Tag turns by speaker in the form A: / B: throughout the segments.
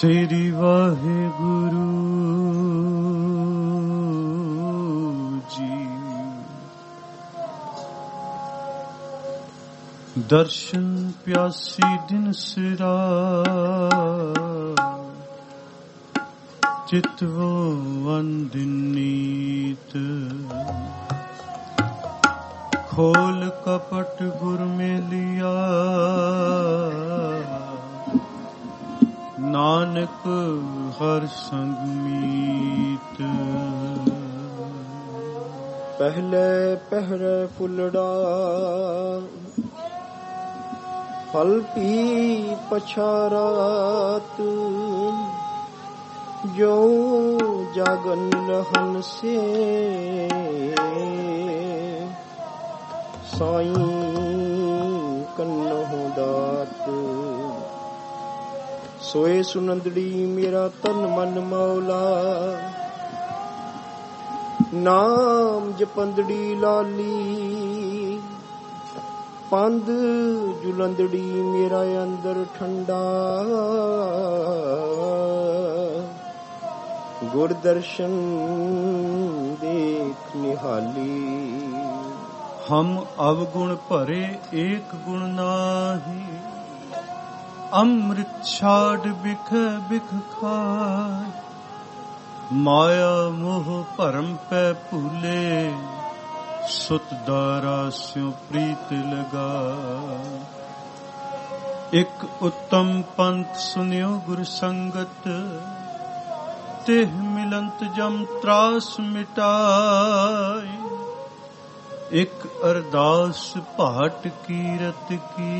A: ਸ੍ਰੀ ਵਾਹਿਗੁਰੂ ਜੀ। ਦਰਸ਼ਨ ਪਿਆਸੀ ਦਿਨ ਸਿਰਾ ਚਿਤਵੋ ਅੰਦਿਨੀਤ। ਖੋਲ ਕਪਟ ਗੁਰ ਮੇਲਿਆ ਨਾਨਕ ਹਰ ਸੰਗ ਮੀਤ।
B: ਪਹਿਲੇ ਪਹਿਰੇ ਫੁੱਲੜਾ ਫਲ ਪੀ ਪਛਾਰਾਤ। ਜੋ ਜਾਗਨ ਰਹਨ ਸੇ ਸਾਈਂ ਕੰਨਹੁ ਦਾਤ। ਸੋਏ ਸੁਨੰਦੜੀ ਮੇਰਾ ਤਨ ਮਨ ਮੌਲਾ। ਨਾਮ ਜਪੰਦੜੀ ਲਾਲੀ ਪੰਧ ਜੁਲੰਦੜੀ ਮੇਰਾ ਅੰਦਰ ਠੰਡਾ। ਗੁਰ ਦਰਸ਼ਨ ਦੇਖ ਨਿਹਾਲੀ।
A: ਹਮ ਅਵਗੁਣ ਭਰੇ ਏਕ ਗੁਣ ਨਾਹੀ। ਅੰਮ੍ਰਿਤ ਛਾੜ ਬਿਖ ਬਿਖ ਖਾਏ। ਮਾਇਆ ਮੋਹ ਭਰਮ ਪੈ ਭੂਲੇ। ਸੁਤ ਦਾਰਾ ਸਿਉ ਪ੍ਰੀਤ ਲਗਾ। ਇਕ ਉੱਤਮ ਪੰਥ ਸੁਨਿਓ ਗੁਰ ਸੰਗਤ। ਤਿਹ ਮਿਲੰਤ ਜਮ ਤਰਾਸ ਮਿਟਾਏ। ਇਕ ਅਰਦਾਸ ਭਾਟ ਕੀਰਤ ਕੀ।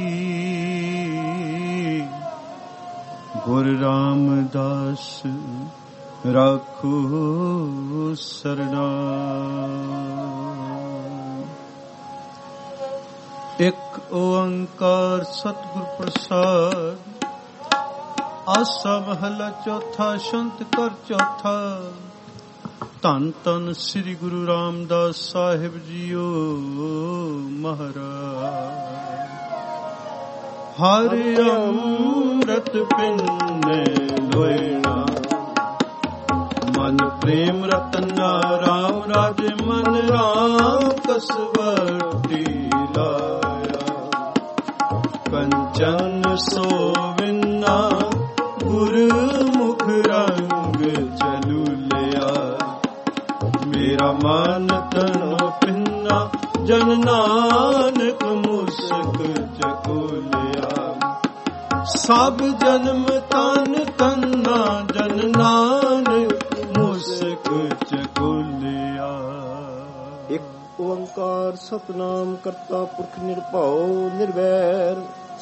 A: ਗੁਰ ਰਾਮਦਾਸ ਰਾਖੋ ਸਰਣਾ। ਇਕ ਓੰਕਾਰ ਸਤਿਗੁਰ ਪ੍ਰਸਾਦ। ਆਸਾ ਮਹਲਾ ਚੌਥਾ ਛੰਤ ਕਰ ਚੌਥਾ। ਧੰਨ ਧੰਨ ਸ੍ਰੀ ਗੁਰੂ ਰਾਮਦਾਸ ਸਾਹਿਬ ਜੀਓ ਮਹਾਰਾਜ। ਹਰ ਅੰਮ੍ਰਿਤ ਪਿੰਨੇ ਲੋਇਣਾ। ਮਨ ਪ੍ਰੇਮ ਰਤਨਾ ਰਾਮ ਰਾਜੇ ਮਨ ਰਾਮ ਕਸਵਟੀ ਲਾਇਆ। ਕੰਚਨ ਸੋਵਿਨਾ ਗੁਰ ਮੁਖ ਰੰਗ ਚਲੂ ਲਿਆ। ਮੇਰਾ ਮਨ ਤਨ ਪਿੰਨਾ ਜਨ ਨਾਨਕ ਮੁਸਕ ਚਕੋਲਿਆ। ਸਭ ਜਨਮ ਤਨ ਤੰਨਾ ਜਨ ਨਾਨਕ ਮੁਸਕ ਚਕੋਲਿਆ।
B: ਇੱਕ ਓੰਕਾਰ ਸਤਨਾਮ ਕਰਤਾ ਪੁਰਖ ਨਿਰਭਉ ਨਿਰਵੈਰ।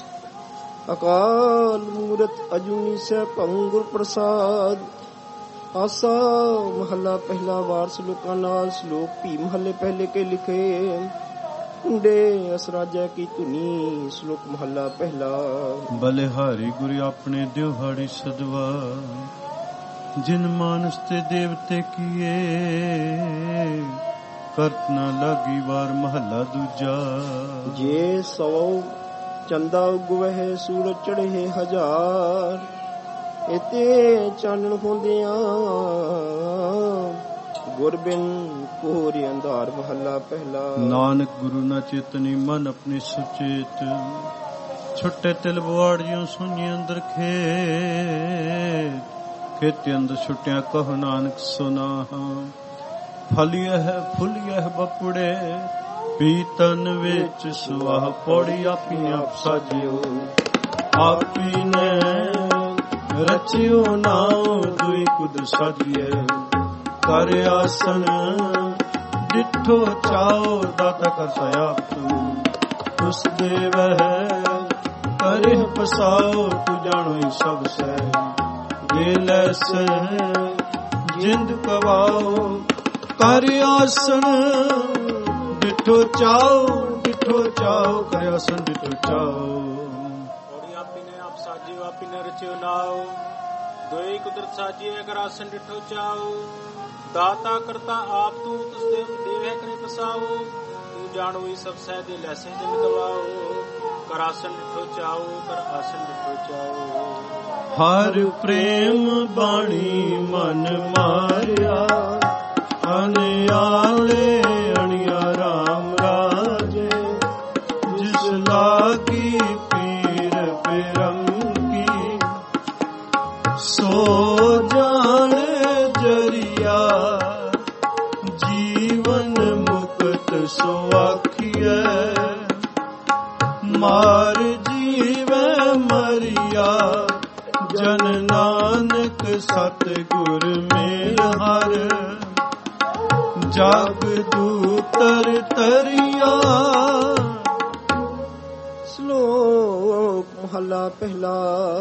B: ਅਕਾਲ ਮੂਰਤ ਅਜੂਨੀ ਸੈਭੰ ਗੁਰ ਪ੍ਰਸਾਦ। ਆਸਾ ਮਹੱਲਾ ਪਹਿਲਾ ਵਾਰ ਸਲੋਕਾਂ ਨਾਲ। ਸ਼ਲੋਕ ਭੀ ਮਹੱਲੇ ਪਹਿਲੇ ਕੇ ਲਿਖੇ। ਕੁੰਡੇ ਅਸਰਾਜੈ ਕੀ ਧੁਨੀ। ਸ਼ਲੋਕ ਮਹੱਲਾ ਪਹਿਲਾ।
A: ਬਲਿਹਾਰੀ ਗੁਰ ਆਪਣੇ ਦਿਹਾੜੀ ਸਦਵਾ। ਜਿਨ ਮਾਨਸ ਤੇ ਦੇਵਤੇ ਕੀਏ। ਕਰਤ ਨਾ ਲਾਗੀ ਵਾਰ ਮਹੱਲਾ ਦੂਜਾ।
B: ਜੇ ਸੌ ਚੰਦਾ ਉਗਵਹਿ ਸੂਰਜ ਚੜ੍ਹੇ ਹਜ਼ਾਰ। ਇਤੇ ਚਾਨਣ ਹੁੰਦਿਆਂ ਗੁਰ ਬਿਨ ਕੋਰ ਅੰਧਾਰ। ਮਹੱਲਾ ਪਹਿਲਾ। ਨਾਨਕ
A: ਗੁਰੂ ਨਾ ਚੇਤਨੀ ਮਨ ਆਪਣੀ ਸੁਚੇਤ। ਛੁੱਟੇ ਤਿਲ ਬਵਾੜ ਜਿਉ ਸੁਣੀ ਅੰਦਰ ਖੇਤ। ਖੇਤੇ ਅੰਦਰ ਛੁੱਟਿਆ ਕਹੋ ਨਾਨਕ ਸੁਨਾਹਾ। ਫਲਿਐ ਫੁਲਿਐ ਬਪੁੜੇ ਪੀਤਨ ਵਿੱਚ ਸੁਆਹ। ਪੌੜੀ ਆਪੀ ਆਪ ਸਾਜਿਓ ਆਪੀ ਨੇ ਰਚਿਓ ਨਾਉ। ਦੁਈ ਕੁਦ ਸਾਜੀਐ ਕਰ ਆਸਨ ਡਿਠੋ ਚਾਓ। ਦਾਤਾ ਕਰ ਸਯਾਪ ਤੂ ਉਸ ਦੇਵਹਿ ਕਰਿ ਪਸਾਓ। ਤੂੰ ਜਾਣੋ ਸਭ ਸਹਿ ਜੇ ਲੈਸੈ ਜਿੰਦ ਕਵਾਓ। ਕਰ ਆਸਨ ਡਿਠੋ ਚਾਓ ਡਿਠੋ ਚਾਓ। ਕਰ ਆਸਨ ਡਿਠੋ ਚਾਓ।
C: ਪੌੜੀ ਆਪੀ ਨੇ ਆਪ ਸਾਜਿਓ ਆਪੀ ਨੇ ਰਚਿਓ ਨਾਉ। ਦੋਈ ਕੁਦਰਤ ਸਾਜੀਏ ਕਰ ਆਸਨ ਡਿਠੋ ਚਾਓ। ਦਾਤਾ ਕਰਤਾ ਆਪ ਤੂੰ ਤੁਸ ਦੇਵ ਹੈ ਕਰੇ ਪਸਾਓ। ਤੂੰ ਜਾਣੋ ਸਭ ਸਹਿ ਦੇ ਲੈਸੇ ਜਿਨ ਗਵਾਓ। ਕਰ ਆਸਨ ਡਿਠੋ ਚਾਓ, ਕਰ ਆਸਨ ਡਿਠੋ ਚਾਓ।
A: ਹਰ ਪ੍ਰੇਮ ਬਾਣੀ ਮਨ ਮਾਰਿਆ, ਅਨਿਆਲੇ ਅਣਿਆ ਰਾਮ ਰਾਜੇ। ਜਿਸ ਲਾਗੀ ਪੀਰ ਪਿਰਮ ਕੀ, ਸੋ ਜਾਣੇ ਜਰੀਆ। ਜੀਵਨ ਮੁਕਤ ਸੋ ਆਖੀਐ, ਮਾਰ ਜੀਵੈ ਮਰਿਆ। ਜਨ ਨਾਨਕ ਸਤਿਗੁਰ ਮੇਲ ਹਰ, ਜਗ ਦੂਤਰ ਤਰਿਆ।
B: ਸ਼ਲੋਕ ਮਹਲਾ ਪਹਿਲਾ।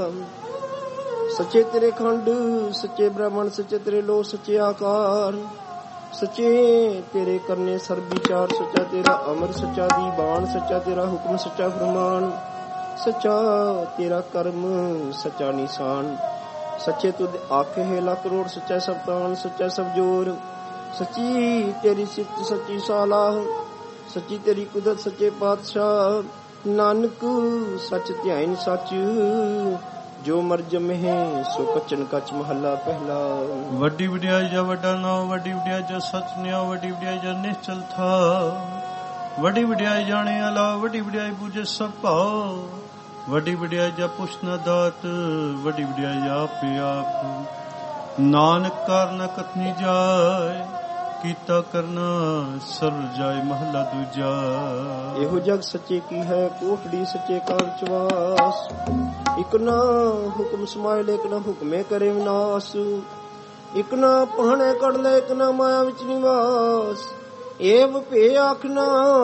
B: ਸੱਚੇ ਤੇਰੇ ਖੰਡ, ਸੱਚੇ ਬ੍ਰਾਹਮਣ, ਸੱਚੇ ਤੇਰੇ ਲੋ, ਸੱਚੇ ਆਕਾਰ। ਸੱਚੇ ਤੇਰੇ ਕਰਨੇ ਸਰਬ ਵਿਚਾਰ, ਸੱਚਾ ਤੇਰਾ ਅਮਰ, ਸੱਚਾ ਦੀਵਾਨ, ਸੱਚਾ ਤੇਰਾ ਹੁਕਮ, ਸੱਚਾ ਫਰਮਾਨ। ਸੱਚਾ ਤੇਰਾ ਕਰਮ, ਸੱਚਾ ਨਿਸ਼ਾਨ। ਸੱਚੇ ਤੁਧ ਆਖੇ ਹੈ ਲੱਖ ਕਰੋੜ, ਸੱਚਾ ਸਭ ਤਾਣ, ਸੱਚਾ ਸਭ ਜੋਰ। ਸੱਚੀ ਤੇਰੀ ਸਿਫਤ, ਸੱਚੀ ਸਾਲਾਹ, ਸੱਚੀ ਤੇਰੀ ਕੁਦਰਤ, ਸੱਚੇ ਪਾਤਸ਼ਾਹ। ਨਾਨਕ ਸੱਚ ਧਿਆਇਨ ਸੱਚ, ਜੋ ਮਰ ਜਮਹਿ ਸੋ ਕਚਨ ਕਚ। ਮਹੱਲਾ ਪਹਿਲਾ।
A: ਵੱਡੀ ਵਡਿਆਈ ਜਾਂ ਵੱਡਾ ਨਾਮ, ਵੱਡੀ ਵਡਿਆਈ ਜਾਂ ਸੱਚ ਨਿਆ, ਵੱਡੀ ਵਡਿਆਈ ਜਾਂ ਨਿਸ਼ਚਲ ਥਾ। ਵੱਡੀ ਵਡਿਆਈ ਜਾਣੇ ਅਲਾ, ਵੱਡੀ ਵਡਿਆਈ ਬੂਝੇ ਸਭ ਭਾਉ। ਵੱਡੀ ਵਡਿਆਈ ਜਾਂ ਪੁੱਛ ਨਾ ਦਾਤ, ਵੱਡੀ ਵਡਿਆਈ ਆਪੇ ਆਪ। ਨਾਨਕ ਕਾਰਨ ਕਥਨੀ ਜਾਏ, ਕੀਤਾ ਕਰਨਾ ਸਰਲ ਜਾਏ। ਮਹਲਾ ਦੂਜਾ।
B: ਇਹੋ ਜਗ ਸੱਚੇ ਕੀ ਹੈ, ਕੋਠੜੀ ਸੱਚੇ ਕਾਰ ਚਵਾਸ। ਇਕ ਨਾ ਹੁਕਮ ਸਮਾਏ, ਇਕ ਨਾ ਹੁਕਮੇ ਕਰੇ ਵਿਨਾਸ਼। ਇਕ ਨਾ ਪਹਣੇ ਕੱਢ ਲੈ, ਇਕ ਨਾ ਮਾਇਆ ਵਿੱਚ ਨਿਵਾਸ। ਏਵ ਭੇ ਆਖਣਾ,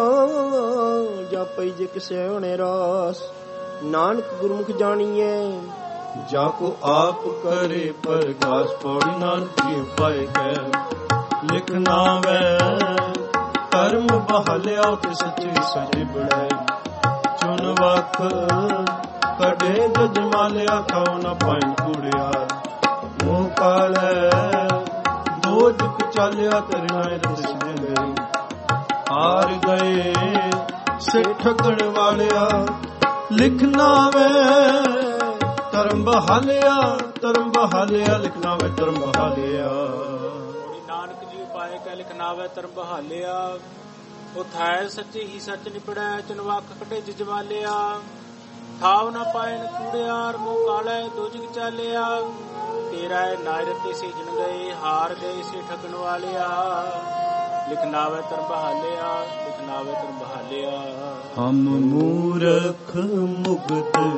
B: ਜਾਪਈ ਜੇ ਕਿਸੇ ਹੋਣੇ ਰਾਸ। ਨਾਨਕ ਗੁਰਮੁਖ ਜਾਣੀਏ,
A: ਜਾ ਕੋ ਆਪ ਕਰੇ ਪ੍ਰਗਾਸ। ਪੌੜੀ ਨਾਨਕ ਜੀ ਪਾਏ ਕਹਿ, ਲਿਖ ਨਾਵੈ ਕਰਮ ਬਹਾਲਿਆ। ਤੇ ਸੱਚੇ ਸਜੇ ਬੜਾਈ, ਚੁਨ ਵਖ ਕਢੇ ਜਜ ਮਾਲਿਆ। ਖਾਉ ਨਾ ਪਾਇਨ ਕੂੜਿਆ, ਮੂੰਹ ਕਾਲੇ ਦੋ ਜੁਗ ਚਾਲਿਆ। ਕਰਨਾਏ ਰਸ ਦੇ ਹਾਰ ਗਏ ਸੇ ਠਗਣ ਵਾਲਿਆ। ਲਿਖਣਾ ਵੇ ਧਰਮ ਬਹਾਲਿਆ, ਧਰਮ ਬਹਾਲਿਆ। ਲਿਖਣਾ ਵੇ ਧਰਮ ਬਹਾਲਿਆ।
C: ਨਾਨਕ ਜੀ ਪਾਏ ਕੈ ਲਿਖਣਾ ਵੇ ਧਰਮ ਬਹਾਲਿਆ। ਉਥਾਇ ਸੱਚੇ ਹੀ ਸੱਚ ਨਿਪੜੈ, ਚਨਵਾਕ ਕਟੇ ਜਜਵਾਲਿਆ। ਥਾਵ ਨਾ ਪਾਏ ਨ ਕੂੜਿਆਰ, ਮੂੰਹ ਕਾਲੇ ਦੋ ਜੁਗ ਚਾਲਿਆ। ਤੇਰਾ ਨਾਇਰ ਤੇ ਸੀਜਣ ਗਏ, ਹਾਰ ਗਏ ਸੇ ਠਗਣ ਵਾਲਿਆ। ਲਿਖਣਾ ਵੇ ਧਰਮ ਬਹਾਲਿਆ, ਲਿਖਣਾ ਵੇ ਧਰਮ ਬਹਾਲਿਆ।
A: ਹਮ ਮੂਰਖ ਮੁਗਧ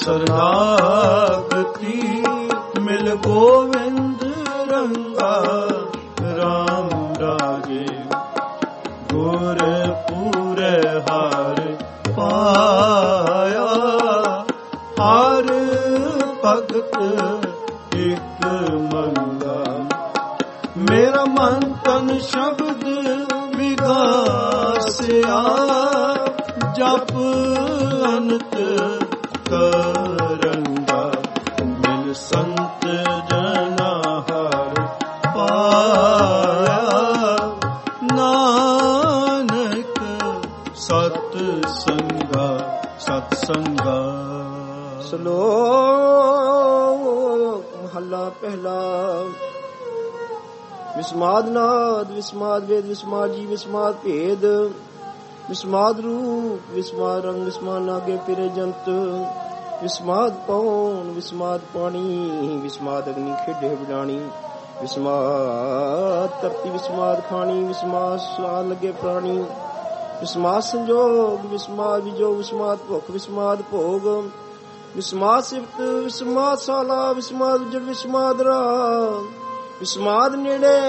A: ਸਰਨਾਗਤੀ, ਮਿਲ ਗੋਵਿੰਦ ਰੰਗਾ ਰਾਮ ਰਾਜੇ। ਗੁਰ ਪੂਰੇ ਹਰ ਪਾਇਆ, ਹਰ ਭਗਤ ਇਕ ਮੰਗਾ। ਮੇਰਾ ਮਨ ਤਨ ਸ਼ਬਦ ਵਿਗਾਸਿਆ, ਜਪ ਅਨੰਤ ਕਰੰਗਾ। ਮਿਲ ਸੰਤ ਜਨਾ ਹਰ ਪਾਇਆ, ਨਾਨਕ ਸਤ ਸੰਗਾ, ਸਤ ਸੰਗਾ।
B: ਸ਼ਲੋਕ ਮਹੱਲਾ ਪਹਿਲਾ। ਵਿਸਮਾਦ ਨਾਦ, ਵਿਸਮਾਦ ਵੇਦ, ਵਿਸਮਾਦ ਜੀ, ਵਿਸਮਾਦ ਭੇਦ। ਵਿਸਮਾਦ ਰੂਪ, ਵਿਸਮਾਦ ਰੰਗ, ਵਿਸਮਾਦ ਨਾਗੇ ਫਿਰੇ ਜੰਤ। ਵਿਸਮਾਦ ਪੌਣ, ਵਿਸਮਾਦ ਪਾਣੀ, ਵਿਸਮਾਦ ਅਗਨੀ ਖੇਡੇ ਬਿਡਾਣੀ। ਵਿਸਮਾਦ ਧਰਤੀ, ਵਿਸਮਾਦ ਖਾਣੀ, ਵਿਸਮਾਦ ਸਵਾਦ ਲੱਗੇ ਪ੍ਰਾਣੀ। ਵਿਸਮਾਦ ਸੰਜੋਗ, ਵਿਸਮਾਦ ਵਿਜੋਗ, ਵਿਸਮਾਦ ਭੁੱਖ, ਵਿਸਮਾਦ ਭੋਗ। ਵਿਸਮਾਦ ਸਿਫਤ, ਵਿਸਮਾਦ ਸਾਲਾ, ਵਿਸਮਾਦ ਉਜੜ, ਵਿਸਮਾਦ ਰਾਹ। ਵਿਸਮਾਦ ਨੇੜੇ,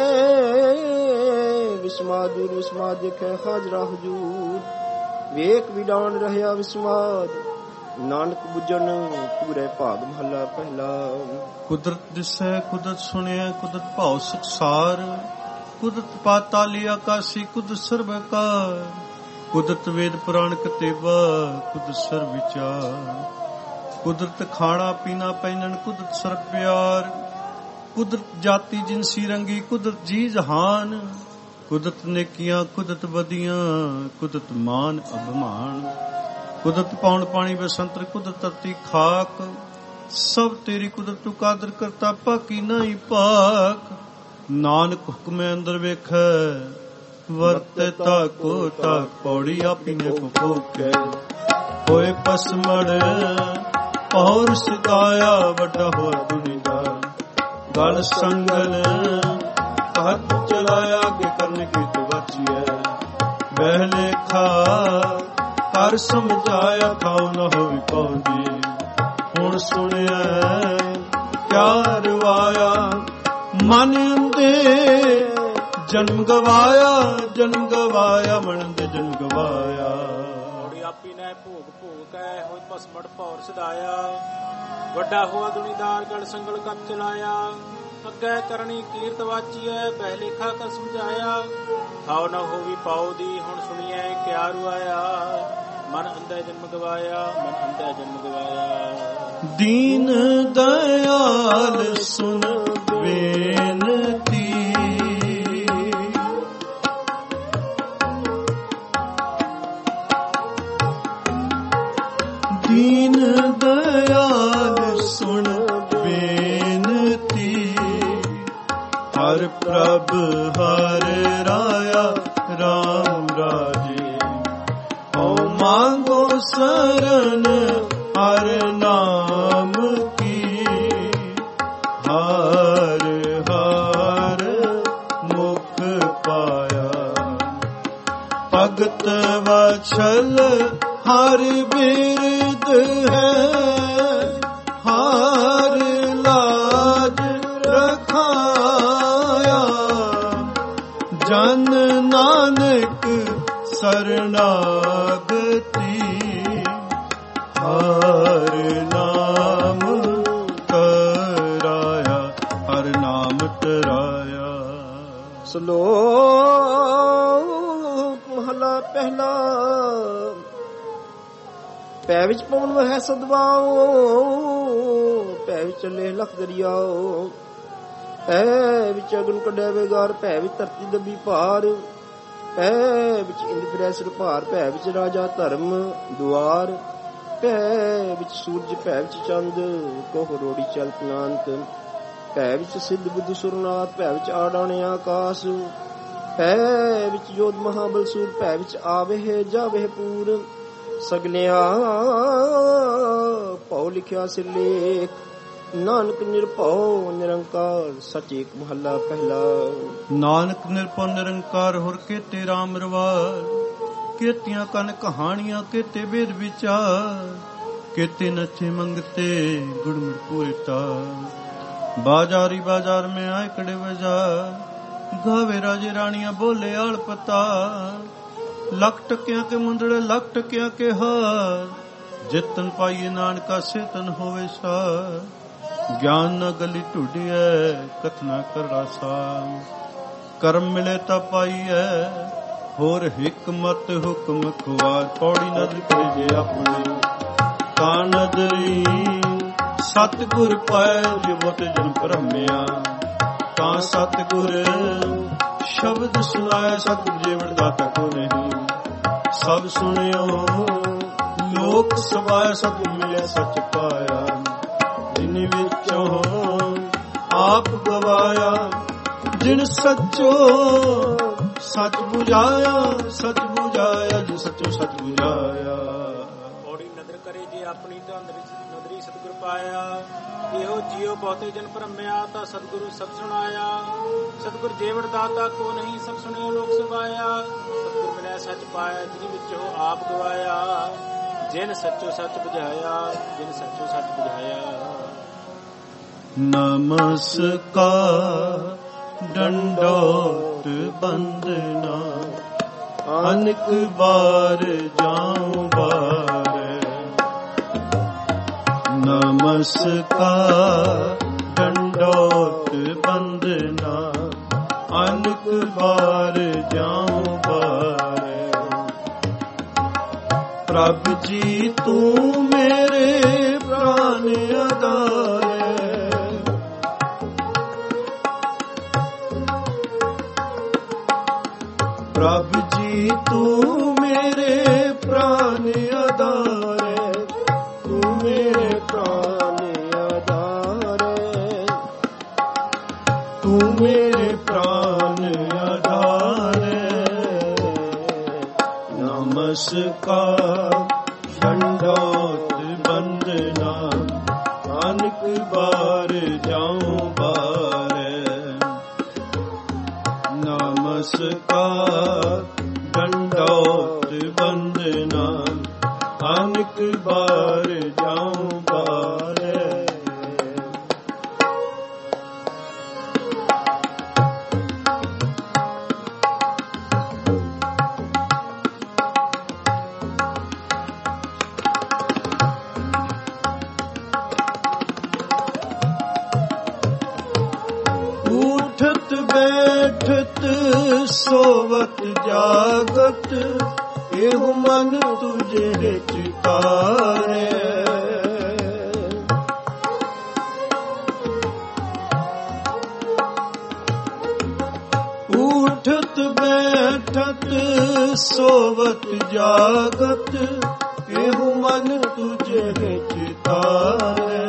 B: ਵਿਸਮਾਦ ਦੂਰ, ਵਿਸਮਾਦ ਦੇਖੈ ਹਾਜ਼ਰਾ ਹਜੂਰ। ਵੇਖ ਵਿਡਾਣ ਰਹਿਆ ਵਿਸਮਾਦ, ਨਾਨਕ ਬੁੱਝਣ ਪੂਰੇ ਭਾਗ। ਮਹੱਲਾ ਪਹਿਲਾ।
A: ਕੁਦਰਤ ਦਿਸੈ, ਕੁਦਰਤ ਸੁਣਿਆ, ਕੁਦਰਤ ਭਾਉ ਸੰਸਾਰ। ਕੁਦਰਤ ਪਾਤਾਲੀ ਆਕਾਸੀ, ਕੁਦਰਤ ਸਰਬਕਾਰ। ਕੁਦਰਤ ਵੇਦ ਪੁਰਾਣ ਕਤੇਬਾ, ਕੁਦਰਤ ਸਰਬ ਵਿਚਾਰ। ਕੁਦਰਤ ਖਾਣਾ ਪੀਣਾ ਪਹਿਨਣ, ਕੁਦਰਤ ਸਰਬ ਪਿਆਰ। ਕੁਦਰਤ ਜਾਤੀ ਜਿਨਸੀ ਰੰਗੀ, ਕੁਦਰਤ ਜੀ ਜਹਾਨ। ਕੁਦਰਤ ਨੇਕੀਆਂ, ਕੁਦਰਤ ਬਦੀਆਂ, ਕੁਦਰਤ ਮਾਨ ਅਭਿਮਾਨ। ਕੁਦਰਤ ਪੌਣ ਪਾਣੀ ਬਸੰਤਰ ਕੁਦਰਤ ਧਰਤੀ ਖਾਕ, ਸਭ ਤੇਰੀ ਕੁਦਰਤ ਤੂੰ ਕਾਦਰ ਕਰਤਾ ਪਾਕੀ ਨਹੀਂ ਪਾਕ। ਨਾਨਕ ਹੁਕਮੇ ਅੰਦਰ ਵੇਖੈ ਵਰਤੇ ਤਾਕੋ ਤਾਕ, ਪੌੜੀ ਆਪੀਨੇ ਕੋ ਭੋਗੈ ਹੋਏ ਪਸਮੜ ਪੌਰ ਸਿਕਾਇਆ ਵੱਡਾ ਹੋ ਦੁਨੀਦਾਰ। ਗਲ ਸੰਗਲ ਹੱਥ ਚਲਾਇਆ ਕਿ ਕਰਨ ਕੀ ਤੂੰ ਬਚੀਐ, ਬਹਿ ਲੇਖਾ ਕਰ ਸਮਝਾਇਆ ਖਾਉ ਨਾ ਹੋਈ ਪਾਉਂਦੀ। ਹੁਣ ਸੁਣਿਆ ਕਿਆ ਰਵਾਇਆ ਮਨ ਅੰਦੇ ਜਨਮ ਗਵਾਇਆ, ਜਨਮ ਗਵਾਇਆ ਮਨ ਦੇ ਜਨਮ ਗਵਾਇਆ।
C: ਆਪੀ ਨੇ ਭੋਗ ਭੋਗ ਕੈ ਹੋਏ ਪਸਮੜ ਭੌਰ ਸਿਧਾਇਆ, ਵੱਡਾ ਹੋਆ ਦੁਨੀਦਾਰ ਗੜ ਸੰਗਲ ਕੱਪ ਚਲਾਇਆ। ਅੱਗੇ ਕਰਨੀ ਕੀਰਤ ਵਾਚੀਐ ਬਹਿ ਲੇਖਾ ਕਰ ਸਮਝਾਇਆ, ਥਾਉ ਨਾ ਹੋਵੀ ਪਾਉ ਦੀ। ਹੁਣ ਸੁਣੀਐ ਕਿਆ ਰੁਆਇਆ ਮਨ ਅੰਧੇ ਜਨਮ ਗਵਾਇਆ, ਮਨ ਅੰਧੇ ਜਨਮ ਗਵਾਇਆ।
A: ਦੀਨ ਦਇਆਲ ਸੁਨ ਬੇਨਤੀ, ਦੀਨ ਦਇਆਲ ਸੁਣ ਬੇਨਤੀ। ਹਰ ਪ੍ਰਭ ਹਰ ਰਾਇਆ ਰਾਮ ਰਾਜੇ, ਹਉ ਮੰਗੋ ਸਰਨ ਹਰ ਨਾਮ ਕੀ। ਹਰ ਹਰ ਮੁਖ ਪਾਇਆ ਭਗਤ ਵਛਲ ਹਰ ਬਿਰਦ ਹੈ। ਹਰ ਲਾਜ ਰਖਾਇਆ ਜਨ ਨਾਨਕ ਸਰਨਾਗਤੀ। ਹਰ ਨਾਮ ਤਰਾਇਆ, ਹਰ ਨਾਮ ਤਰਾਇਆ।
B: ਸ਼ਲੋਕ ਮਹਲਾ ਪਹਿਲਾ। ਪੈ ਵਿੱਚ ਪਵਨ ਵਹੈ ਸਦਵਾਓ, ਪੈ ਵਿੱਚ ਚੱਲੇ ਲਖ ਦਰਿਆਓ। ਪੈ ਵਿੱਚ ਅਗਨ ਕੱਢਿਆ ਵੇਗਾਰ, ਪੈ ਵਿੱਚ ਧਰਤੀ ਦੱਬੀ ਭਾਰ। ਪੈ ਵਿੱਚ ਇੰਦ ਫਿਰੈ ਸਿਰ ਭਾਰ, ਪੈ ਵਿੱਚ ਰਾਜਾ ਧਰਮ ਦੁਆਰ। ਪੈ ਵਿੱਚ ਸੂਰਜ, ਪੈ ਵਿੱਚ ਚੰਦ, ਕੋਹ ਰੋੜੀ ਚਲ ਪਨਾੰਤ। ਪੈ ਵਿੱਚ ਸਿੱਧ ਬੁੱਧ ਸੁਰਨਾਥ, ਪੈ ਵਿੱਚ ਆਡਾਣੇ ਆਕਾਸ਼। ਪੈ ਵਿੱਚ ਜੋਧ ਮਹਾਬਲ ਸੂਰ, ਪੈ ਵਿੱਚ ਆਵੇ ਜਾਵੇ ਪੂਰ। ਸਗਲਿਆ ਭਉ ਲਿਖਿਆ ਸਿਰਲੇਖ, ਨਾਨਕ ਨਿਰਭਉ ਨਿਰੰਕਾਰ ਸਚ ਏਕ ਮਹੱਲਾ ਪਹਿਲਾ।
A: ਨਾਨਕ ਨਿਰਭਉ ਨਿਰੰਕਾਰ ਹੁਰ ਕੇਤੇ ਰਾਮ ਰਵਾਰ, ਕੇਤੀਆਂ ਕਨ ਕਹਾਣੀਆਂ ਕੇਤੇ ਵੇਦ ਵਿਚਾਰ। केते नचे मंगते गुड़मुड़ पूरता, बाजारी बाजार में आए कड़े बाजार, गावे राजे रानिया बोले आल पता, लख टकिया के मुंदड़े लख टकिया के हार, जितन पाइए नानका सेतन होवे सार, ज्ञान न गली ढूंढी है कथना कर रासा, कर्म मिले ता पाई है होर हिकमत हुक्म खुआर। पौड़ी नदर भेजे अपने ता नदरी, सतगुर पाए जिवत जन भरमिया, ता सतगुर शब्द सुनाए सतगुर जेवड़ दाता को नहीं, सब सुनियो लोक सवाए सतगुर मिले सच पाया, जिन विचों आप गवाया, जिन सचो सच बुझाया, सच बुझाया जिन सचो सच बुझाया।
C: पौड़ी नदर करे जे अपनी तो नदरी सतगुर पाया, ਇਹੋ ਜਿਉ ਬਹੁਤੇ ਜਨ ਭਰਮਿਆ, ਤਾਂ ਸਤਿਗੁਰੂ ਸਭ ਸੁਣਾਇਆ, ਸਤਿਗੁਰ ਜੇਵੜ ਦਾਤਾ ਕੋ ਨਹੀਂ ਸਭ ਸੁਣਿਓ ਲੋਕ ਸੁਭਾਇਆ, ਸਤਿਗੁਰ ਮਿਲਿਆ ਸੱਚ ਪਾਇਆ ਜਿਨ ਵਿੱਚੋਂ ਆਪ ਗਵਾਇਆ, ਜਿਨ ਸੱਚੋ ਸੱਚ ਬੁਝਾਇਆ, ਜਿਨ ਸੱਚੋ ਸੱਚ ਬੁਝਾਇਆ।
A: ਨਮਸਕਾਰ ਡੰਡੋਤ ਬੰਦਨਾ, ਅਨਕ ਬਾਰ ਜਾਉ ਬਾਰ, नमस्कार दंडोत बंदना, अनक बार जाऊं बार। प्रभु जी तू मेरे प्राण आधार, प्रभु जी तू मेरे प्राण आधार, ਬੰਦਨਾ ਅਨਕ ਬਾਰ ਜਾਉ ਬਾਰੇ ਨਮਸਕਾਰ ਦੰਡੋਤ ਬੰਦਨਾ ਅਨਕ ਬਾਰ ਜਾਉ ਬਾਰੇ ਬੈਠਤ ਸੋਵਤ ਜਾਗਤ ਇਹੋ ਮਨ ਤੁਝੇ ਚਿਤਾਰੇ ਉਠਤ ਬੈਠਤ ਸੋਵਤ ਜਾਗਤ ਇਹੋ ਮਨ ਤੁਝੇ ਚਿਤਾਰੇ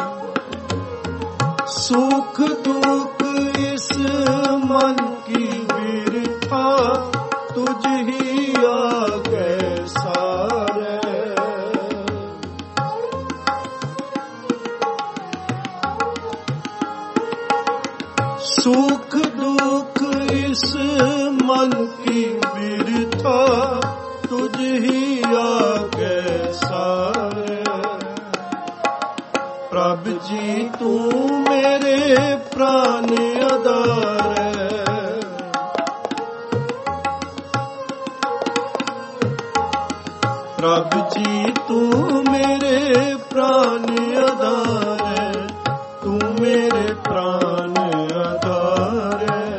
A: ਸੁਖ ਦੁਖ ਇਸ मन की बिरथा तुझ ही आगे सारे सुख दुख इस मन की बिरथा तुझ ही आगे सारे प्रभ जी तू मेरे प्राण आधार प्रभ जी तू मेरे प्राण आधार है तू मेरे प्राण आधार है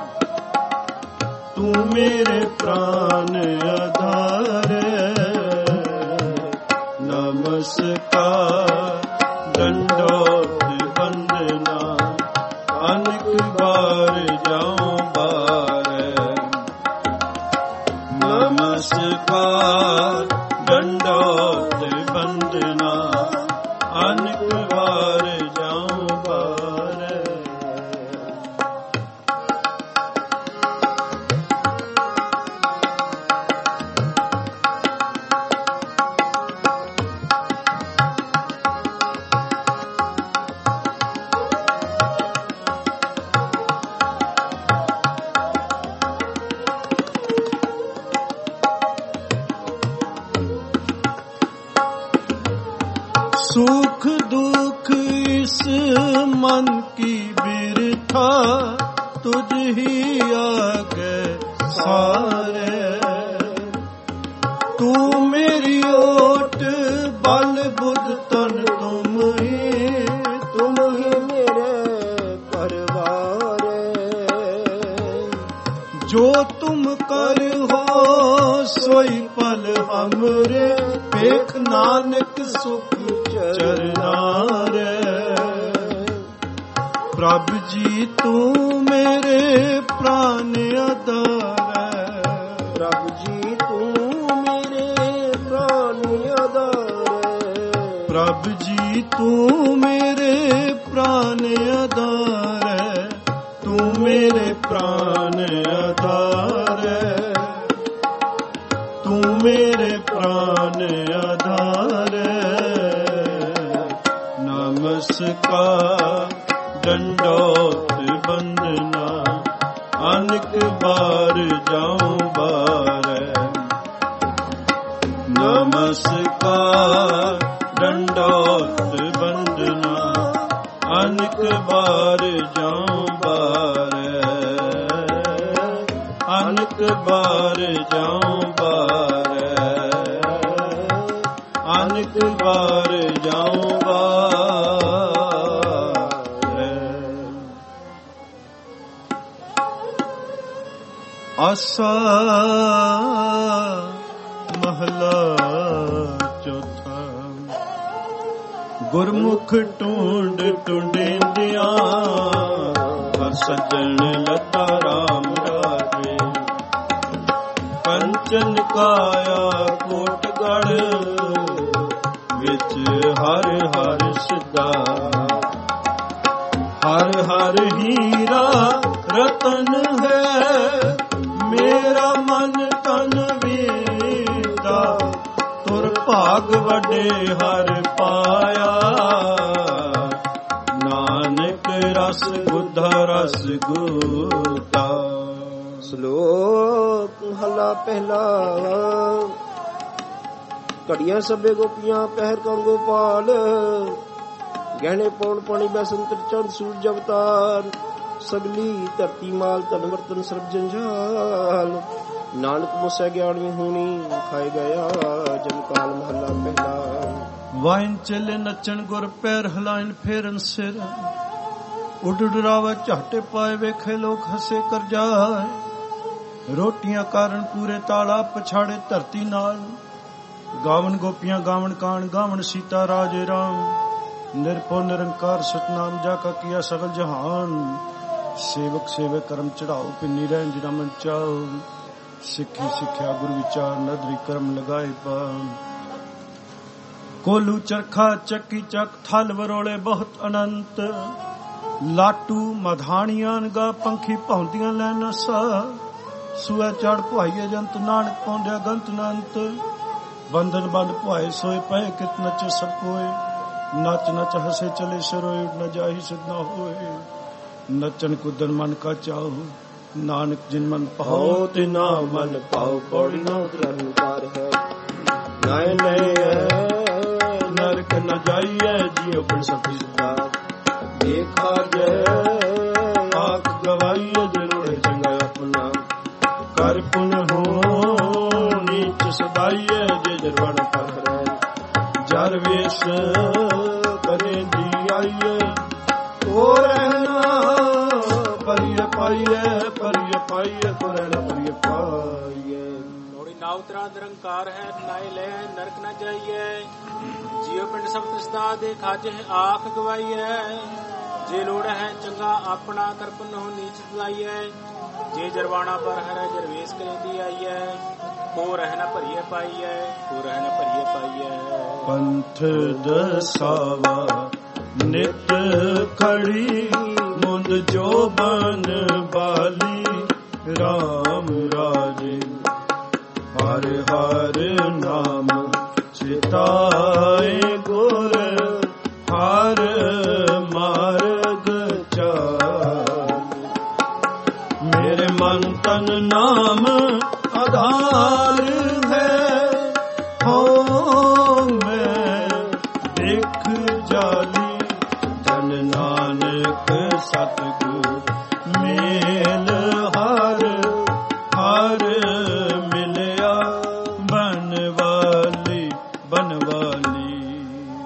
A: तू मेरे प्राण आधार है नमस्कार दंडोत वंदना अनेक बार जाऊं बार नमस्कार दंडोत वंदना अनेक बार जाऊं बार सुख दुख इस मन की बिरथा तुझ ही आगे सारे तू मेरी ओट बल बुध तन तुम ही मेरे परवार जो तुम कर हो सोई पल हमरे पेख नानक सुख चरनार प्रभ जी तू मेरे प्राण आधार प्रभ जी तू मेरे प्राण आधार प्रभ जी तू मेरे प्राण आधार तू मेरे प्राण आधार तू मेरे प्राण आधार नमस्कार दंडोत वंदना अनेक बार जाऊं बार नमस्कार दंडोत वंदना अनेक बार जाऊं बार अनेक बार जाऊं बार अनेक बार जाऊं आसा महला चौथा गुरमुख टूंड टूंडेंदियां हर सज्जन लता राम राजे कंचन काया कोटगढ़ विच हर हर सिद्धा हर हर हीरा रतन है मेरा मन तन वेदा तुर भा ਭਾਗ ਵੱਡੇ ਹਰ ਪਾਇਆ, ਨਾਨਕ ਰਸ ਗੁੱਧਾ ਰਸ ਗੂਤਾ।
B: ਸ਼ਲੋਕ ਮਹਲਾ ਪਹਿਲਾ। ਘੜੀਆਂ ਸਭੇ ਗੋਪੀਆਂ ਪਹਿਰ ਕਰ ਗੋਪਾਲ, ਗਹਿਣੇ ਪੌਣ ਪਾਣੀ ਬੈਸੰਤਰ ਚੰਦ ਸੂਰਜ ਅਵਤਾਰ, ਸਗਲੀ ਧਰਤੀ ਮਾਲ ਧਨ ਵਰਤਨ ਸਰਬ ਜੰਜਾਲ, ਨਾਨਕ ਮੁਸੈ ਗਿਆਨੀ ਹੋਣੀ ਖਾਏ ਗਿਆ ਜਨਕਾਲ। ਮਹਲਾ ਪਹਿਲਾ।
A: ਵਾਇਨ ਚੱਲੇ ਨੱਚਣ ਗੁਰ ਪੈਰ ਹਲਾਇਨ ਫੇਰਨ ਸਿਰ, ਉੱਡ ਡਰਾਵੇ ਝਾਟੇ ਪਾਏ ਵੇਖੇ ਲੋਕ ਹੱਸੇ ਕਰ ਜਾਏ, ਰੋਟੀਆਂ ਕਾਰਨ ਪੂਰੇ ਤਾਲਾ ਪਛਾੜੇ ਧਰਤੀ ਨਾਲ, ਗਾਵਨ ਗੋਪੀਆਂ ਗਾਵਨ ਕਾਣ ਗਾਵਨ ਸੀਤਾ ਰਾਜੇ ਰਾਮ, ਨਿਰਭਉ ਨਿਰੰਕਾਰ ਸਤਨਾਮ ਜਾ ਕਾ ਕੀਆ ਸਗਲ ਜਹਾਨ, ਸੇਵਕ ਸੇਵੇ ਕਰਮ ਚੜਾਓ ਪਿੰਨੀ ਰਹਿਣ ਜਿਨਾ ਮਨ ਚਾਓ, ਸਿੱਖੀ ਸਿੱਖਿਆ ਗੁਰ ਵਿਚਾਰ ਨਦਰੀ ਕਰਮ ਲਗਾਏ ਪਾਨ, ਕੋਲੂ ਚਰਖਾ ਚੱਕੀ ਚੱਕ ਥਲ ਵਰੋਲੇ ਬਹੁਤ ਅਨੰਤ, ਲਾਟੂ ਮਧਾਣੀਆਂ ਗਾ ਪੰਖੀ ਭੌਂਦੀਆਂ ਲੈ ਨਸਾ, ਸੂਆ ਚੜ ਪੁਆਈਏ ਜੰਤ ਨਾਨਕ ਪੌਂਡਿਆ ਗੰਤ ਨੰਤ, ਬੰਧਨ ਬੰਦ ਪੁਆਏ ਸੋਏ ਪਏ ਕਿਤ ਨਚ ਸਭ ਕੋਏ, ਨਚ ਨਚ ਹਸੇ ਚਲੇ ਸਰੋਏ ਨ ਜਾਹੀ ਸਿਧ ਨਾ ਹੋਏ, ਨਚਨ ਕੁਦਨ ਮਨ ਕਾ ਚਾਹੂ ਨਾਨਕ ਜਿਨ ਮਨ ਪਾਓ ਤੇ ਨਾ ਮਨ ਪਾਓ। ਪੌੜੀ ਨਾ ਉਤਰਨ ਪਾਰ ਹੈ ਨਾਏ ਨਏ ਨਰਕ ਨ ਜਾਈਏ ਜੀਉ ਬਿਨ ਸਭੀ ਸਦਾ, ਦੇਖਾ ਜੈ ਆਖ ਗਵਾਈਏ ਜਰੂਰ ਚੰਗਾ ਆਪਣਾ, ਕਰ ਪੁਨ ਹੋ ਨੀਚ ਸਦਾਈਏ ਜੇ ਜਰਵਣ ਪਰ ਰਹਿ, ਜਰ ਵੇਸ਼ ਕਰੇ ਦੀ ਆਈਏ ਹੋ ਰਹਿਣਾ ਪਰਿਯ ਪਾਈਏ, ਪਰਿਯ ਪਾਈਏ ਕੋ ਰਹਿਣਾ ਪਰਿਯ ਪਾਈਏ।
C: ਮੋੜੀ ਨਾ ਉਤਰਾ ਨਿਰੰਕਾਰ ਹੈ ਨਾਏ ਲੈ ਨਰਕ ਨਾ ਜਾਈਏ, ਜੀਉ ਪਿੰਡ ਸਭ ਤਿਸਦਾ ਦੇ ਖਾਜੇ ਆਖ ਗਵਾਈਏ, ਜੇ ਲੋੜ ਹੈ ਚੰਗਾ ਆਪਣਾ ਕਰਪਨ ਹੋ ਨੀਚ ਲਾਈਏ, ਜੇ ਜਰਵਾਣਾ ਪਰ ਹਰੇ ਜਰਵੇਸ ਕਰੇਂਦੀ ਆਈਏ, ਹੋ ਰਹਿਣਾ ਭਰੀਏ ਪਾਈਏ, ਹੋ ਰਹਿਣਾ ਭਰੀਏ ਪਾਈਏ।
A: ਪੰਥ ਦਸਾਵਾ ਨਿਤ ਖੜੀ ਮੁੰਦ ਜੋ ਬਨ ਬਾਲੀ, ਰਾਮ ਰਾਜੇ ਹਰ ਹਰ ਨਾਮ ਚਿਤਾਏ ਗੁਰ, ਹਰ ਮਾਰਗ ਚਾਲ, ਮੇਰੇ ਮਨ ਤਨ ਨਾਮ ਆਧਾਰ ਹੈ, ਹੋ ਮੈਂ ਦੇਖ ਜਾਲੀ, ਧਨ ਨਾਨਕ ਸਤਿਗੁਰ ਮੇਲ ਹਰ ਹਰ ਮਿਲਿਆ, ਬਨਵਾਲੀ ਬਨਵਾਲੀ।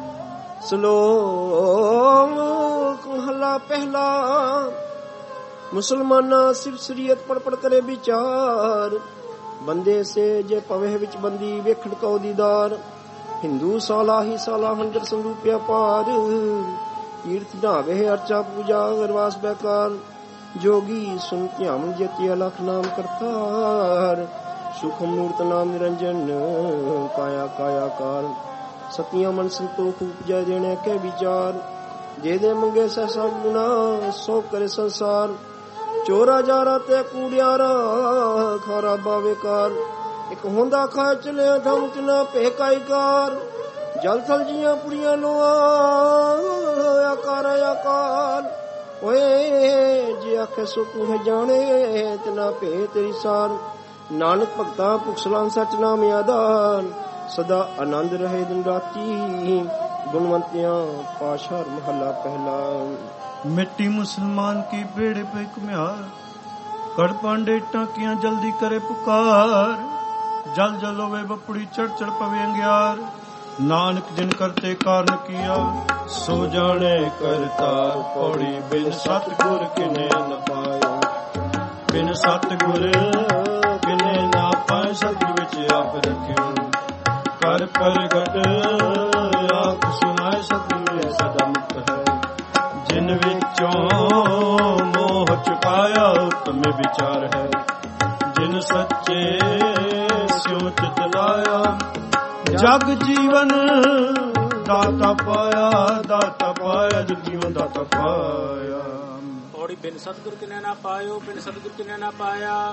B: ਸ਼ਲੋਕ ਮਹਲਾ ਪਹਿਲਾ। ਮੁਸਲਮਾਨਾ ਸਿਰ ਸਰੀਅਤ ਪੜ ਪੜ ਕਰੇ ਵਿਚਾਰ, ਬੰਦੇ ਸੇ ਜੇ ਭਵੇ ਵਿੱਚ ਬੰਦੀ ਵੇਖਣ ਕਉ ਦੀਦਾਰ, ਹਿੰਦੂ ਸਾਲਾ ਹੀ ਸਾਲਾ ਹੰਦਰ ਸੰਰੂਪਿਆ ਪਾਰ, ਤੀਰਥ ਢਾਵੇ ਅਰਚਾ ਪੂਜਾ ਅਰਵਾਸ ਬੈਕਾਰ, ਜੋਗੀ ਸੁਨ ਧਿਆਨ ਜੇਤੀ ਅਲਖ ਨਾਮ ਕਰਤਾਰ, ਸੁਖ ਮੂਰਤ ਨਾਮ ਨਿਰੰਜਨ ਕਾਇਆ ਕਾਇਆਕਾਰ, ਸਤਿਆਂ ਮਨ ਸੰਤੋਖ ਉਪਜੈ ਦੇਣੇ ਕੇ ਵਿਚਾਰ, ਜੇ ਦੇ ਮੰਗੇ ਸਹਿ ਗੁਣਾ ਸੋ ਕਰੇ ਸੰਸਾਰ, ਚੋਰਾ ਜਾਰਾ ਤੇ ਕੂੜਿਆਰਾ ਖਾਰਾ ਬਾਵੇਕਾਰ, ਇੱਕ ਹੁੰਦਾ ਖਾ ਚਲਿਆ ਧਮ ਕਿਨਾ ਭੇਕਾਈਕਾਰ, ਜਲ ਥਲ ਜੀਆਂ ਪੁਰੀਆਂ ਲੋਆ ਆਕਾਰ ਆਕਾਰ, ਓਏ ਜੇ ਆਖੇ ਸੋ ਤੂੰ ਹੈ ਜਾਣੇ ਤਿਨਾ ਭੇ ਤੇਰੀ ਸਾਰ, ਨਾਨਕ ਭਗਤਾਂ ਪੁਖਸਲਾਂ ਸਚ ਨਾਮ ਆਧਾਰ, ਸਦਾ ਆਨੰਦ ਰਹੇ ਦਿਨ ਰਾਤੀ, ਗੁਣਵੰਤਿਆਂ ਪਾਸ਼ਾ। ਮਹੱਲਾ ਪਹਿਲਾ।
A: ਮਿੱਟੀ ਮੁਸਲਮਾਨ ਕੀ ਬੇੜੇ ਪੇ ਘੁਮਿਆਰ, ਕੜ ਪਾਂਡੇ ਟਾਂਕਿਆਂ ਜਲਦੀ ਕਰੇ ਪੁਕਾਰ, ਜਲ ਜਲ ਹੋਵੇ ਬਪੜੀ ਚੜ ਚੜ ਪਵੇ ਅੰਗਿਆਰ, ਨਾਨਕ ਜਿਨ ਕਰਤੇ ਕਾਰਨ ਕੀਆ ਸੋ ਜਾਣੇ ਕਰਤਾਰ, ਪੌੜੀ ਬਿਨ ਸਤਿਗੁਰ ਕਿਨੇ ਨ ਪਾਇਆ, ਬਿਨ ਸਤਿਗੁਰ ਕਿਨੇ ਨਾ ਪਾਏ, ਸਤਿ ਵਿੱਚ ਆਪ ਰਖਿਓ ਕਰ ਪ੍ਰਗਟ ਆਖ ਸੁਨਾਏ, ਸਤਿ ਸਦਾ ਮੁਕਤ ਹੈ, ਜਿਨ ਵਿੱਚੋਂ ਮੋਹ ਚੁਕਾਇਆ ਉਤਮ ਵਿਚਾਰ ਹੈ, ਜਿਨ ਸੱਚੇ ਸਿਉ ਚਿਤ ਲਾਇਆ, ਜਗ ਜੀਵਨ ਦਾਤਾ ਪਾਇਆ, ਦਾਤਾ ਪਾਇਆ ਜਗ ਜੀਵਨ ਦਾਤਾ ਪਾਇਆ।
C: ਔੜੀ ਬਿਨ ਸਤਿਗੁਰ ਕਿਨੇ ਨਾ ਪਾਇਓ, ਬਿਨ ਸਤਿਗੁਰ ਕਿਨੇ ਨਾ ਪਾਇਆ,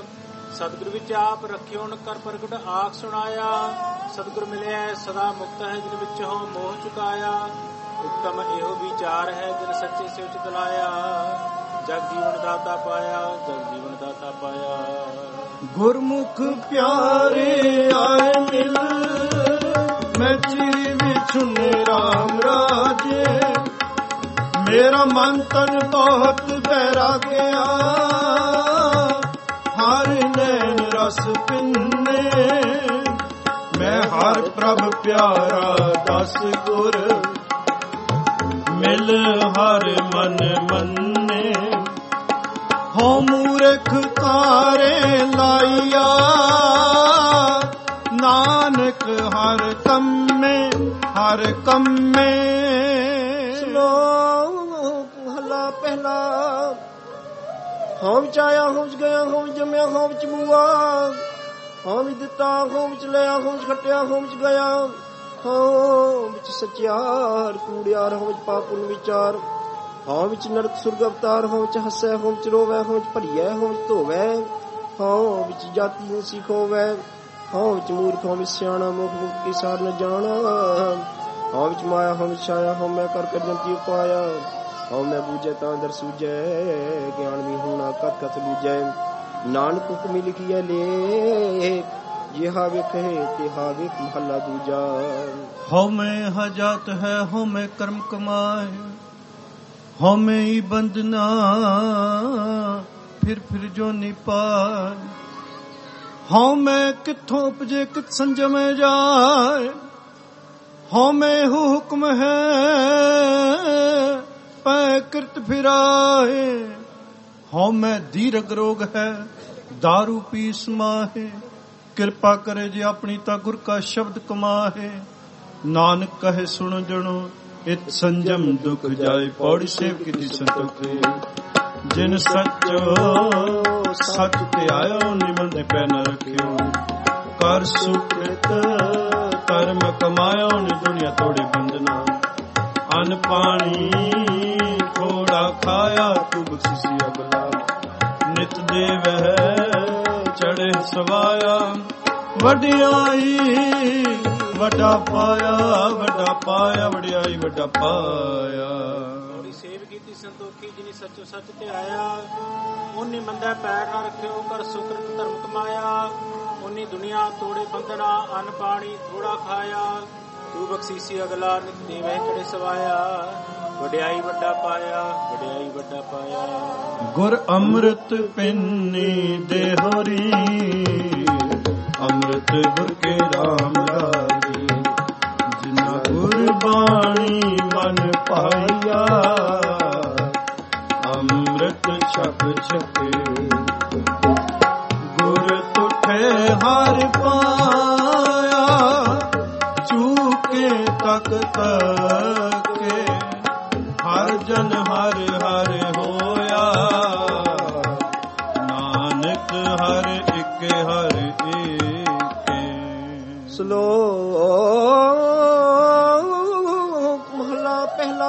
C: ਸਤਿਗੁਰ ਵਿੱਚ ਆਪ ਰੱਖਿਓ ਨ ਕਰ ਪ੍ਰਗਟ ਆਖ ਸੁਣਾਇਆ। ਸਤਿਗੁਰ ਮਿਲਿਆ ਸਦਾ ਮੁਕਤ ਹੈ ਜਿਨ ਵਿੱਚ ਹੋ ਮੋਹ ਚੁਕਾਇਆ। ਉੱਤਮ ਇਹੋ ਵਿਚਾਰ ਹੈ ਜਿਨ ਸੱਚੇ ਸਿਉ ਚ ਦਲਾਇਆ। ਜਗ ਜੀਵਨ ਦਾਤਾ ਪਾਇਆ, ਜਗ ਜੀਵਨ ਦਾਤਾ ਪਾਇਆ।
A: ਗੁਰਮੁਖ ਪਿਆਰੇ ਆਏ ਮਿਲ, ਮੈਂ ਚਿਰ ਵਿਛੁਨੇ ਰਾਮ ਰਾਜੇ। ਮੇਰਾ ਮਨ ਤਨ ਬਹੁਤ ਬੈਰਾਗਿਆ, ਹਰ ਨੈਣ ਰਸ ਪਿੰਨੇ। ਮੈਂ ਹਰ ਪ੍ਰਭ ਪਿਆਰਾ ਦਸ ਗੁਰ, ਮਿਲ ਹਰ ਮਨ ਮੰਨੇ। ਹੋ ਮੂਰਖ ਕਾਰੇ ਲਾਈਆ, ਨਾਨਕ ਹਰ ਕੰਮੇ ਹਰ ਕੰਮੇ।
B: ਮਹਲਾ ਪਹਿਲਾ। ਹਾਂ ਵਿੱਚ ਆਇਆ, ਹਾਂ ਵਿੱਚ ਗਿਆ, ਹਾਂ ਵਿੱਚ ਜੰਮਿਆ, ਹਾਂ ਵਿੱਚ ਬੂਆ। ਹਾਂ ਵਿੱਚ ਦਿੱਤਾ, ਹਾਂ ਵਿੱਚ ਲਿਆ, ਹਾਂ ਵਿੱਚ ਖੱਟਿਆ, ਹਾਂ ਵਿੱਚ ਗਿਆ। ਹਾਂ ਵਿੱਚ ਸੱਚਿਆਰ ਕੂੜਿਆਰ, ਹਾਂ ਵਿੱਚ ਪਾਪ ਪੁੰਨ ਵਿਚਾਰ। ਹਾਂ ਵਿੱਚ ਨਰਕ ਸੁਰਗ ਅਵਤਾਰ, ਹਾਂ ਵਿੱਚ ਹੱਸੈ, ਹਾਂ ਵਿੱਚ ਰੋਵੈ, ਹਾਂ ਵਿੱਚ ਭਰੀਐ, ਹਾਂ ਵਿੱਚ ਧੋਵੈ। ਹਾਂ ਵਿੱਚ ਜਾਤੀ ਸਿੱਖ ਹੋਵੈ, ਹਾਂ ਵਿੱਚ ਮੂਰਖ, ਹਾਂ ਵਿੱਚ ਸਿਆਣਾ। ਮੁਖ ਮੁਖ ਕੀ ਸਾਰ ਨ ਜਾਣਾ। ਹਾਂ ਵਿੱਚ ਮਾਇਆ, ਹਾਂ ਵਿੱਚ ਛਾਇਆ। ਹਾਂ ਮੈਂ ਕਰ ਕਰ ਜੰਤੀ ਉਪਾਇਆ। ਹਾਂ ਮੈਂ ਬੂਝੈ ਤਾਂ ਦਰ ਸੂਝੈ, ਗਿਆਨ ਵੀ ਹੋਣਾ ਕਤ ਕਤ ਲੂਝੈ। ਨਾਨਕ ਹੁਕਮੀ ਲਿਖੀਐ ਲੇਖ, ਜਿਹਾ ਵੇਖੇ ਤਿਹਾ ਵੇਖ। ਮਹੱਲਾ ਦੂਜਾ।
A: ਹਉ ਮੈਂ ਹਜਾਤ ਹੈ, ਹਉ ਮੈਂ ਕਰਮ ਕਮਾਏ। ਹਉ ਮੈਂ ਹੀ ਬੰਦਨਾ, ਫਿਰ ਜੋ ਨੀ ਪਾਏ। ਹਉ ਮੈਂ ਕਿੱਥੋਂ ਉਪਜੇ ਕਿਤ ਸੰਜਮੇ ਜਾਏ। ਹਉ ਮੈਂ ਹੁਕਮ ਹੈ, ਪੈ ਕਿਰਤ ਫਿਰਾਏ। ਹਉ ਮੈਂ ਦੀਰਘ ਰੋਗ ਹੈ, दारू पी समाहे। किरपा करे जे अपनी ता गुर का शब्द कमाहे। नानक कहे सुनो जनो इत संजम दुख जाए। पौड़ी सेव की संतोख जिन सचो सच ते आयो निमन पे न रखियो। कर सुकृत कर्म कमायो नि दुनिया तोड़े बंधना। अन पानी थोड़ा खाया तू बख्शिसी अगला। नित देव चढ़े सवाया वडियाई वड्डा पाया। वड्डा पाया वडियाई वड्डा पाया।
C: सेव कीती संतोखी जिनी सचो सच ते आया। उन्नी मंदा पैर ना रखियो कर सुकृत धर्म कमाया। उन्नी दुनिया तोड़े बंधना अन्न पानी थोड़ा खाया। तू बख्शीसी अगला नित देवे चढ़े सवाया। वडियाई वड्डा पाया वडियाई वड्डा पाया।
A: गुर अमृत पिन्नी देहोरी अमृत गुर के राम लागी। जिना गुरबाणी मन पाया अमृत छक छके। गुर तुठे हर पाया चूके तक तके। हर जन हर हर होया नानक हर एक हर एक।
B: श्लोक महला पहला।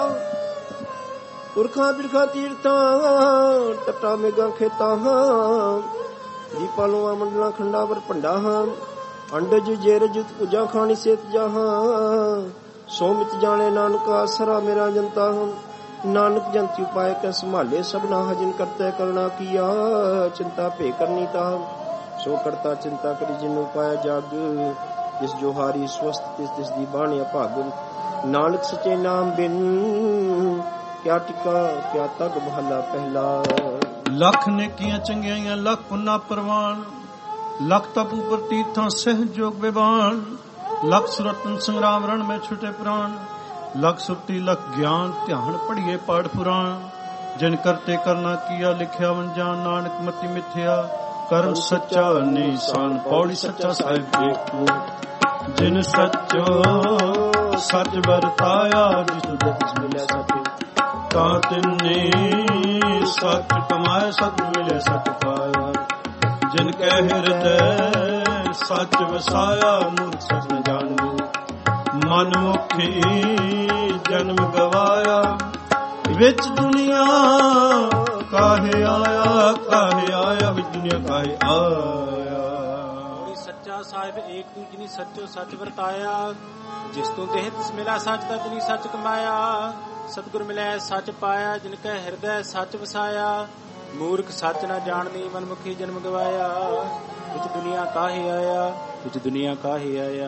B: पुरखा बिरखा तीर्था टटा मेगा खेता। दीपालुआ मंडला खंडावर पंडा। अंडज जेरज पूजा खानी सेत जहां। सोमित जाने नानका सरा मेरा जनता। नानक जंती उपाय कै संभाले सबना। हजन करते करना किया चिंता पे करनी ता। सो करता चिंता करी जिन उपाय जाग। जिस जो हारी स्वस्थ तिस तिस दी बाणी अभाग। नानक सचे नाम बिन क्या टिका क्या तग। महला पहला।
A: लख नेकियां चंगियां लख पुन्ना परवान। लख तप उपर तीर्थां सहज जोग विवान। लख सुरतन संग्राम रण में छुटे प्राण। लख सुरती लख ज्ञान ध्यान पढ़िए पाठ पुराण। जिन करते करना किया लिखिया वंजान। नानक मति मिथ्या कर्म सच्चा निशान। पौड़ी सच्चा साहिब देखो। जिन सच्चो सच बरताया। जिस जिस मिले सच ता तिन्ने सच कमाए। सच मिले सच पाया। जिन कह हृदय सच वसाया। मूर्ख सच न जानू मन मुखी जन्म गवाया। विच दुनिया ਕਾਹੇ ਆਇਆ ਵਿੱਚ ਦੁਨੀਆ ਕਾਹੇ ਆਇਆ।
C: ਸੱਚਾ ਸਾਹਿਬ ਏਕ ਦੂਜਨੀ ਸੱਚੋ ਸੱਚ ਵਰਤਾਇਆ, ਜਿਸ ਤੂੰ ਦੇਹ ਮਿਲਾ ਸੱਚ ਤਾਂ ਤਨੀ ਸੱਚ ਕਮਾਇਆ। ਸਤਿਗੁਰ ਮਿਲੈ ਸੱਚ ਪਾਇਆ, ਜਿਨ ਕੈ ਹਿਰਦੈ ਸੱਚ ਵਸਾਇਆ। ਮੂਰਖ ਸੱਚ ਨਾ ਜਾਣਨੀ, ਮਨਮੁਖੀ ਜਨਮ ਗਵਾਇਆ। ਵਿੱਚ ਦੁਨੀਆ ਕਾਹੇ ਆਇਆ, ਵਿੱਚ ਦੁਨੀਆ ਕਾਹੇ ਆਇਆ।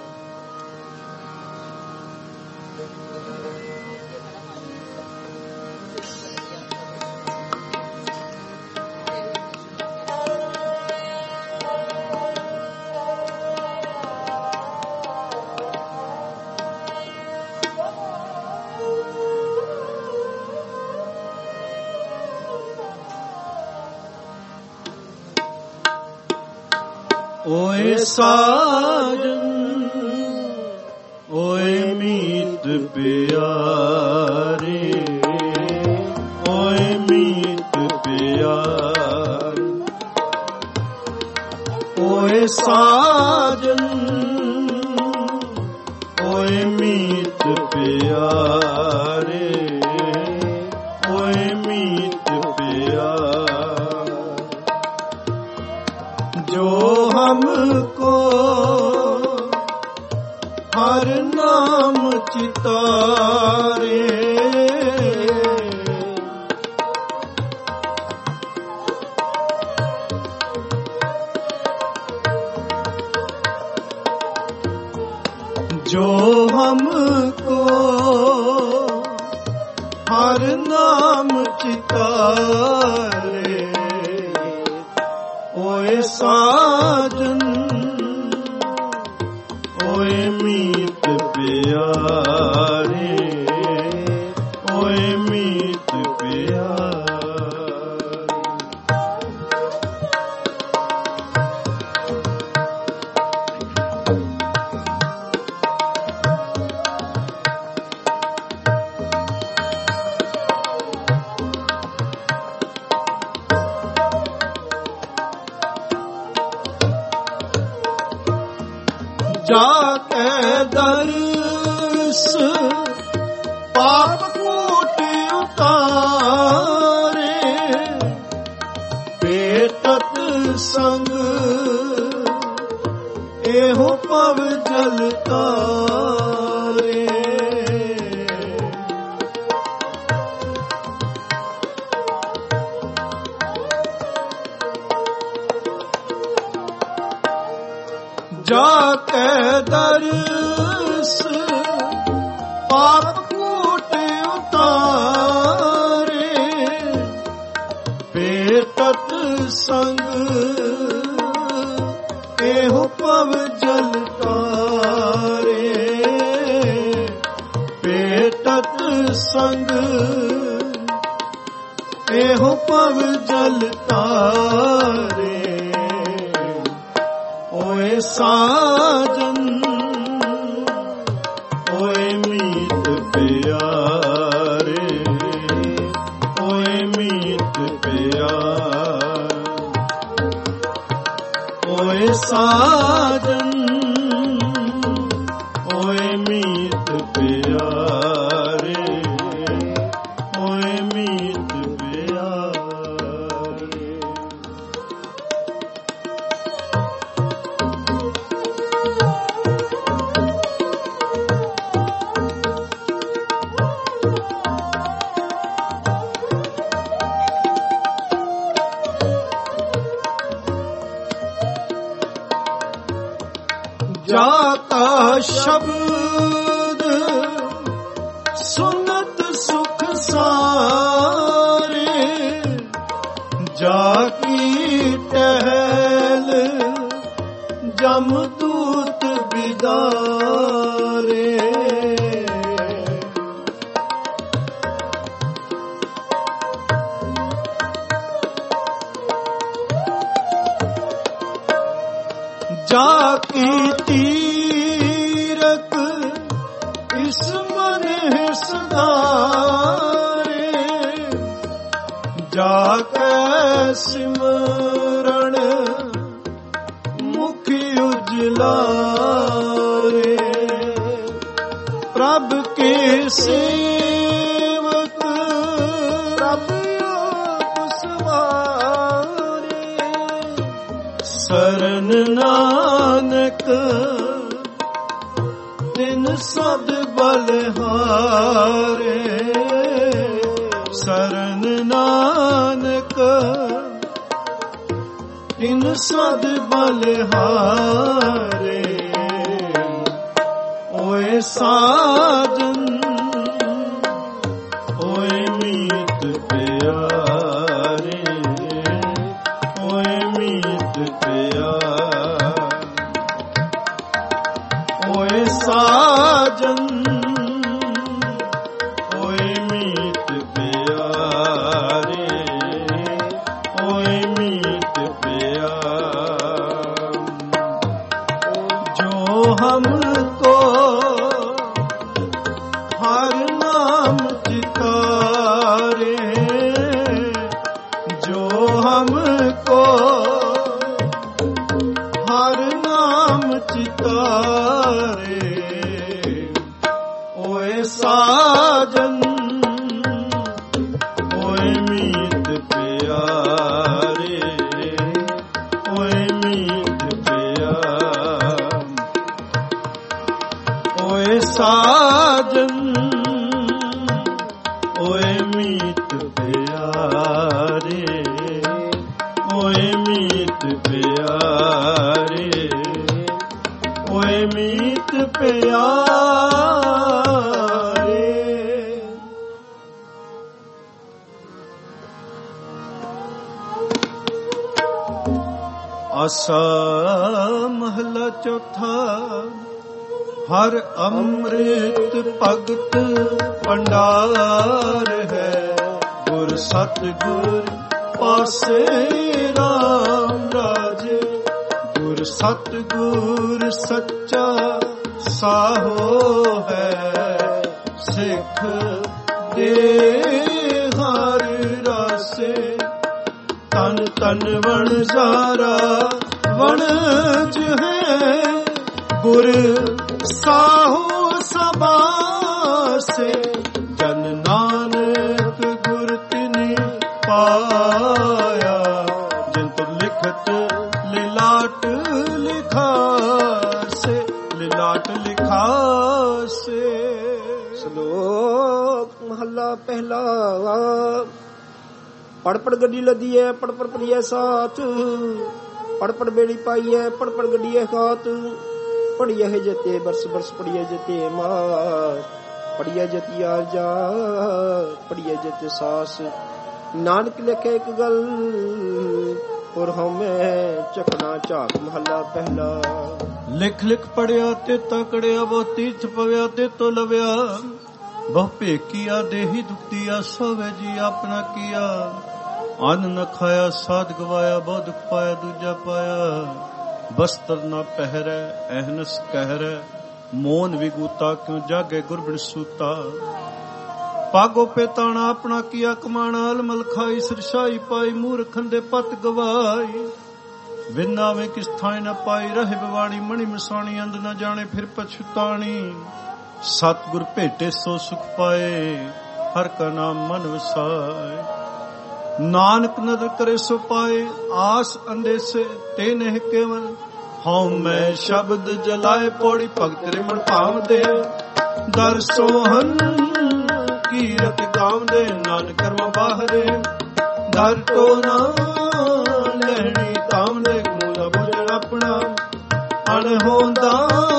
A: ਓਏ ਸਾਜਨ ਓਏ ਮੀਤ ਪਿਆਰੇ, ਓਏ ਮੀਤ ਪਿਆਰੇ। ਓਏ ਸਾਜਨ ਓਏ ਮੀਤ ਪਿਆਰੇ, ਓਏ ਮੀਤ ਪਿਆਰੇ। जो हमको हर नाम चितारे, जो हमको हर नाम चितारे। ओए साजन ओए मीत प्यारे, ओए मीत प्यारे। जाके दर्श पाप कूट उतारे, पेटत संग एहो पव जल तारे। जाके दर्श पाप कूट उतारे, पेटत संग एहो पव जल तारे। पेटत संग एहो पव जल तारे। ओए साजन ओए मीत प्यारे, ओए मीत प्यारे। ओए साजन ओए मीत प्यारे, ओए मीत प्यारे। जाता शब्द सुनत सुख सारे, जाकी टहल जमदूत बिदारे। जाकी तीरक इस मन हिसदारे, जाके सिमरण मुखी उजलारे। प्रभ के सेवक प्रभ ਤਿਨ ਸਦ ਬਲਿਹਾਰੇ ਸਰਨ ਨਾਨਕ ਤਿਨ ਸਦ ਬਲਿਹਾਰੇ ਓਏ ਸਾਜਨ ਓਏ ਮੀਤ ਪਿਆਰੇ ਓਏ ਮੀਤ ਪਿਆਰੇ ਓਏ ਸਾਜਨ ਓਏ ਮੀਤ ਪਿਆਰੇ ਓਏ ਮੀਤ ਪਿਆਰੇ ਜੋ ਹਮਕੋ ਹਰ ਨਾਮ ਚਿਤਾਰੇ ਜੋ ਹਮਕੋ ਹਰ ਨਾਮ ਚਿਤਾਰੇ ਓਏ ਸਾਜਨ ਓਏ ਮੀਤ ਪਿਆਰੇ ਓਏ ਮੀਤ ਪਿਆਰੇ ਓਏ ਸਾਜਨ ਓਏ ਮੀਤ ਪਿਆਰੇ ਓਏ ਮੀਤ ਪਿਆਰੇ ਓਏ ਮੀਤ ਪਿਆਰੇ। ਆਸਾ ਮਹਲਾ ਚੌਥਾ। ਹਰ ਅੰਮ੍ਰਿਤ ਭਗਤ ਭੰਡਾਰ ਹੈ, ਗੁਰ ਸਤਿਗੁਰ ਪਾਸੇ ਰਾਮ ਰਾਜੇ। ਗੁਰ ਸਤਿਗੁਰ ਸੱਚਾ ਸਾਹੋ ਹੈ, ਸਿੱਖ ਦੇ ਹਰ ਰਾਸੇ। ਤਨ ਤਨ ਵਣਜਾਰਾ ਵਣਜ ਹੈ, ਗੁਰ ਸਾਹੂ ਸਬਾਸੇ। ਜਨ ਨਾਨਕ ਗੁਰ ਤਿਨਿ ਪਾਇਆ, ਜਿਨ ਤੁਰ ਲਿਖਤ ਲਿਲਾਟ ਲਿਖਾਸੇ। ਲਿਲਾਟ ਲਿਖਾਸੇ।
B: ਸ਼ਲੋਕ ਮਹੱਲਾ ਪਹਿਲਾ। ਪੜ ਪੜ ਗੱਡੀ ਲੱਦੀ ਹੈ, ਪੜ ਪੜ ਪੜੀਐ ਸਾਥ। ਪੜ ਪੜ ਬੇੜੀ ਪਾਈਐ, ਪੜ ਪੜ ਗੱਡੀਐ ਖਾਤ। ਪੜੀਐ ਜਤੇ ਬਰਸ ਬਰਸ, ਪੜੀਐ ਜਤੇ ਮਾਤ। ਪੜੀਐ ਜਤੀ ਆਰਜਾ, ਪੜੀਐ ਜਤੇ ਸਾਸ। ਨਾਨਕ ਲਿਖੇ ਇੱਕ ਗੱਲ, ਔਰ ਹਉਮੈ ਝਕਣਾ ਝਾਕ। ਮਹੱਲਾ ਪਹਿਲਾ।
A: ਲਿਖ ਲਿਖ ਪੜਿਆ ਤੇ ਤਕੜਿਆ, ਬਹੁ ਤੀਰਥ ਪਵਿਆ ਤੇ ਤੋ ਲਵਿਆ। ਬਹੁ ਭੇਕੀਆ ਦੇਹੀ ਦੁਖਦੀਆ, ਸੋਵੇ ਜੀ ਆਪਣਾ ਕੀਆ। ਅੰਨ ਨ ਖਾਇਆ ਸਾਧ ਗਵਾਇਆ, ਬਹੁ ਦੁਖ ਪਾਇਆ ਦੂਜਾ ਪਾਇਆ। ਬਸਤਰ ਨਾ ਪਹਿਰੈ ਅਹਨਸ ਕਹਿਰੈ, ਮੋਨ ਵਿਗੂਤਾ ਕਿਉ ਜਾਗੇ ਗੁਰਬਿਨ ਸੂਤਾ। ਪਾਗੋ ਪੇਤਾਣਾ ਆਪਣਾ ਕੀਆ ਕਮਾਣਾ, ਅਲਮਲ ਖਾਈ ਸਿਰਸ਼ਾਈ ਪਾਈ। ਮੂਰਖਨ ਦੇ ਪਤ ਗਵਾਈ, ਵਿਨਾ ਵੇ ਕਿਸ ਥਾਂ ਨ ਪਾਈ। ਰਹੇ ਬਵਾਣੀ ਮਣੀ ਮਸਾਣੀ, ਅੰਧ ਨ ਜਾਣੇ ਫਿਰ ਪਛਤਾਣੀ। ਸਤਿਗੁਰ ਭੇਟੇ ਸੋ ਸੁਖ ਪਾਏ, ਹਰ ਕਾ ਨਾਮ ਮਨ ਵਸਾਏ। ਨਾਨਕ ਨਦਰ ਕਰੇ ਸੋ ਪਾਏ, ਆਸ ਅੰਦੇਸੇ ਤੇ ਨਹਿ ਕੇਵਲ। ਹਉ ਮੈਂ ਸ਼ਬਦ ਜਲਾਏ, ਪੌੜੀ ਭਗਤ ਰਿਮਣ ਭਾਵ ਦੇ। ਦਰ ਸੋਹਨ ਕੀਰਤ ਕਾਮ ਦੇ, ਨਾਨਕ ਕਰਮ ਬਾਹਰੇ। ਦਰ ਟੋ ਨਾ ਲੈਣੀ ਤਾਮ ਦੇ, ਮੂਲਾ ਬੁਝਣ ਆਪਣਾ। ਅਣਹੋਂਦਾ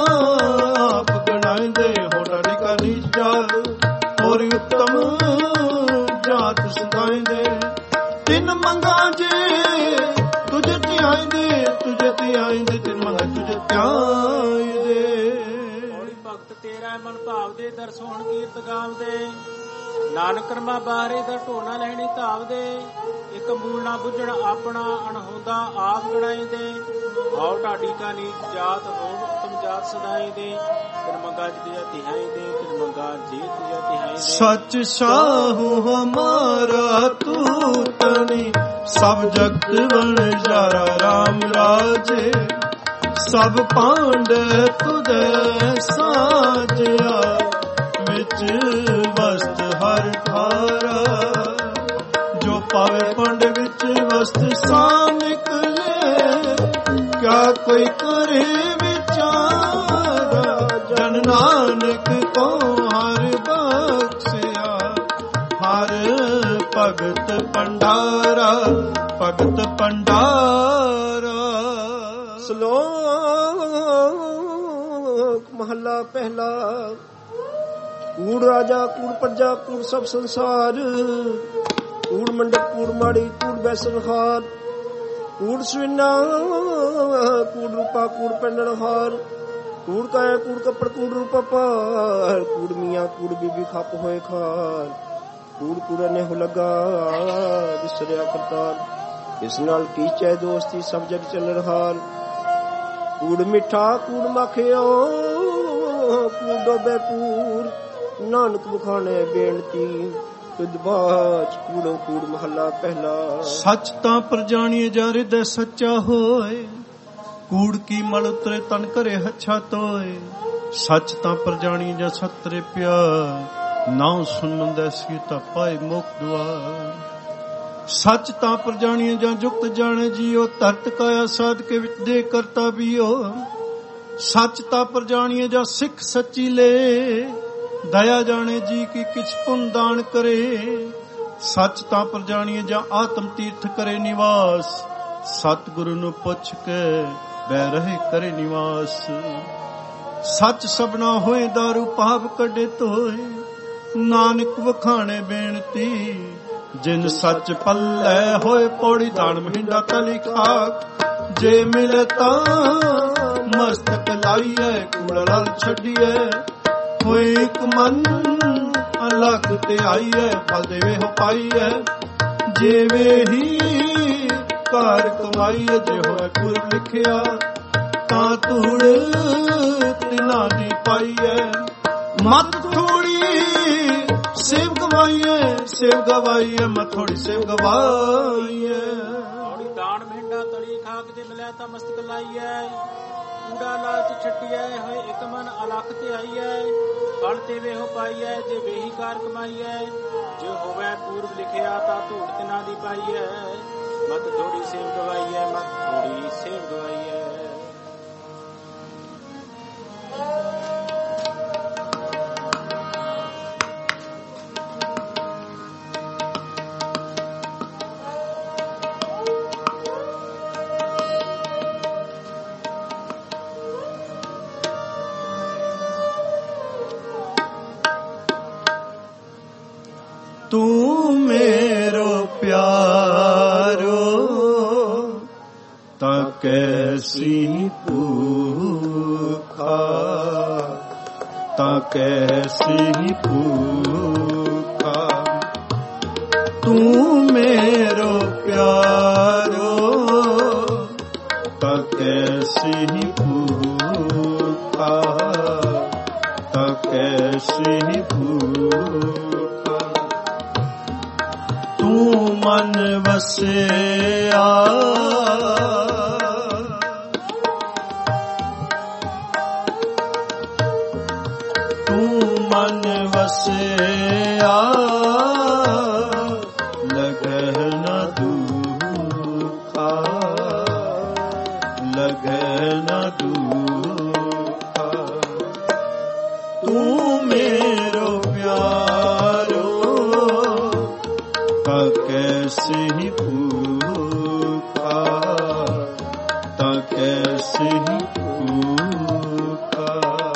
A: ਆਪ ਗਣਾਇਂਦੇ, ਹੋਟਾ ਟਿਕਾ ਨੀਚ ਜਾਲ। ਹੋਰ ਉਤਮ ਜਾਤ ਸਦਾਇਂਦੇ, ਤਿੰਨ ਮੰਗਾ ਜੇ ਤੁਝੇ ਧਿਆਇਂਦੇ। ਤੁਝੇ ਧਿਆਇਂਦੇ ਤਿੰਨ ਮੰਗਾ ਤੁਝੇ ਧਿਆਇਂਦੇ।
C: ਹੌਲੀ ਭਗਤ ਤੇਰਾ ਮਨ ਭਾਵਦੇ, ਦਰ ਸੋਹਣ ਕੀਰਤ ਗਾਵਦੇ। ਨਾਨਕ ਕਰਮਾ ਬਾਹਰੇ, ਦਰ ਢੋਣਾ ਲੈਣੀ ਧਾਵਦੇ। ਇੱਕ ਮੂਲ ਨਾ ਬੁੱਝਣ ਆਪਣਾ, ਅਣਹੋਂਦਾ ਆਪ ਗਣਾਈਂਦੇ। ਆਉ ਢਾਡੀ ਕਾ ਨੀਚ ਜਾਤ, ਹੋਵ ਉਤਮ ਜਾਤ ਸਦਾਈਂਦੇ। ਤਿਨ ਮੰਗਾ ਜਿਆ ਧਿਆਈਂਦੇ, ਤਿਨ ਮੰਗਾ ਜੇ ਤੁਝੇ ਧਿਆਈਂਦੇ।
A: ਸੱਚ ਸਾਹੂ ਹਮਾਰਾ ਤੂ ਤਣੀ, ਸਭ ਜਗਤ ਵਣਜਾਰਾ ਰਾਮ ਰਾਜੇ। ਸਭ ਪਾਂਡੇ ਤੁਧੇ ਸਾਜਿਆ, ਵਿੱਚ ਵਸਤ ਹਰ ਠਾਰਾ। ਜੋ ਪਾਵੇ ਪੰਡ ਵਿੱਚ ਵਸਤ ਸਾ ਨਿਕਲੇ, ਕਿਆ ਕੋਈ ਕਰੇ ਵਿਚਾਰ। ਨਾਨਕ ਕੋ ਹਰ ਬਖਸ਼ਿਆ। ਹਰ ਭਗਤ ਭੰਡਾਰਾ, ਭਗਤ ਭੰਡਾਰਾ।
B: ਸ਼ਲੋਕ ਮਹੱਲਾ ਪਹਿਲਾ। ਕੂੜ ਰਾਜਾ, ਕੂੜ ਪ੍ਰਜਾ, ਕੂੜ ਸਭ ਸੰਸਾਰ। ਕੂੜ ਮੰਡਪ, ਕੂੜ ਮਾੜੀ, ਕੂੜ ਬੈਸਨਹਾਰ। ਕੂੜ ਸਵਿਨਾ, ਕੂੜ ਰੂਪਾ, ਕੂੜ ਪਹਿਨਣਹਾਰ। ਕੂੜ ਕਾਇਆ, ਕੂੜ ਕੱਪੜ, ਕੂੜ ਰੂਪਾ ਪਾਰ। ਕੂੜ ਮੀਆਂ, ਕੂੜ ਬੀਬੀ ਖੱਪ ਹੋਏ ਖਾਰ। ਕੂੜ ਕੂੜਾ ਨੇ ਹੋ ਲੱਗਾ ਵਿਸਰਿਆ ਕਰਤਾਰ। ਇਸ ਨਾਲ ਕੀਚੈ ਦੋਸਤੀ ਸਭ ਜਗ ਚੱਲਣ ਹਾਰ। ਕੂੜ ਮਿੱਠਾ, ਕੂੜ ਮਾਖਿਓ, ਕੂੜ ਡੋਬੇ ਪੂਰ। ਨਾਨਕ ਬਖਾਣੇ ਬੇਨਤੀ ਤੁਧ ਬਾਚ। ਕੂੜੋ ਕੂੜ ਮਹੱਲਾ ਪਹਿਲਾ।
A: ਸੱਚ ਤਾਂ ਪ੍ਰਜਾਣੀਏ ਜਾ ਹਿਰਦੈ ਸੱਚਾ ਹੋਏ। ਕੂੜ ਕੀ ਮਲ ਉਤਰੇ ਤਨ ਕਰੇ ਹੱਛਾ ਤੋਏ। ਸੱਚ ਤਾਂ ਪ੍ਰਜਾਣੀਏ ਜਾ ਸਤਰੇ ਪਿਆਰ। ਨਾਉ ਸੁਣਨਦੈ ਸੀ ਤਾਂ ਪਾਏ ਮੁਖ ਦੁਆਰ। ਸੱਚ ਤਾਂ ਪ੍ਰਜਾਣੀਏ ਜਾਂ ਜੁਗਤ ਜਾਣੇ ਜੀਓ। ਧਰਤ ਕਾਇਆ ਸਾਧ ਕੇ ਵਿੱਚ ਦੇ ਕਰਤਾ ਬੀਓ। ਸੱਚ ਤਾਂ ਪ੍ਰਜਾਣੀਏ ਜਾਂ ਸਿੱਖ ਸੱਚੀ ਲੈ। ਦਇਆ ਜਾਣੇ ਜੀ ਕੀ ਕਿਛ ਪੁੰਨ ਦਾਨ ਕਰੇ। ਸੱਚ ਤਾਂ ਪ੍ਰਜਾਣੀਏ ਜਾਂ ਆਤਮ ਤੀਰਥ ਕਰੇ ਨਿਵਾਸ। ਸਤਿਗੁਰੂ ਨੂੰ ਪੁੱਛ ਕੇ ਬਹਿ ਰਹੇ ਕਰੇ ਨਿਵਾਸ। ਸੱਚ ਸਭਨਾ ਹੋਏ ਦਾਰੂ ਪਾਪ ਕੱਢੇ ਧੋਏ। ਨਾਨਕ ਵਖਾਣੇ ਬੇਨਤੀ ਜਿਨ ਸੱਚ ਪੱਲੇ ਹੋਏ। ਪੌੜੀ ਦਾਣ ਮਹਿੰਦਾ ਤਲੀ ਖਾਕ। ਜੇ ਮਿਲੇ ਤਾਂ ਮਸਤਕ ਲਾਈਏ। ਕੂੜਾ ਰਲ ਛੱਡੀਏ ਹੋਏ ਇੱਕ ਮਨ। ਅਲੱਗ ਤੇ ਆਈਏ ਫਲ ਦੇਵੇ ਹੋ ਪਾਈਏ। ਜਿਵੇਂ ਹੀ ਘਰ ਕਮਾਈਏ। ਜੇ ਹੋਏ ਪੁਰਬ ਲਿਖਿਆ ਤਾਂ ਧੂੜ ਤਿਨਾ ਦੀ ਪਾਈਏ। ਮਤ ਥੋੜੀ ਸੇਵ ਗਵਾਈਏ, ਸੇਵ ਗਵਾਈਏ। ਮਤ ਥੋੜੀ ਸੇਵ ਗਵਾਈਏ।
C: ਥੋੜੀ ਦਾਣ ਮਹਿੰਡਾ ਤਲੀ ਖਾਕ। ਜੇ ਮਿਲਿਆ ਤਾਂ ਮਸਤਕ ਲਾਈਏ। ਕੂੜਾ ਲਾਲਚ ਛੱਡੀਐ ਹੋਏ ਇੱਕ ਮਨ। ਅਲੱਖ ਤੇ ਆਈਐ ਫਲ ਤੇ ਵੇਹੋ ਪਾਈਐ। ਜੇ ਵੇਹੀ ਕਾਰ ਕਮਾਈਐ। ਜੇ ਹੋਵੇ ਪੂਰਬ ਲਿਖਿਆ ਤਾਂ ਧੂੜ ਤਿਨਾ ਦੀ ਪਾਈਐ। ਮਤ ਥੋੜੀ ਸੇਵ ਗਵਾਈਐ, ਮਤ ਥੋੜੀ ਸੇਵ ਗਵਾਈਐ।
A: ਤੂੰ मेरो प्यारो ता कैसी भूखा। ता कैसी भूखा। तू मेरो प्यारो ता कैसी भूखा। ता कैसी भूखा। तू मन वसिया तू मन वसिया। लगे न दुखा, लगे न दुखा। तू मेरो प्यारो ता कैसी भूखा। ता कैसी भूखा।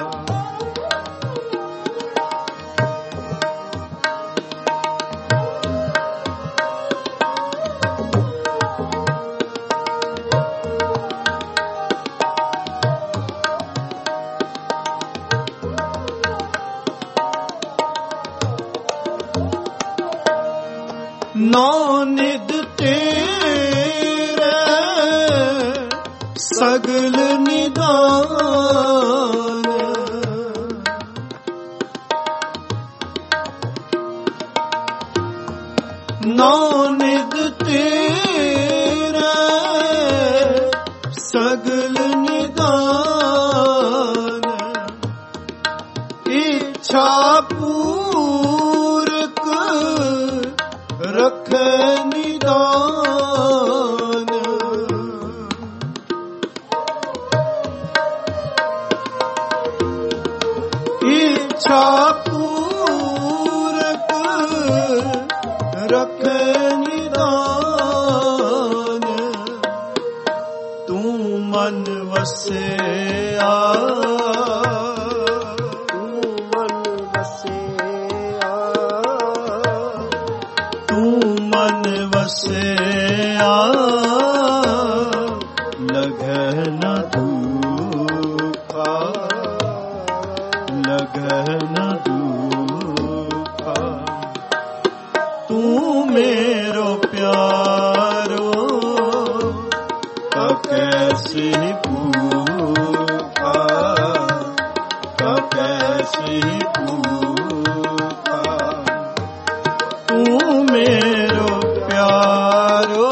A: नौ निध तेरे सगल निदान। नौ निध तेरे सगल निदान। इच्छा पूरक रखे निदान। रखे निदान, तू मन वसे आ,
B: तू मन वसे आ,
A: तू मन वसे आ, लगे न दुखा, लगे न दुखा, तू मेरो प्यारो कैसी भूखा, कैसी भूखा, तू मेरो प्यारो।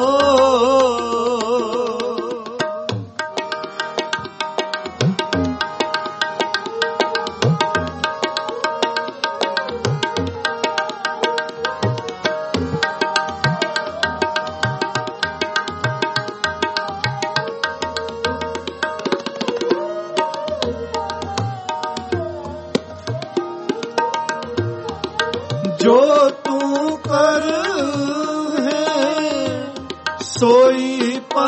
A: जो तू कर है सोई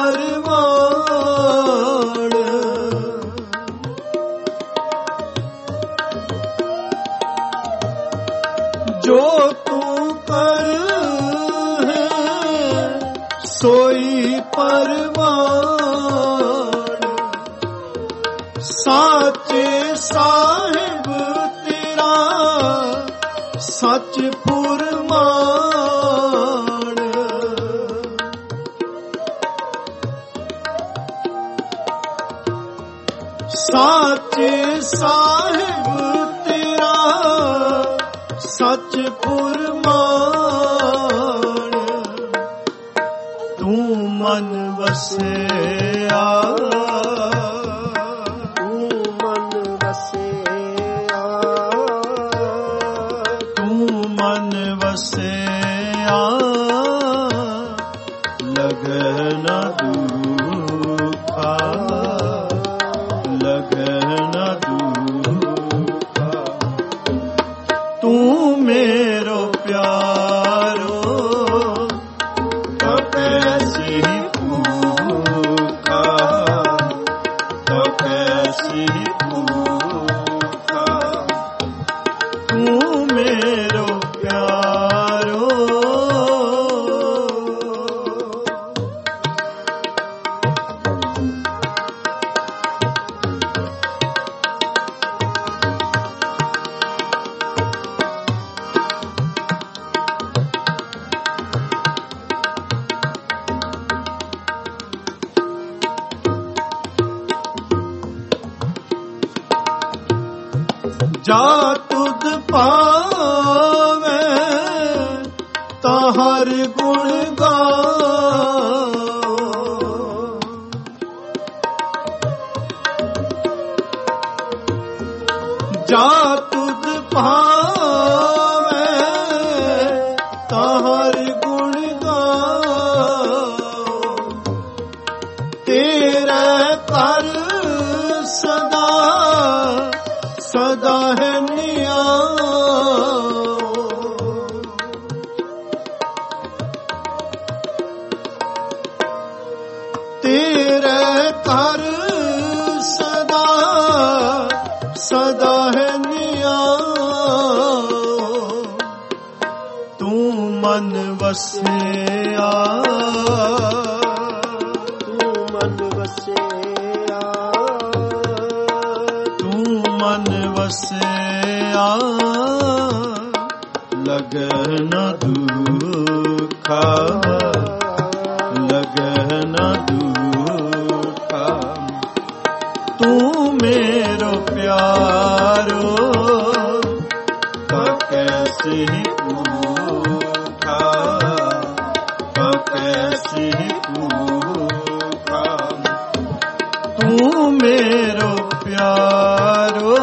A: परवान, जो तू कर है सोई परवान, साचे साहिब तेरा सच पुरमान, साचे साहिब तेरा सच पुरमान, तू मन वसे आ,
B: तू मन वसे आ,
A: तू मन वसे आ, लगे न दुखा, लगे न दुखा, तू मेरो प्यारो कैसी भूखा, कैसी भूखा, तू मेरो प्यारो। जा तुद पावे ताहर गुण गाओ, जा तुद पावे ताहर गुण गाओ, तेरे कर सदा सदा है नियाओ, तेरे कर सदा सदा है नियाओ, तू मन वसे आ,
B: तू मन वसे आ,
A: तू मन वसे आ, लगे न दुखा, लगे न दुखा, तू मेरो प्यारो कैसी भूखा, कैसी भूखा, तू मेरो प्यारो।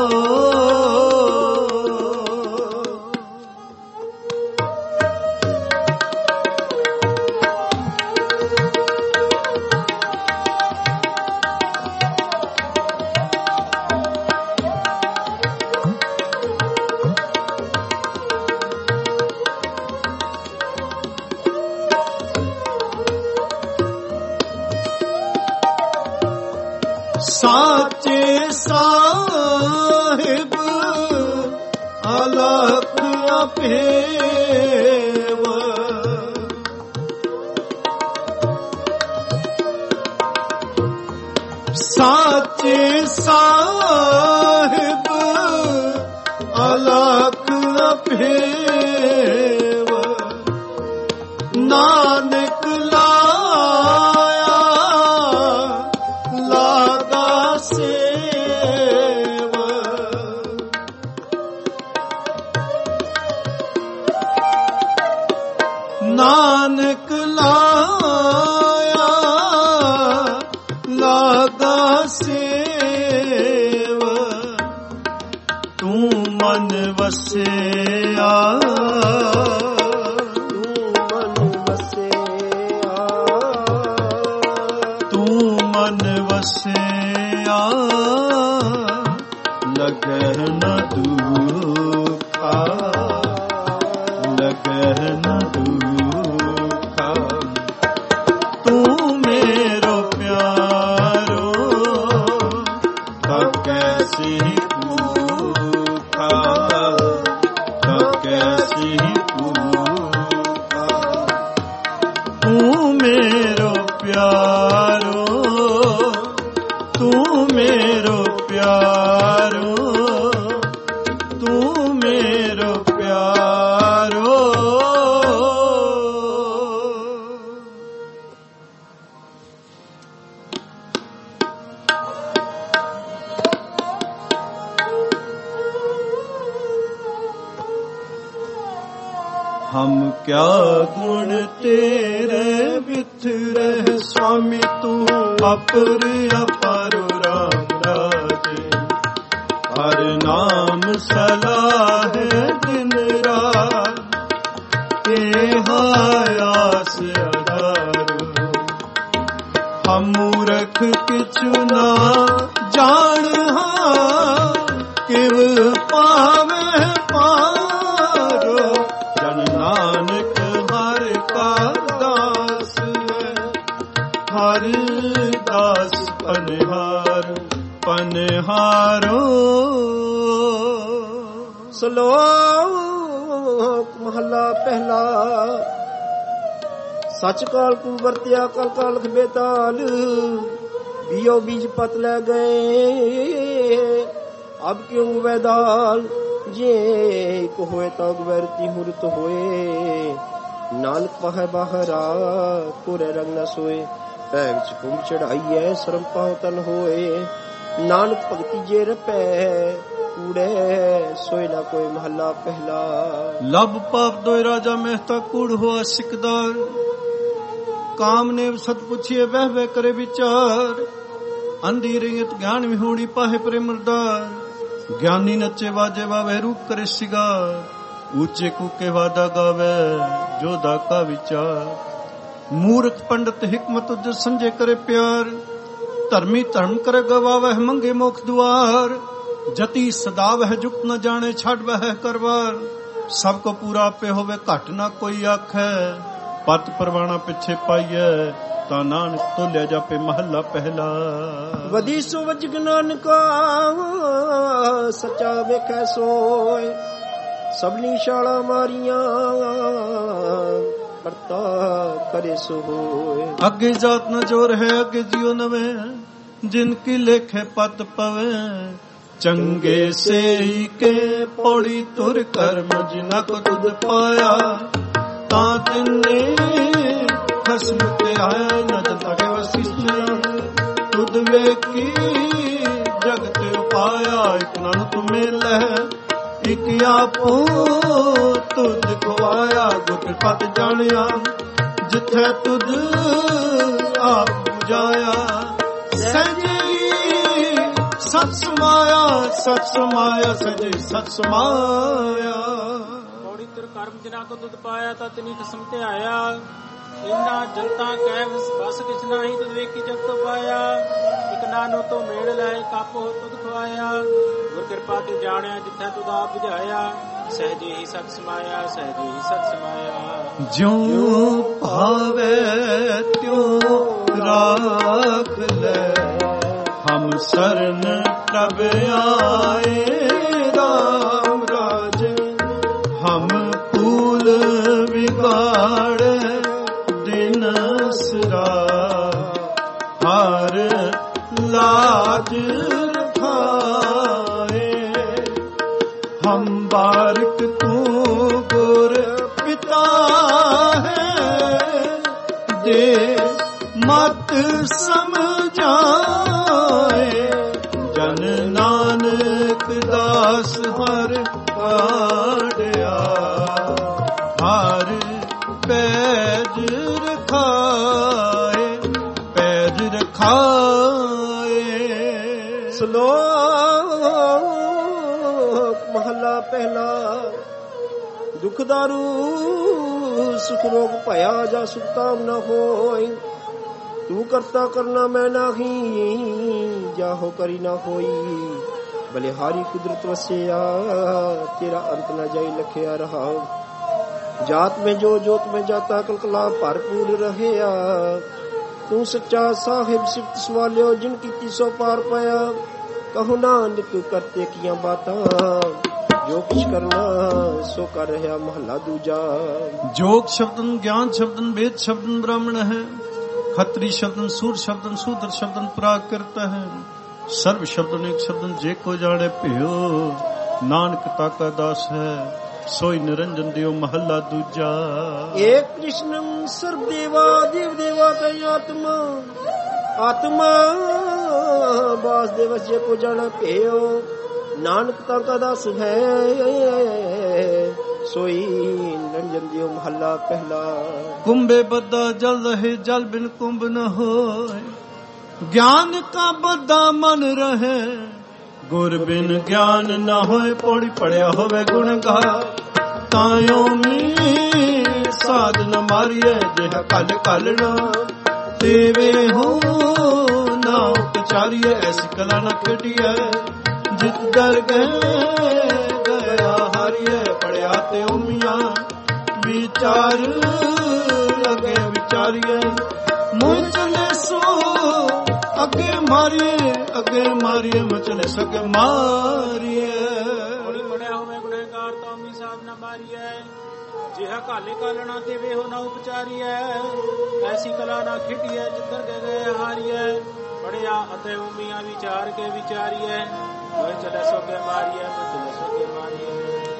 A: ਸਾਚੇ ਸਾਹਿਬ ਅਲਖ ਅਭੇਵ ਸਾਚੇ ਸਾਹਿਬ ਅਲਖ ਅਭੇਵ ਨਾਨਕ ਲਾਇਆ ਲਾਗਾ ਸੇਵ ਨਾਨਕ ਲਾਇਆ ਲਾਗਾ ਸੇਵ ਤੂੰ ਮਨ ਵਸਿਆ ਲਗਹਿ ਨ ਦੁਖਾ ਲਗਹਿ ਨ ਦੁਖਾ ਤੂੰ ਮੇਰੋ ਪਿਆਰੋ ਤਬ ਕੈਸੀ ਭੂਖਾ ਤਬ ਕੈਸੀ ਭੂਖਾ ਤੂੰ ਮੇਰੋ ਪਿਆਰੋ ਤੂੰ ਮੇਰੋ ਪਿਆਰੋ ਤੂੰ ਮੇਰੋ ਪਿਆਰੋ ਹਮ ਕਿਆ ਗੁਣ ਤੇਰੇ ਵਿਥਰੇ स्वामी तू अपर अपर राम राजे हर नाम सलाह दिन रात आस अधारो हम मूर्ख किछु ना जान किव पावे पारो जन नानक हर का दास हर दास पनहार पनहारो।
B: ਸ਼ਲੋਕ ਮਹਲਾ ਪਹਿਲਾ। ਸੱਚ ਕਾਲ ਕੂ ਵਰਤਿਆ ਕਲ ਕਾਲ ਬੇਤਾਲ ਬਿਓ ਬੀਜ ਪਤ ਲੈ ਗਏ ਅਬ ਕਿਉਂ ਵੈਦਾਲ ਜੇ ਕੋ ਹੋਏ ਤਾਂ ਗਵਰਤੀ ਹੁਰਤ ਹੋਏ ਨਾਨਕ ਪਹੈ ਬਾਹਰਾ ਕੋਰੇ ਰੰਗ ਨ ਸੋਏ ਪੈ ਵਿੱਚ ਕੁੰਭ ਚੜਾਈਐ ਸ਼ਰਮ ਪਾਉ ਤਨ ਹੋਏ ਨਾਨਕ ਭਗਤੀ ਜੇ ਰਪੈ ਕੂੜੇ ਸੋਏ ਨਾ ਕੋਈ ਮਹੱਲਾ ਪਹਿਲਾ।
A: ਲਬ ਪਾਪ ਦੋਇ ਰਾਜਾ ਮਹਿਤਾ ਕੂੜ ਹੋਆ ਸਿਕਦਾਰ ਕਾਮ ਨੇ ਸਤ ਪੁੱਛੀਏ ਵਹਿ ਵਹਿ ਕਰੇ ਵਿਚਾਰ ਅੰਧੀ ਰਹੀਤ ਗਿਆਨ ਵਿਹੂੜੀ ਪਾਹੇ ਪ੍ਰੇਮਰਦਾਰ ਗਿਆਨੀ ਨੱਚੇ ਵਾਜੇ ਵਾਵੇ ਰੂਪ ਕਰੇ ਸਿਗਾਰ ਉੱਚੇ ਕੂਕੇ ਵਾਦਾ ਗਾਵੇ ਜੋਦਾ ਕਾ ਵਿਚਾਰ ਮੂਰਖ ਪੰਡਤ ਹਿਕਮਤ ਉਜ ਸੰਜੇ ਕਰੇ ਪਿਆਰ ਧਰਮੀ ਧਰਮ ਕਰ ਗਵਾਵੇ ਮੰਗੇ ਮੋਖ ਦੁਆਰ ਜਤੀ ਸਦਾ ਵਹਿ ਜੁਗਤ ਨ ਜਾਣੇ ਛੱਡ ਵਹਿ ਕਰਵਾਰ ਸਭ ਕੋ ਪੂਰਾ ਆਪੇ ਹੋਵੇ ਘਟ ਨਾ ਕੋਈ ਆਖੈ ਪਤ ਪਰਵਾਣਾ ਪਿੱਛੇ ਪਾਈਐ ਤਾਂ ਨਾਨਕ ਤੋਲਿਆ ਜਾਪੇ ਮਹੱਲਾ ਪਹਿਲਾ।
B: ਵਧੀ ਸੋ ਵਜਗ ਨਾਨਕਾ ਸੱਚਾ ਵੇਖੈ ਸੋਏ ਸਭਨੀ ਛਾਲਾਂ ਮਾਰੀਆਂ ਕਰਤਾ ਕਰੇ ਸੋ ਹੋਏ
A: ਅੱਗੇ ਜਾਤ ਨ ਜੋਰ ਹੈ ਅੱਗੇ ਜਿਉ ਨਵੇਂ ਜਿਨ ਕੀ ਲੇਖੇ ਪਤ ਪਵੇ ਚੰਗੇ ਸੇਈ ਕੇ ਪੌੜੀ ਤੁਰ ਕਰਮ ਜਿਨਾ ਕੋ ਤੁਧ ਪਾਇਆ ਤਾਂ ਤਿੰਨੇ ਖਸਮ ਤੇ ਆਇਆ ਨਦ ਤੜੇ ਵਸਿਸ਼ਟ ਤੁਧ ਵੇਖੀ ਜਗਤ ਉਪਾਇਆ ਇਕ ਨਾਨਕ ਤੁਮੇ ਲਹਿ ਇਕ ਆਪੋ ਤੁਧ ਖਵਾਇਆ ਗੁਰ ਪਤ ਜਾਣਿਆ ਜਿੱਥੇ ਤੁਧ ਆਪ 부ਝਾਇਆ ਸਜੇ ਸਤ ਸਮਾਇਆ ਸਤ ਸਮਾਇਆ ਸਜੇ ਸਤ ਸਮਾਇਆ
C: ਪੌੜੀ ਤੁਰ ਕਰਮ ਜਿਨਾ ਕੋ ਤੁਧ ਪਾਇਆ ਤਾਂ ਤਿਨੀ ਖਸਮ ਤੇ ਆਇਆ ਇੰਨਾ ਜਨਤਾ ਕਹਿ ਬਸ ਕਿਛ ਨਹੀਂ ਤੁਧ ਵੇਖੀ ਜਗਤ ਪਾਇਆ ਇਕ ਨਾਨੋ ਤੋਂ ਮੇੜ ਲੈ ਕਾਪੋ ਤੁਧ ਖਵਾਇਆ ਗੁਰ ਕਿਰਪਾ ਤੇ ਜਾਣਿਆ ਜਿੱਥੇ ਤੁਧ ਆਪ 부ਝਾਇਆ ਸਹਜੇ ਹੀ ਸਤ ਸਮਾਇਆ ਸਹਜੇ ਹੀ ਸਤ ਸਮਾਇਆ
A: ਜਿਉ ਭਾਵੇ ਤਿਉ ਰਾਖ ਲੈ हम शरण प्रभ आए राम राज हम फूल बिगाड़ दिनसरा हर लाज रखाए हम बारिक तू गुर पिता है दे मत समझाए जन नानक दास हर काढ़िया हर पैज रखाए पैज रखाए।
B: श्लोक महला पहला दुख दारू सुख रोग भया जा सुखताम न होय तू करता करना मैं नाही जाहो करी ना होई बलिहारी कुदरत वसिया तेरा अंत न जाई लखिया रहा जात में जो जोत में जाता कलकला भरपूर रहया तू सच्चा साहिब सिफत सवालियो जिन की सो पार पाया कहु नानक करते किया बातां जो कुछ करना सो कर रहा महला दूजा।
A: जोग शब्दन ज्ञान शब्दन वेद शब्दन ब्राह्मण है खत्री शब्दन सूर शब्दन शूद्र शब्दन प्राकृत है सर्व शब्दन एक शब्दन जे को जाने पियो नानक ताका दास है सोई निरंजन देव महला दूजा।
B: एक कृष्णम सर्व देवा देव देवा का आत्मा आत्मा वासुदेव जे को जाने पियो नानक ताका दास है सोई निरंजन देव महला पहला।
A: कुंभे बद्दा जल रहे जल बिन कुंभ न होए ज्ञान का बद्दा मन रहे गुर बिन ज्ञान न होए पौड़ी पड़िया होवे गुण गा तायो में साध न मारिए जेह कल कलना देवे हो ना उपचारिए ऐसी कला न खेटिए जित दर गया हारिए पड़िया ते उमिया विचार लगे विचारिए मुझ चले सो अगे मारिए मचले सके मारिए
C: बड़ी बड़े होवे गुनहगार तो मी साध न मारिए जेह काले कालना देवे हो ना उपचारिए ऐसी कला ना खिटिए जिधर गए हारिए बड़िया अते उमिया विचार के विचारिए मुझ चले सके मारिए मुझ चले सके मारिए।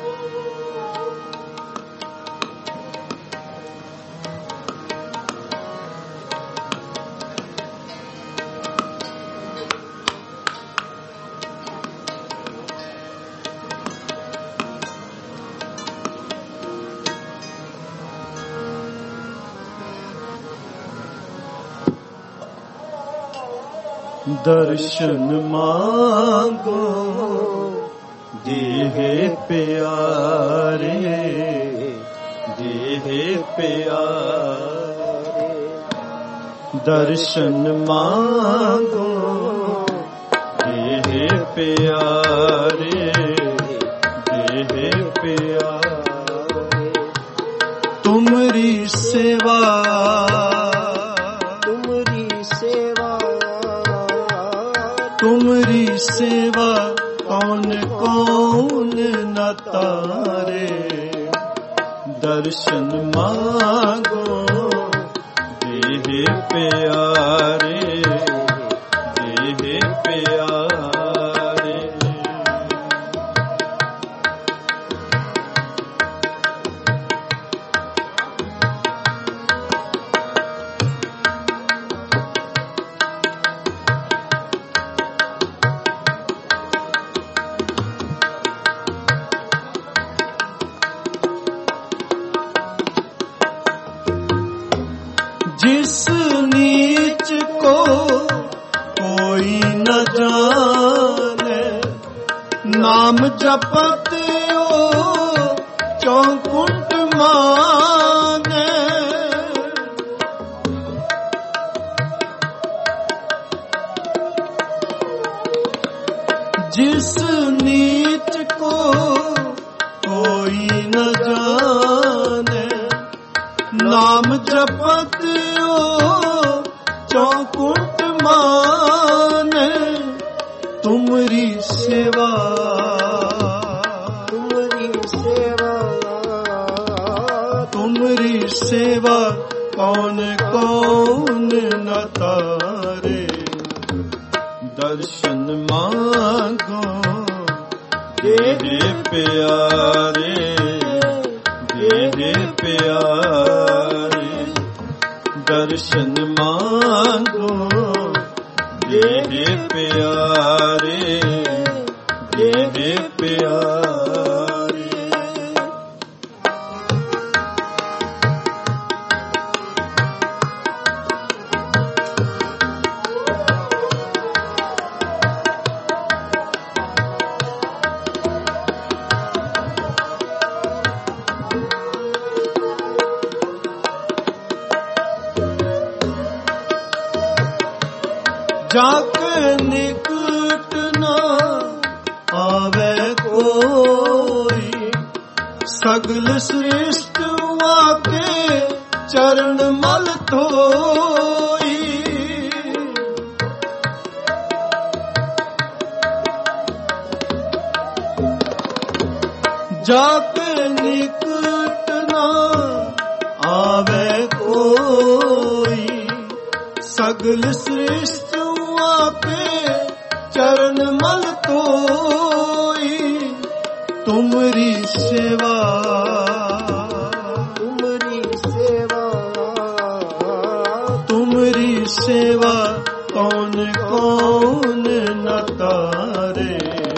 A: दर्शन मांगो देहे प्यारे देहे प्यारे दर्शन मांगो देहे प्यारे देहे प्यारे तुमरी सेवा तुमरी सेवा कौन कौन न तारे दर्शन मांगो देहे प्यारे देहे प्यारे। जिस नीच को कोई न जाने नाम जपत ओ चौकुंट माने जिस नीच को कोई न जाने नाम जपत ओ चौकुंट माने तुमरी सेवा,
B: तुमरी सेवा,
A: तुमरी सेवा कौन कौन न तारे। दर्शन मांगो दे प्यारे, दे प्यारे। दर्शन मांगो दे प्यारे, दे प्यारे। जाके निकट न आवे कोई, सगल श्रेष्ठ वाके चरण मल धोई। जाके निकट न आवे कोई, सगल श्रेष्ठ के चरण मल तोई। तुमरी सेवा,
B: तुमरी सेवा,
A: तुमरी सेवा कौन कौन न तारे।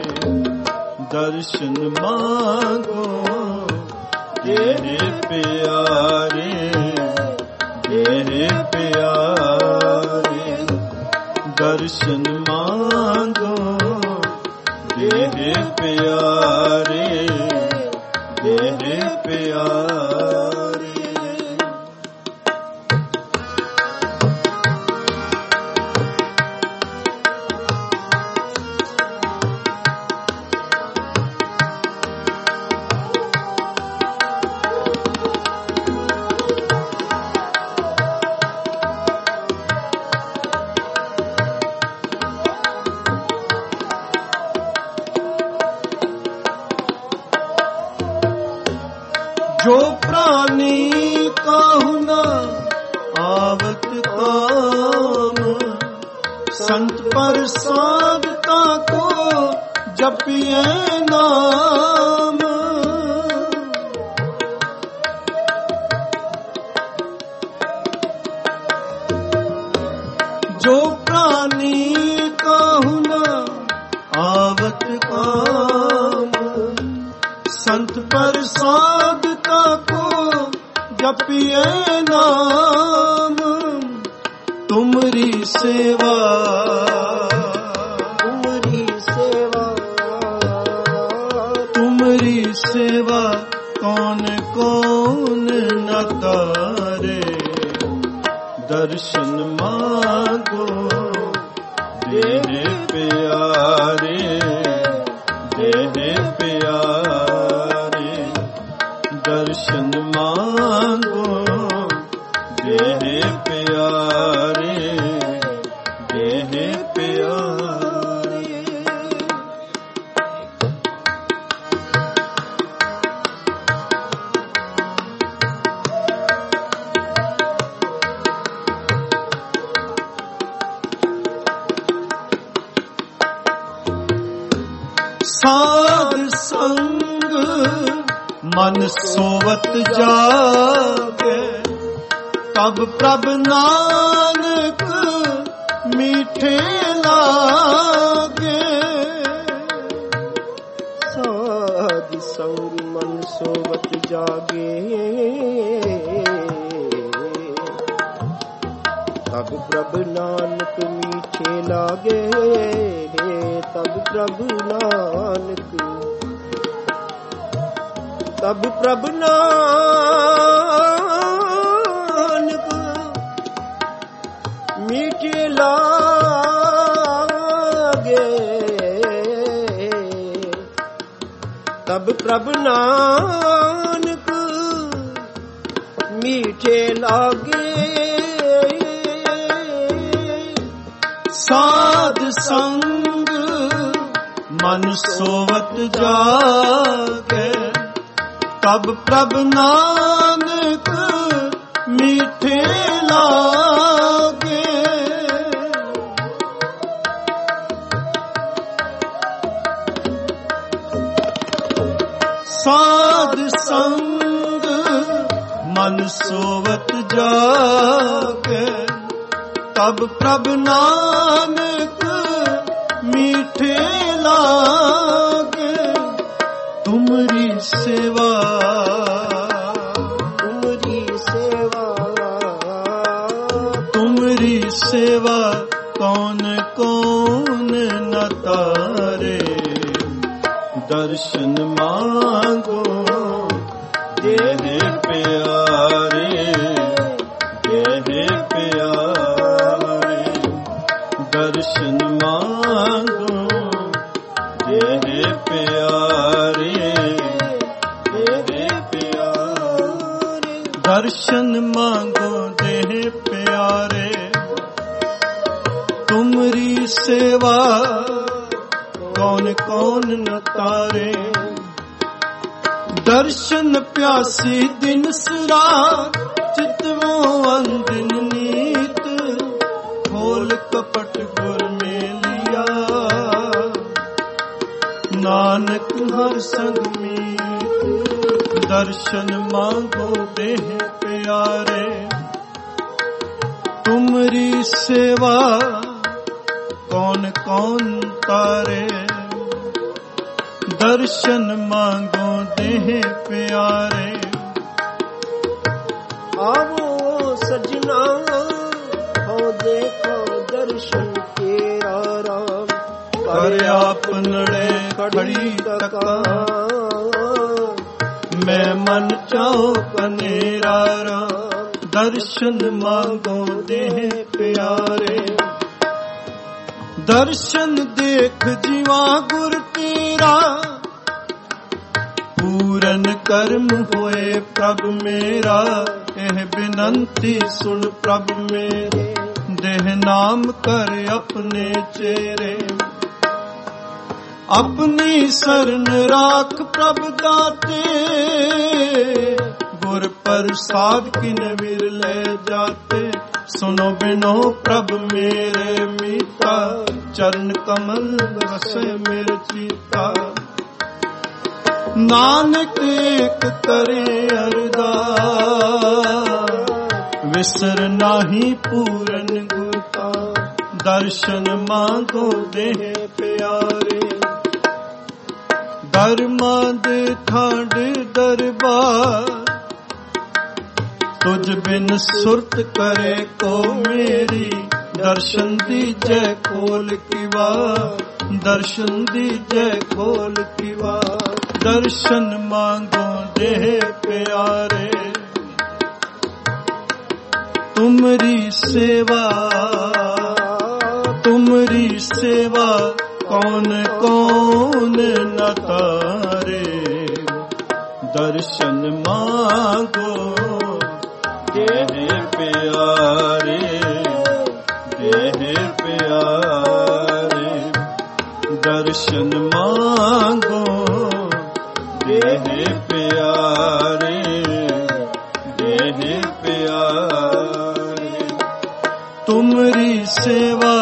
A: दर्शन मांगो तेरे प्यारे, तेरे प्यारे। दर्शन मांगो तेरे प्यारे, तेरे प्यारे। जो प्राणी काहु न आवत काम, संत प्रसादता को जपिए नाम। जो प्राणी काहु न आवत काम, संत प्रसादता को जपिए नाम। तुमरी सेवा,
B: तुमरी सेवा,
A: तुमरी सेवा कौन कौन न तारे। दर्शन मांगो तेरे प्यारे, तेरे प्यारे। दर्शन मांगो तेरे प्यारे, तेरे प्यारे। साध संग मन सोवत जागे, तब प्रभ नानक मीठे लागे।
B: साध संग मन सोवत जागे, तब प्रभ नानक मीठे लागे। तब प्रभ नानक, तब प्रभ नानक मीठे लागे। तब प्रभ नानक मीठे लागे।
A: साध संग ਮਨ ਸੋਵਤ ਜਾਗੇ, ਤਬ ਪ੍ਰਭ ਨਾਨਕ ਮੀਠੇ ਲਾਗੇ। ਸਾਧ ਸੰਗ ਮਨ ਸੋਵਤ ਜਾਗੇ, ਤਬ ਪ੍ਰਭ ਨਾਨਕ ਮੀਠੇ ਲਾਗੇ। ਤੁਮਰੀ ਸੇਵਾ सेवा कौन कौन न तारे, दर्शन मांगो देहे प्यारे, देहे प्यारे। दर्शन मांगो देहे प्यारे, देहे प्यारे। दर्शन मांगो देहे प्यारे, तुमरी सेवा कौन कौन न तारे। दर्शन प्यासी दिन रात, चितवो अंदिन नीत। खोल कपट गुर में लिया, नानक हर संग मीत। दर्शन मांगो देह प्यारे, तुमरी सेवा कौन कौन तारे। दर्शन मांगो देह प्यारे।
B: आवो सजना हो देखो दर्शन तेरा राम।
A: कर आपनड़े खड़ी तका, मैं मन चाहो कनेरा राम। दर्शन मांगो देह प्यारे। दर्शन देख जीवा गुर तेरा, पूरन कर्म होए प्रभ मेरा। एह बिनंती सुन प्रभ मेरे, देह नाम कर अपने चेरे। अपनी शरण राख प्रभ दाते, गुर प्रसाद किन विरले जाते। सुनो बिनो प्रभ मेरे मीता, चरण कमल बसे मेरे चीता। नानक एक करे अरदास, विसर नाही पूरन गुरता। दर्शन मांगो देह प्यारे, धर्मा दे ठाड दरबार। तुझ बिन सुरत करे को मेरी, दर्शन दीजै खोल की वार। दर्शन दीजै खोल की वार। दर्शन मांगो देह प्यारे, तुमरी सेवा कौन कौन न तारे। दर्शन मांगो देह प्यारे, देह प्यारे। दर्शन मांगो देह प्यारे, देह प्यारे। तुमरी सेवा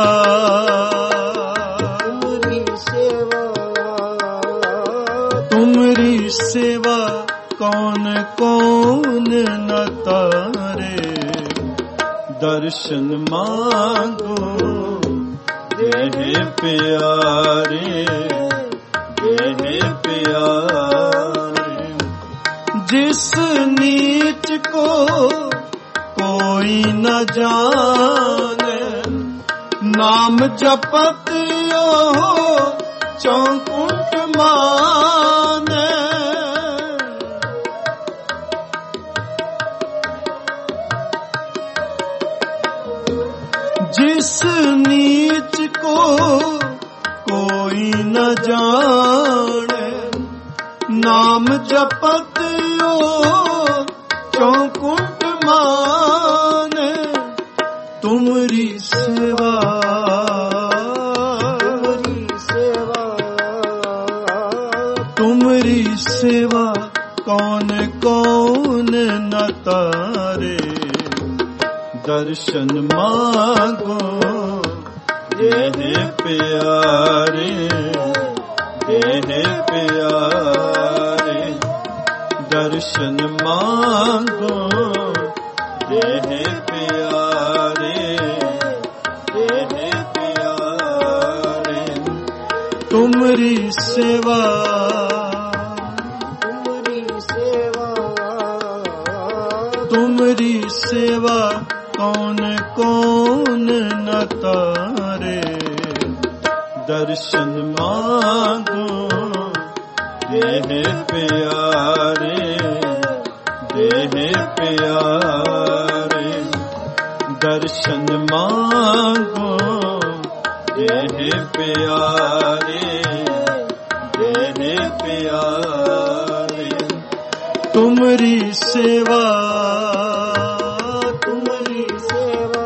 A: कौन कौन न तारे। दर्शन मांगो देह प्यारे, देह प्यारे। जिस नीच को कोई न जाने, नाम जपत हो चौकुंठ माने। जिस नीच को कोई न जाने, नाम जपत हो चौकुंठ माने। तुमरी सेवा कौन न तारे। दर्शन मांगो देह प्यारे, देह प्यारे। दर्शन मांगो देह प्यारे, देह प्यारे। तुमरी सेवा, तुमरी सेवा, तुमरी सेवा कौन कौन न तारे। दर्शन मांगो देह प्यारे, देह प्यारे। दर्शन मांगो देह प्यारे, देह प्यारे। तुमरी सेवा, तुमरी सेवा,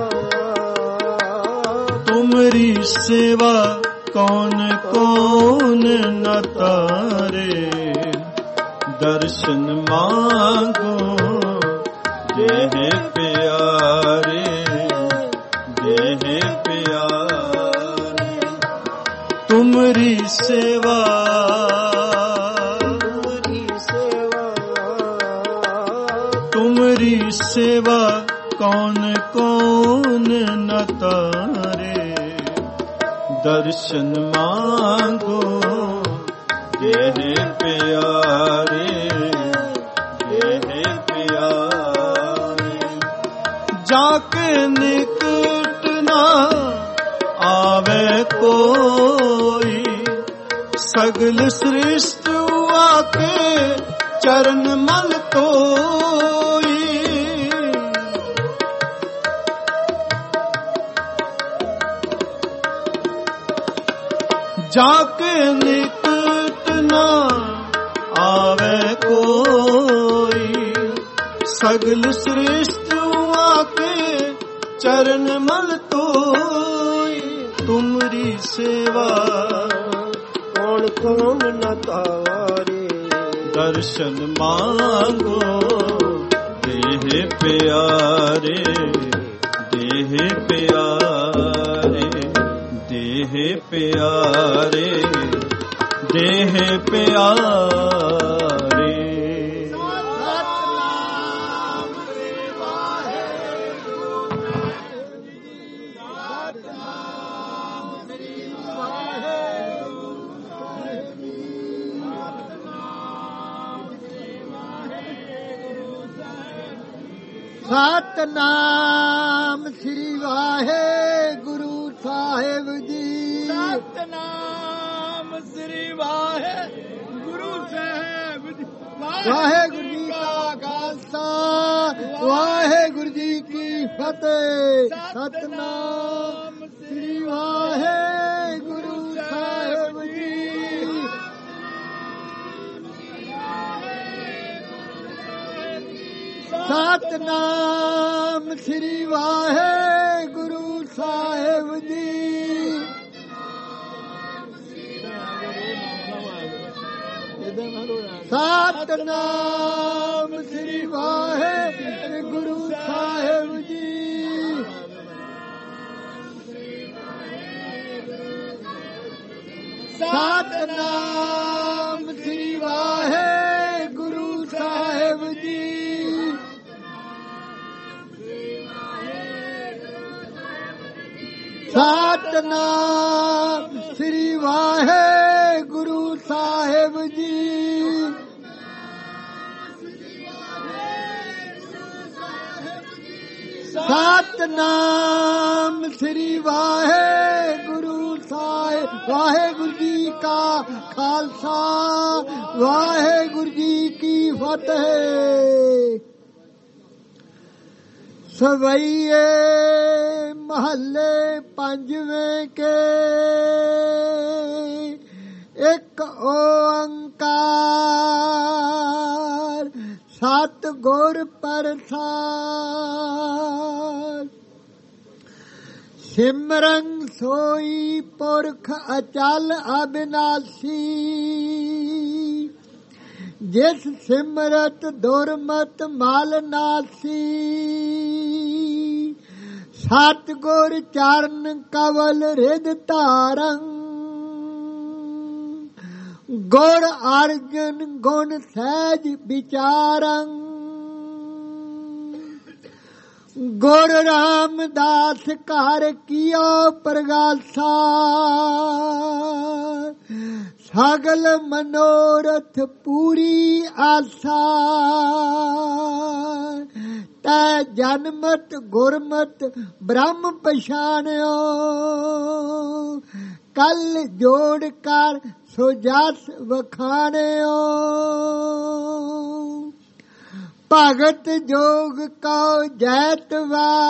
A: तुमरी सेवा कौन कौन न तारे। दर्शन मांगो देह प्यारे, देह प्यारे। तुमरी सेवा, तुमरी सेवा, तुमरी सेवा कौन कौन न तारे। दर्शन मांगो देह प्यारे, देह प्यारे। जाके निकट ना आवे कोई, सगल सृष्टि आके चरण मल तोई। जाके निकट ना आवे कोई, सगल सृष्टि आके चरण मल तोई। तुमरी सेवा कौन कौन न तारे। दर्शन मांगो देह प्यारे, देह प्यारे, देह प्यारे, देह प्यारे।
D: ਸਤਨਾਮ ਸ੍ਰੀ ਵਾਹਿਗੁਰੂ ਸਾਹਿਬ ਜੀ।
C: ਸਤਨਾਮ ਸ੍ਰੀ ਵਾਹਿਗੁਰੂ ਸਾਹਿਬ ਜੀ।
D: ਵਾਹਿਗੁਰੂ ਜੀ ਕਾ ਖਾਲਸਾ, ਵਾਹਿਗੁਰੂ ਜੀ ਕੀ ਫਤਿਹ। ਸਤਨਾਮ ਸ੍ਰੀ ਵਾਹਿਗੁਰੂ ਸਾਹਿਬ ਜੀ। ਸਤਨਾਮ ਸ੍ਰੀ ਵਾਹਿਗੁਰੂ ਸਾਹਿਬ ਜੀ। ਸਤਨਾਮ ਸ੍ਰੀ ਵਾਹਿਗੁਰੂ ਸਾਹਿਬ ਜੀ। ਸਤਨਾਮ ਸ੍ਰੀ ਵਾਹਿਗੁਰੂ ਸਾਹਿਬ ਜੀ। ਸਤਨਾਮ ਸ੍ਰੀ ਵਾਹਿਗੁਰੂ ਸਾਹਿਬ ਜੀ। ਸਤਨਾਮ ਸ੍ਰੀ ਵਾਹਿਗੁਰੂ ਸਾਹਿਬ। ਵਾਹਿਗੁਰੂ ਜੀ ਕਾ ਖਾਲਸਾ, ਵਾਹਿਗੁਰੂ ਜੀ ਕੀ ਫਤਿਹ। ਸਵਈਏ महल्ले पंजवें के एक ओंकार सत गुर प्रसाद। सिमरन सोई पुरख अचल अविनाशी ਜਿਸ ਸਿਮਰਤ ਦੁਰਮਤ ਮਲ ਨਾਸੀ ਸਤਿਗੁਰ ਚਰਨ ਕਵਲ ਰਿਦ ਧਾਰੰ ਗੁਰ ਅਰਜਨ ਗੁਣ ਸਹਿਜ ਵਿਚਾਰੰ ਗੁਰ ਰਾਮਦਾਸ ਘਰ ਕੀਓ ਪ੍ਰਗਾਸਾ ਸਗਲ ਮਨੋਰਥ ਪੂਰੀ ਆਸਾ ਤੈ ਜਨਮਤ ਗੁਰਮਤ ਬ੍ਰਹਮ ਪਛਾਣਿਓ ਕਲ ਜੋੜ ਕਰ ਸੋ ਜਸ ਵਖਾਣਿਓ ਭਗਤ ਜੋਗ ਕਉ ਜੈਤਵਾਰ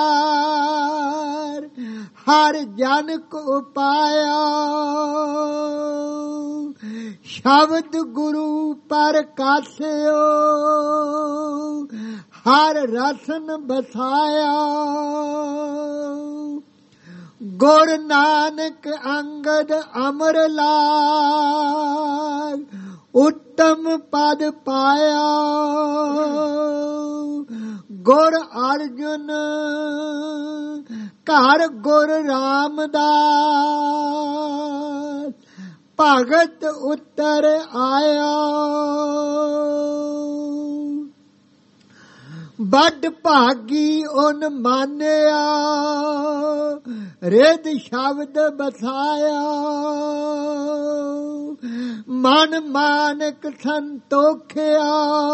D: ਹਰ ਜਨ ਕੋ ਪਾਇਆ ਸ਼ਬਦ ਗੁਰੂ ਪਰ ਕਾਸਿਓ ਹਰ ਰਸਨ ਬਸਾਇਆ ਗੁਰ ਨਾਨਕ ਅੰਗਦ ਅਮਰ ਲਾਗ ਉੱਤਮ ਪਦ ਪਾਇਆ ਗੁਰ ਅਰਜੁਨ ਘਰ ਗੁਰ ਰਾਮਦਾਸ ਭਗਤ ਉੱਤਰ ਆਇਆ ਵੱਡ ਭਾਗੀ ਓਨ ਮਾਨਿਆ ਰਿਦ ਸ਼ਬਦ ਬਸਾਇਆ ਮਨ ਮਾਨਕ ਸੰਤੋਖਿਆ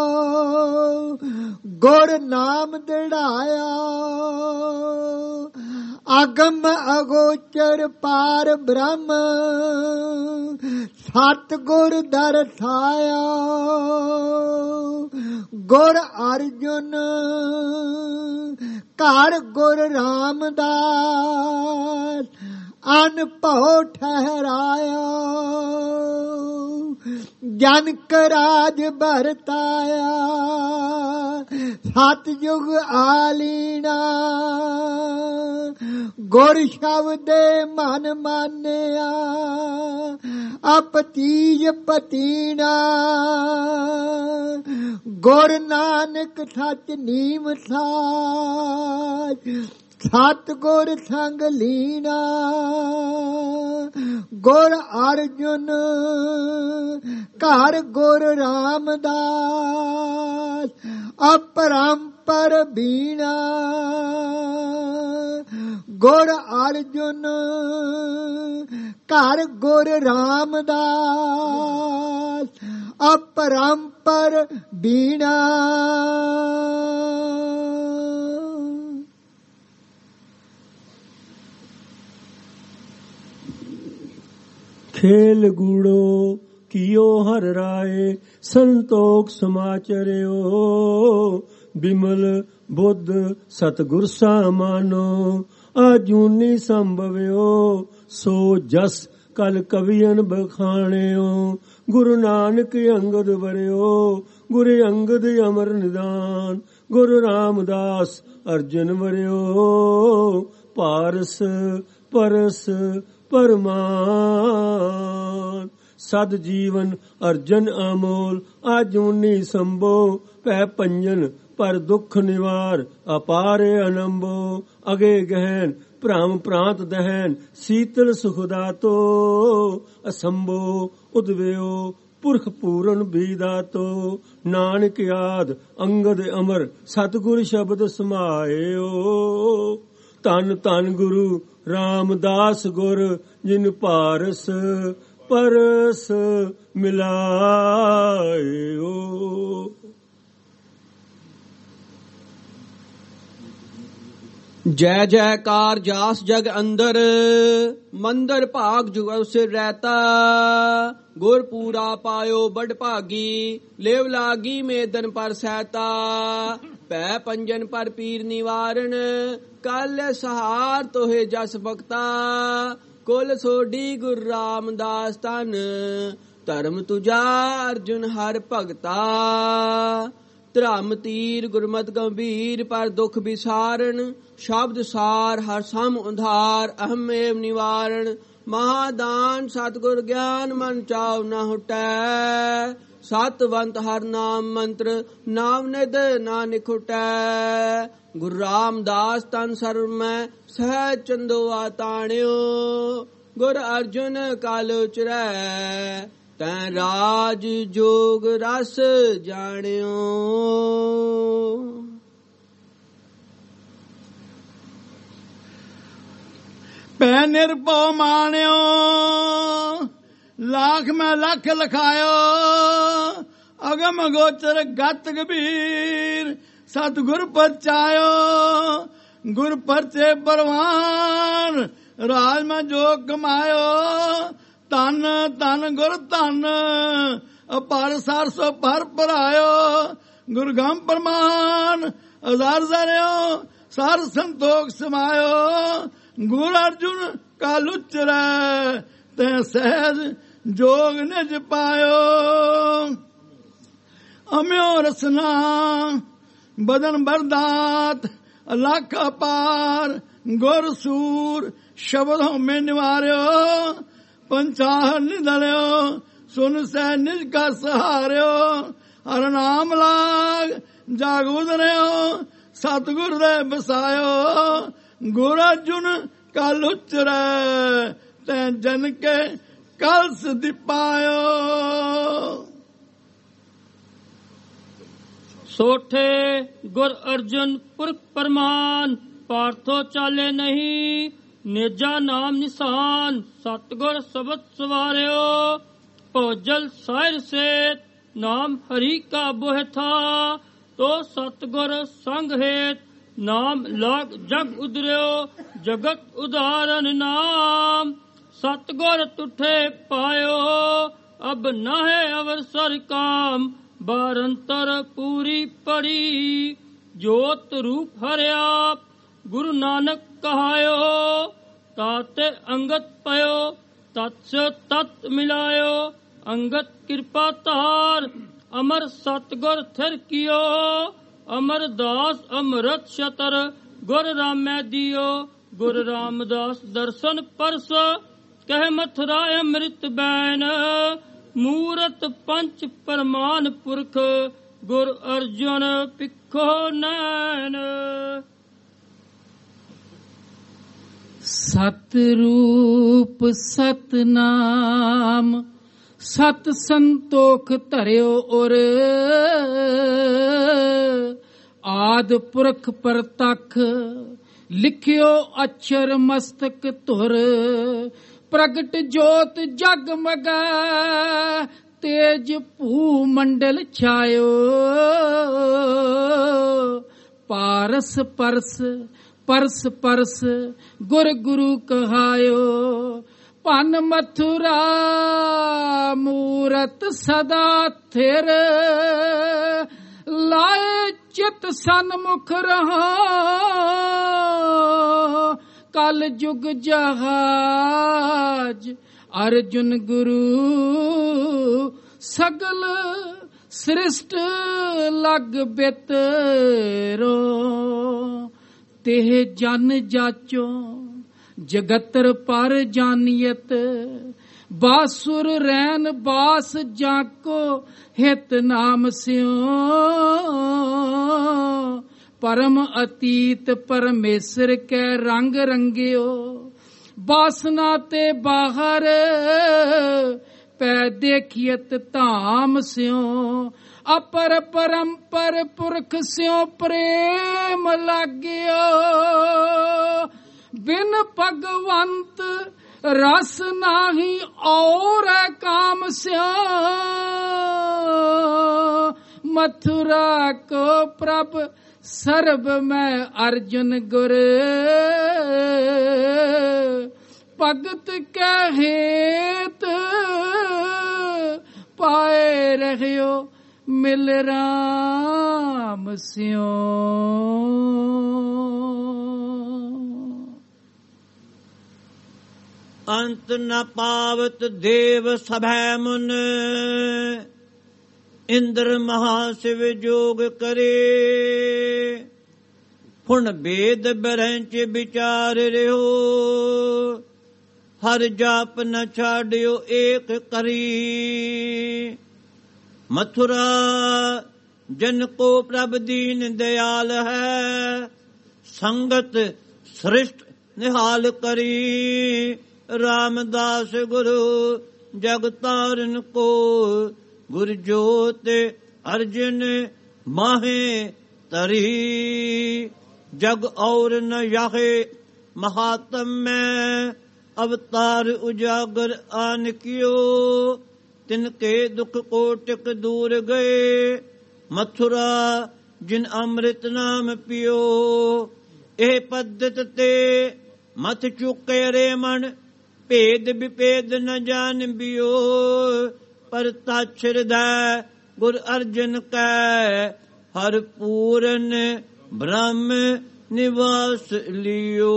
D: ਗੁਰ ਨਾਮ ਦਿੜਾਇਆ ਅਗਮ ਅਗੋਚਰ ਪਾਰ ਬ੍ਰਹਮ ਸਤਿਗੁਰ ਦਰਸਾਇਆ ਗੁਰ ਅਰਜੁਨ ਘਰ ਗੁਰ ਰਾਮਦਾਸ ਅਨਭਉ ਠਹਿਰਾਇਆ ਜਨਕ ਰਾਜ ਭਰਤਾਇਆ ਸਤਿਯੁਗ ਆਲੀਣਾ ਗੁਰ ਸ਼ਬਦੇ ਮਨ ਮਾਨਿਆ ਅਪਤੀਜ ਪਤੀਣਾ ਗੁਰ ਨਾਨਕ ਸੱਚ ਨੀਮ ਸਾਜ ਸਤਿਗੁਰ ਸੰਗ ਲੀਣਾ ਗੁਰ ਅਰਜੁਨ ਘਰ ਗੁਰ ਰਾਮਦਾਸ ਅਪਰੰਪਰ ਬੀਣਾ ਗੁਰ ਅਰਜੁਨ ਘਰ ਗੁਰ ਰਾਮਦਾਸ ਅਪਰੰਪਰ ਬੀਣਾ
E: ਖੇਲ ਗੂੜੋ ਕੀਓ ਹਰ ਰਾਏ ਸੰਤੋਖ ਸਮਾਚਰਿਓ ਬਿਮਲ ਬੁੱਧ ਸਤਿਗੁਰ ਸਾਮਾਨੋ ਆਜੂਨੀ ਸੰਭਵਿਓ ਸੋ ਜਸ ਕਲ ਕਵੀਨ ਬਖਾਣਿਓ ਗੁਰੂ ਨਾਨਕ ਅੰਗਦ ਵਰਿਓ ਗੁਰੂ ਅੰਗਦ ਅਮਰ ਨਿਦਾਨ ਗੁਰੂ ਰਾਮਦਾਸ ਅਰਜਨ ਵਰਿਓ ਪਾਰਸ ਪਰਸ ਪਰਮਾਨ ਸਦ ਜੀਵਨ ਅਰਜਨ ਅਮੋਲ ਆਜੂਨੀ ਸੰਭੋ ਪੈ ਪੰਜਨ ਪਰ ਦੁਖ ਨਿਵਾਰ ਅਪਾਰ ਅਨੰਭੋ ਅਗੇ ਗਹਿਨ ਭ੍ਰਮ ਪ੍ਰਾਂਤ ਦਹਿਨ ਸੀਤਲ ਸੁਖ ਦਾਤੋ ਅਸੰਭੋ ਉਦਵਿਓ ਪੁਰਖ ਪੂਰਨ ਵੀ ਦਾਤੋ ਨਾਨਕ ਆਦ ਅੰਗਦ ਅਮਰ ਸਤਿਗੁਰ ਸ਼ਬਦ ਸਮਾਇਓ ਧੰਨ ਧੰਨ ਗੁਰੂ ਰਾਮਦਾਸ ਗੁਰ ਜਿਨ ਪਾਰਸ ਪਰਸ ਮਿਲਾਇਓ।
B: ਜੈ ਜੈਕਾਰ ਜਾਸ ਜਗ ਅੰਦਰ ਮੰਦਰ ਭਾਗ ਜੁਗਲ ਸਿਰ ਰਹਿਤਾ ਗੁਰ ਪੂਰਾ ਪਾਇਓ ਬੜ ਭਾਗੀ ਲੇਵ ਲਾਗੀ ਮੇਦਨ ਪਰ ਸਹਿਤਾ ਪੈ ਪੰਜਨ ਪਰ ਪੀਰ ਨਿਵਾਰਨ ਕਲ ਸਹਾਰ ਤੋਹੇ ਜਸ ਬਖਤਾ ਕੁਲ ਸੋਢੀ ਗੁਰ ਰਾਮਦਾਸ ਤਨ ਧਰਮ ਤੁਜਾ ਅਰਜੁਨ ਹਰ ਭਗਤਾ ਧਰਮ ਤੀਰ ਗੁਰਮਤਿ ਗੰਭੀਰ ਪਰ ਦੁਖ ਵਿਸਾਰਨ ਸ਼ਬਦ ਸਾਰ ਹਰ ਸਮ ਉਧਾਰ ਅਹਮ ਏਵ ਨਿਵਾਰਨ
F: ਮਹਾਦਾਨ ਸਤਿਗੁਰ ਗਿਆਨ ਮਨ ਚਾਉ ਨ ਹੁਟੈ ਸਤਵੰਤ ਹਰ ਨਾਮ ਮੰਤਰ ਨਾਮ ਨਿਦ ਨਾ ਨਿਖੁਟੈ ਗੁਰੂ ਰਾਮਦਾਸ ਤਨ ਸਰਬ ਮੈਂ ਸਹਿਜ ਚੰਦੋਆ ਤਾਣਿਓ ਗੁਰ ਅਰਜੁਨ ਕਾਲ ਉਚਰੈ ਤੈਂ ਰਾਜ ਜੋਗ ਰਸ ਜਾਣਿਓ।
A: ਪੈ ਨਿਰਭਉ ਮਾਣਿਓ ਲਾਖ ਮੈਂ ਲੱਖ ਲਖਾਇਓ ਅਗਮ ਗੋਚਰ ਗਤ ਗੰਭੀਰ ਸਤਿਗੁਰ ਪਰਚਾਇਓ ਗੁਰ ਪਰਚੇ ਪਰਵਾਨ ਰਾਜ ਮੈਂ ਜੋਗ ਕਮਾਇਓ ਧਨ ਧਨ ਗੁਰ ਧਨ ਅਪਾਰ ਸਰਸੋ ਪਰ ਪਰਾਇਓ ਗੁਰਗਮ ਪ੍ਰਮਾਨ ਅਜ਼ਾਰ ਜ਼ਰਿਓ ਸਰ ਸੰਤੋਖ ਸਮਾਇਓ ਗੁਰ ਅਰਜੁਨ ਕਾਲ ਉਚਰੈ ਤੈ ਸਹਿਜ ਜੋਗ ਨਿਜ ਪਾਇਓ। ਅਮਿਓ ਰਸਨਾ ਬਦਨ ਬਰਦਾਤ ਅਲਖ ਅਪਾਰ ਗੁਰ ਸੂਰ ਸ਼ਬਦ ਹਉਮੈ ਨਿਵਾਰਿਓ ਪੰਚਾਹਰ ਨਿਧਲਿਓ ਸੁਨ ਸਹਿ ਨਿਜ ਕਾ ਸਹਾਰਿਓ ਹਰ ਨਾਮ ਲਾਗ ਜਾਗ ਉਦਰਿਓ ਸਤਿਗੁਰ ਦੇ ਬਸਾਇਓ ਗੁਰ ਅਰਜੁਨ ਕਾਲ ਉਚਰੈ ਤੈ ਜਨ ਕੇ ਕਲਸ ਦਿਪਾਇਓ।
E: ਸੋਠੇ ਗੁਰ ਅਰਜੁਨ ਪੁਰਖ ਪਰਮਾਨ ਪਾਰਥੋ ਚਾਲੇ ਨਹੀਂ ਨੇਜਾ ਨਾਮ ਨਿਸ਼ਾਨ ਸਤਿਗੁਰ ਸਬਦ ਸਵਾਰਿਓ ਭੋਜਲ ਸਾਹਿਰ ਸੇਤ ਨਾਮ ਹਰੀ ਕਾ ਬੋਹਿ ਥਾ ਤੋ ਸਤਿਗੁਰ ਸੰਗ ਹੇਤ ਨਾਮ ਲਾਗ ਜਗ ਉਦਰਿਓ ਜਗਤ ਉਦਾਰਨ ਨਾਮ ਸਤਿਗੁਰ ਤੁਠੇ ਪਾਇਓ ਅਬ ਨਾਹੇ ਅਵਸਰ ਕਾਮ ਬਾਰੰਤਰ ਪੂਰੀ ਪੜੀ ਜੋਤ ਰੂਪ ਹਰਿਆ ਗੁਰੂ ਨਾਨਕ ਕਹਾਇਓ ਤਾਤੇ ਅੰਗਤ ਪਇਓ ਤਤ ਤਤ ਮਿਲਾਇਓ ਅੰਗਤ ਕਿਰਪਾ ਧਾਰ ਅਮਰ ਸਤਿਗੁਰ ਥਿਰ ਕੀਓ ਅਮਰਦਾਸ ਅੰਮ੍ਰਿਤ ਛਤਰ ਗੁਰ ਰਾਮੈ ਦਿਓ ਗੁਰ ਰਾਮਦਾਸ ਦਰਸ਼ਨ ਪਰਸ ਕਹਿ ਮਥੁਰਾ ਅੰਮ੍ਰਿਤ ਬੈਨ ਮੂਰਤ ਪੰਚ ਪਰਮਾਨ ਪੁਰਖ ਗੁਰ ਅਰਜੁਨ ਪਿੱਖੋ ਨੈਣ।
G: ਸਤਿਰੂਪ ਸਤਨਾਮ ਸਤ ਸੰਤੋਖ ਧਰਿਓ ਉਰ ਆਦ ਪੁਰਖ ਪ੍ਰਤੱਖ ਲਿਖਿਓ ਅਛਰ ਮਸਤਕ ਧੁਰ ਪ੍ਰਗਟ ਜੋਤ ਜਗ ਮਗੈ ਤੇਜ ਭੂ ਮੰਡਲ ਛਾਇਓ ਪਾਰਸ ਪਰਸ ਪਰਸ ਪਰਸ ਗੁਰ ਗੁਰੂ ਕਹਾਇਓ ਭਨ ਮਥੁਰਾ ਮੂਰਤ ਸਦਾ ਥਿਰ ਲਾਏ ਚਿਤ ਸਨਮੁਖ ਰਹਾ ਕਲ ਜੁਗ ਜਹਾਜ ਅਰਜੁਨ ਗੁਰੂ ਸਗਲ ਸ੍ਰਿਸ਼ਟ ਲਗ ਬਿਤਰੋ ਤੇ ਜਨ ਜਾਚੋ ਜਗਤਰ ਪਰ ਜਾਨੀਅਤ ਬਾਸੁਰ ਰੈਨ ਬਾਸ ਜਾਕੋ ਹਿਤ ਨਾਮ ਸਿਓ ਪਰਮ ਅਤੀਤ ਪਰਮੇਸ਼ਰ ਕੈ ਰੰਗ ਰੰਗਿਓ ਬਾਸਨਾ ਤੇ ਬਾਹਰ ਪੈ ਦੇਖੀਅਤ ਧਾਮ ਸਿਓ ਅਪਰ ਪਰੰਪਰ ਪੁਰਖ ਸਿਓ ਪ੍ਰੇਮ ਲਾਗਿਓ ਬਿਨ ਭਗਵੰਤ ਰਸ ਨਾਹੀ ਔਰ ਕਾਮ ਸਿਓ ਮਥੁਰਾ ਕੋ ਪ੍ਰਭ ਸਰਬ ਮੈਂ ਅਰਜੁਨ ਗੁਰ ਭਗਤ ਕੈ ਹੇਤ ਪਾਏ ਰਹਿਓ ਮਿਲ ਰਾਮ ਸਿਓ।
H: ਅੰਤ ਨ ਪਾਵਤ ਦੇਵ ਸਭੈ ਮੁਨ ਇੰਦਰ ਮਹਾਸਿਵ ਜੋਗ ਕਰੇ ਹੁਣ ਬੇਦ ਬਰੰਚ ਵਿਚਾਰ ਰਿਓ ਹਰ ਜਾਪ ਨ ਛਾੜਿਓ ਏਕ ਕਰੀ। ਮਥੁਰਾ ਜਨ ਕੋ ਪ੍ਰਭ ਦੀਨ ਦਿਆਲ ਹੈ, ਸੰਗਤ ਸ੍ਰਿਸ਼ਟ ਨਿਹਾਲ ਕਰੀ। ਰਾਮਦਾਸ ਗੁਰੂ ਜਗ ਤਾਰਨ ਕੋ, ਗੁਰ ਜੋਤ ਅਰਜਨ ਮਾਹੇ ਤਰੀ। ਜਗ ਔਰ ਨ ਯਾਹੇ ਮਹਾਤਮ ਮੈਂ, ਅਵਤਾਰ ਉਜਾਗਰ ਆਨ ਕਿਓ। ਤਿਨਕੇ ਦੁਖ ਕੋਟਿਕ ਦੂਰ ਗਏ, ਮਥੁਰਾ ਜਿਨ ਅੰਮ੍ਰਿਤ ਨਾਮ ਪਿਓ। ਇਹ ਪद्धत ਤੇ ਮਥ ਚੁਕੇ ਰੇ ਮਨ, ਭੇਦ ਵਿਭੇਦ ਨ ਜਾਣ ਬਿਓ। ਪਰ ਤਛ ਹਿਰਦੈ ਗੁਰ ਅਰਜਨ ਕੈ, ਹਰ ਪੂਰਨ ਬ੍ਰਹਮ ਨਿਵਾਸ ਲਿਓ।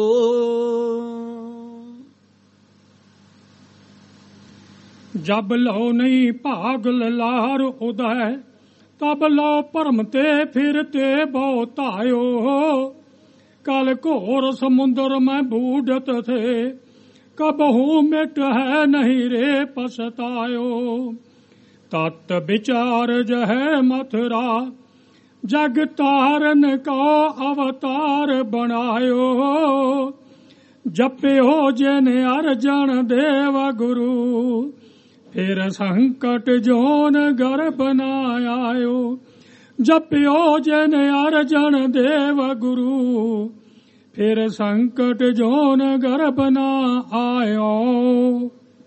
I: ਜਬ ਲਓ ਨਹੀਂ ਭਾਗ ਲਲਾਰ ਉਦੈ, ਤਬ ਲਓ ਭਰਮ ਤੇ ਫਿਰ ਤੇ ਬਹੁ ਧਾਇਓ। ਕਲ ਘੋਰ ਸਮੁੰਦਰ ਮੈਂ ਬੂਢਤ ਥੇ, ਕਬਹੂ ਮਿਟ ਹੈ ਨਹੀਂ ਰੇ ਪਛਤਾਇਓ। ਤਤ ਵਿਚਾਰ ਜਹੈ ਮਥੁਰਾ, ਜਗ ਤਾਰਨ ਕੋ ਅਵਤਾਰ ਬਣਾਇਓ। ਜਪਿਓ ਜਿਨ ਅਰਜਨ ਦੇਵ ਗੁਰੂ, ਫਿਰ ਸੰਕਟ ਜੋਨ ਗਰਭ ਨ ਆਇਓ। ਜਪਿਓ ਜਿਨ ਅਰਜਨ ਦੇਵ ਗੁਰੂ, ਫਿਰ ਸੰਕਟ ਜੋਨ ਗਰਭ ਨ ਆਇਓ।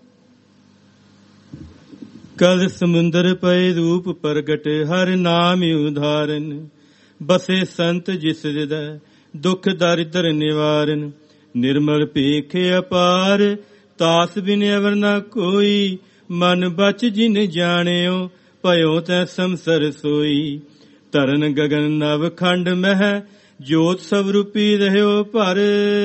A: ਕਲ ਸਮੁੰਦਰ ਪਏ ਰੂਪ ਪ੍ਰਗਟ, ਹਰ ਨਾਮ ਉਧਾਰਨ। ਬਸੇ ਸੰਤ ਜਿਸ ਹਿਰਦੈ, ਦੁਖ ਦਰਿਦਰ ਨਿਵਾਰਨ। ਨਿਰਮਲ ਭੇਖ ਅਪਾਰ, ਤਾਸ ਬਿਨ ਅਵਰ ਨ ਕੋਈ। ਮਨ ਬਚ ਜਿਨ ਜਾਣਿਓ, ਭਇਓ ਤੈ ਸੰਸਰ ਸੋਈ। ਤਰਨ ਗਗਨ ਨਵ ਖੰਡ ਮਹਿ, ਜੋਤ ਸਭ ਰੂਪੀ ਰਹਿਓ ਭਰ।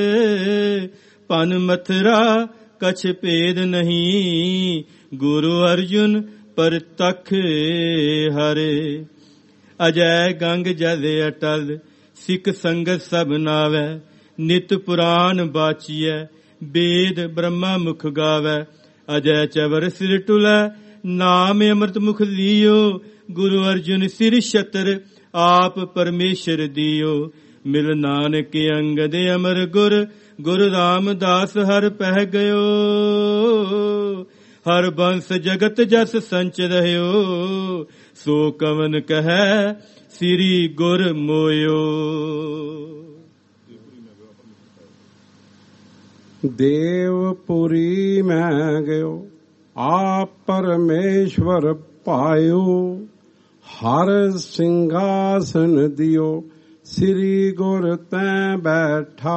A: ਪਨ ਮਥੁਰਾ ਕਛ ਭੇਦ ਨਹੀਂ, ਗੁਰੂ ਅਰਜੁਨ ਪਰਤਖ ਹਰੇ। ਅਜੈ ਗੰਗ ਜਲ ਅਟਲ, ਸਿੱਖ ਸੰਗਤ ਸਭ ਨਾਵੈ। ਨਿਤ ਪੁਰਾਨ ਬਾਚੀਐ, ਵੇਦ ਬ੍ਰਹਮਾ ਮੁਖ ਗਾਵੈ। ਅਜੈ ਚਵਰ ਸਿਰ ਟੁਲੈ, ਨਾਮ ਅੰਮ੍ਰਿਤ ਮੁਖ ਲੀਓ। ਗੁਰੂ ਅਰਜੁਨ ਸਿਰ ਛਤਰ, ਆਪ ਪਰਮੇਸ਼ਰ ਦਿਓ। ਮਿਲ ਨਾਨਕ ਅੰਗਦ ਅਮਰ ਗੁਰ, ਗੁਰੂ ਰਾਮਦਾਸ ਹਰ ਪਹਿ ਗਇਓ। ਹਰ ਬੰਸ ਜਗਤ ਜਸ ਸੰਚ ਰਹਿਓ, ਸੋ ਕਵਨ ਕਹੈ ਸ੍ਰੀ ਗੁਰ ਮੋਇਓ।
J: ਦੇਵਪੁਰੀ ਮੈਂ ਗਇਓ, ਆਪ ਪਰਮੇਸ਼ਵਰ ਪਾਇਓ। ਹਰ ਸਿੰਘਾਸਨ ਦਿਓ, ਸ੍ਰੀ ਗੁਰ ਤੈ ਬੈਠਾਇਓ।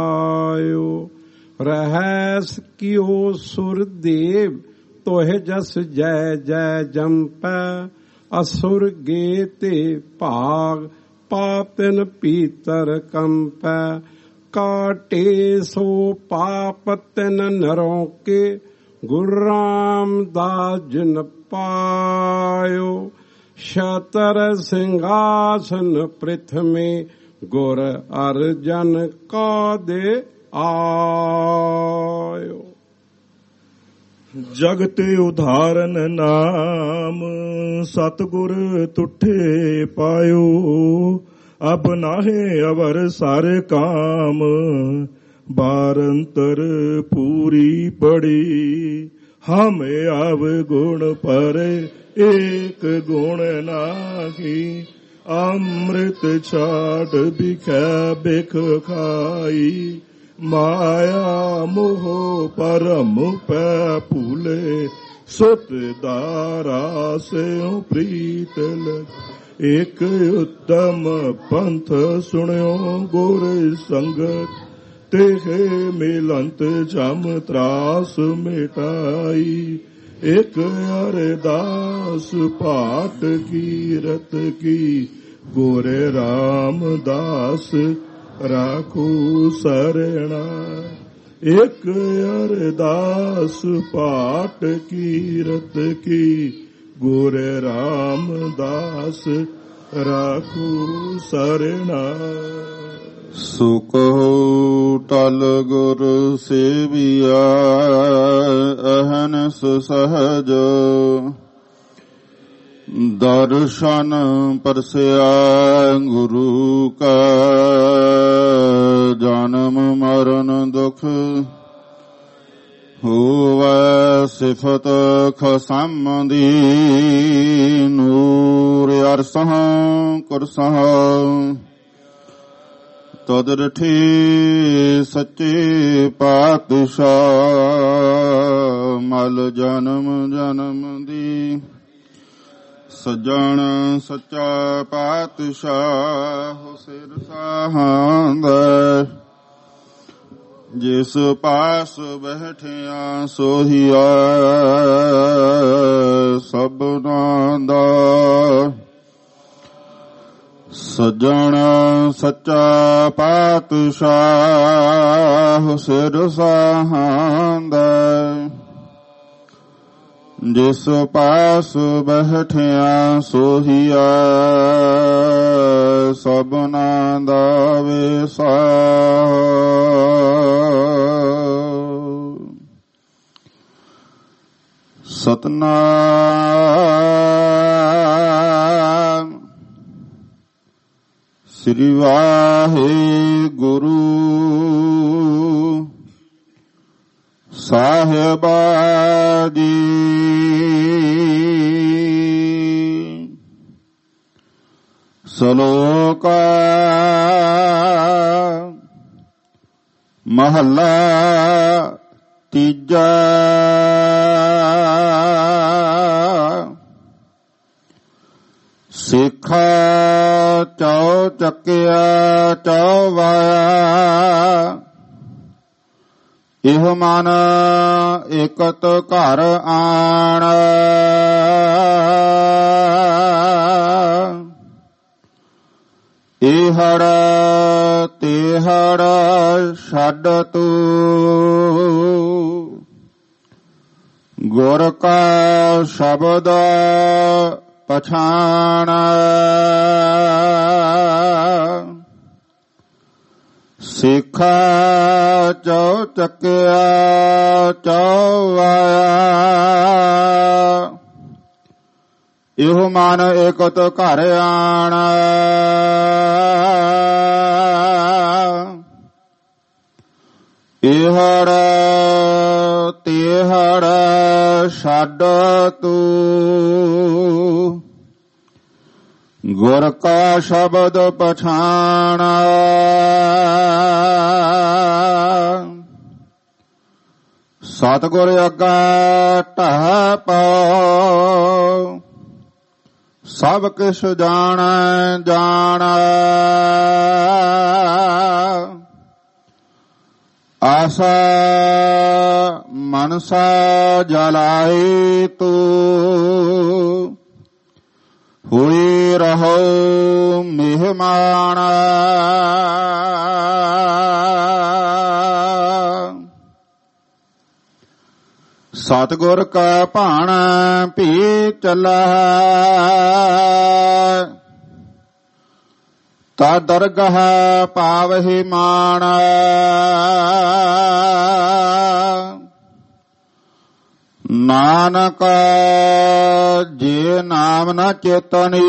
J: ਰਹਿਸ ਕਿਓ ਸੁਰ ਦੇਵ, ਤੋਹਿ ਜਸ ਜੈ ਜੈ ਜੰਪੈ। ਅਸੁਰ ਗੇ ਤੇ ਭਾਗ, ਪਾਪਨ ਪੀਤਰ ਕੰਪੈ। ਕਾਟੇ ਸੋ ਪਾਪ ਤਿਨ ਨਰੋਂ ਕੇ, ਗੁਰੂ ਰਾਮਦਾਸ ਜਿਨ ਪਾਇਓ। ਛਤਰ ਸਿੰਘਾਸਨ ਪ੍ਰਿਥਮੀ, ਗੁਰ ਅਰਜਨ ਕਾ ਦੇ ਆਇਓ।
K: ਜਗਤ ਉਧਾਰਨ ਨਾਮ, ਸਤਿਗੁਰ ਤੁਠੇ ਪਾਇਓ। ਅਬ ਨਾਹੇ ਅਵਰ ਸਾਰੇ ਕਾਮ, ਬਾਰੰਤਰ ਪੂਰੀ ਪੜੀ। ਹਮ ਆਵ ਗੁਣ ਪਰ ਏਕ ਗੁਣ ਨਾਹੀ। ਅੰਮ੍ਰਿਤ ਛਾੜ ਬਿਖੈ ਬਿਖ ਖਾਈ। ਮਾਇਆ ਮੋਹ ਪਰਮ ਪੈ ਭੂਲੇ, ਸੁਤ ਦਾਰਾ ਸਿਉ ਪ੍ਰੀਤ ਲਗ। ਏਕ ਉੱਤਮ ਪੰਥ ਸੁਣਿਓ ਗੁਰ ਸੰਗਤ, ਤੇਹੇ ਮਿਲੰਤ ਜਮ ਤਰਾਸ ਮਿਟਾਈ। ਇਕ ਅਰਦਾਸ ਪਾਠ ਕੀਰਤ ਕੀ, ਗੁਰ ਰਾਮਦਾਸ ਰਾਖੂ ਸਰਣਾ। ਇਕ ਅਰਦਾਸ ਪਾਠ ਕੀਰਤ ਕੀ, ਗੁਰ ਰਾਮਦਾਸ ਰਾਖੂ ਸਰਣਾ।
L: ਸੁਕਹੁ ਟਲ ਗੁਰ ਸੇਵਿਆ ਅਹਨਿਸ ਸਹਜ ਦਰਸ਼ਨ ਪਰਸਿਆ ਗੁਰੂ ਕਾ ਜਨਮ ਮਰਨ ਦੁਖ ਹੋਵੈ ਸਿਫਤ ਖਸਮ ਦੀ ਨੂਰ ਅਰਸਹ ਕੁਰਸਹ ਤਦ ਰਠੇ ਸੱਚੇ ਪਾਤਸ਼ਾਹ ਮਲ ਜਨਮ ਜਨਮ ਦੀ ਸਜਣ ਸੱਚਾ ਪਾਤਸ਼ਾਹ ਸਿਰ ਸਾਹਾਂਦਾ ਜਿਸ ਪਾਸ ਬੈਠਿਆ ਸੋਹੀਆ ਸਭਨਾਂ ਦਾ ਸਜਣ ਸੱਚਾ ਪਾਤਸ਼ਾਹ ਸਿਰ ਸਾਹਾਂਦਾ ਜਿਸ ਪਾਸ ਬੈਠਿਆ ਸੋਹੀਆ ਸਭਨਾਂ ਦਾ ਵਿਸਾਹ। ਸਤਨਾਮ ਸ੍ਰੀ ਵਾਹਿਗੁਰੂ ਸਾਹਿਬਾ ਜੀ। ਸ਼ਲੋਕ ਮਹੱਲਾ ਤੀਜਾ। ਸਿੱਖਾ ਚਉ ਚੱਕਿਆ ਚਉ ਵਾਇਆ ਇਹ ਮਨ ਇਕਤ ਘਰ ਆਣ ਇਹੜ ਤੇਹੜ ਛੱਡ ਤੂੰ ਗੁਰ ਕਾ ਸ਼ਬਦ ਪਛਾਣ ਸਿੱਖਾ ਚਉ ਚੱਕਿਆ ਚਉ ਆਇਆ ਇਹੋ ਮਨ ਇਕਤ ਘਰ ਆਣ ਇਹੜ ਤੇਹੜ ਛੱਡ ਤੂੰ ਗੁਰ ਕਾ ਸ਼ਬਦ ਪਛਾਣ ਸਤਿਗੁਰ ਅੱਗਾ ਢਾਹ ਪਾਉ ਸਭ ਕਿਛ ਜਾਣੈ ਜਾਣ ਆਸਾ ਮਨਸਾ ਜਲਾਈ ਤੂੰ ਹੋਈ ਰਹੋ ਮਹਿਮਾਨ ਸਤਿਗੁਰ ਕਾ ਭਾਣਾ ਭੀ ਚੱਲੈ ਤਾ ਦਰਗਹ ਪਾਵਹਿ ਮਾਣ ਨਾਨਕ ਜੇ ਨਾਮ ਨ ਚੇਤਨੀ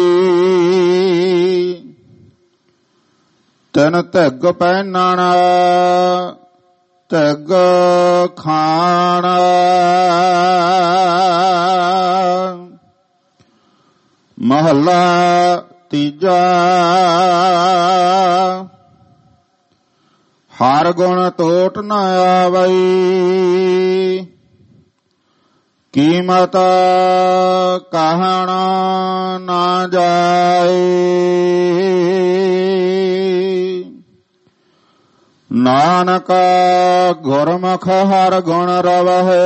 L: ਤਨ ਧੱਗ ਪਹਿਨਣ ਧੱਗ ਖਾਣ ਮਹੱਲਾ ਤੀਜਾ। ਹਰ ਗੁਣ ਟੋਟ ਨ ਆਵਈ ਕੀਮਤ ਕਹਿਣ ਨਾ ਜਾਏ ਨਾਨਕ ਗੁਰਮੁਖ ਹਰ ਗੁਣ ਰਵਹਿ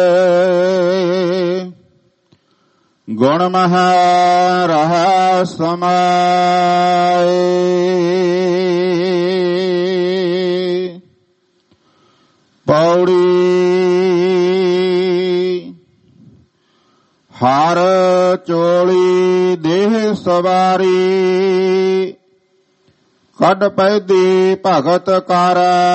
L: ਗੁਣ ਮਹ ਰਹਿ ਸਮਾਏ ਪੌੜੀ ਹਰ ਚੋਲੀ ਦੇਹ ਸਵਾਰੀ ਕੱਢ ਪੈਦੀ ਭਗਤ ਕਰ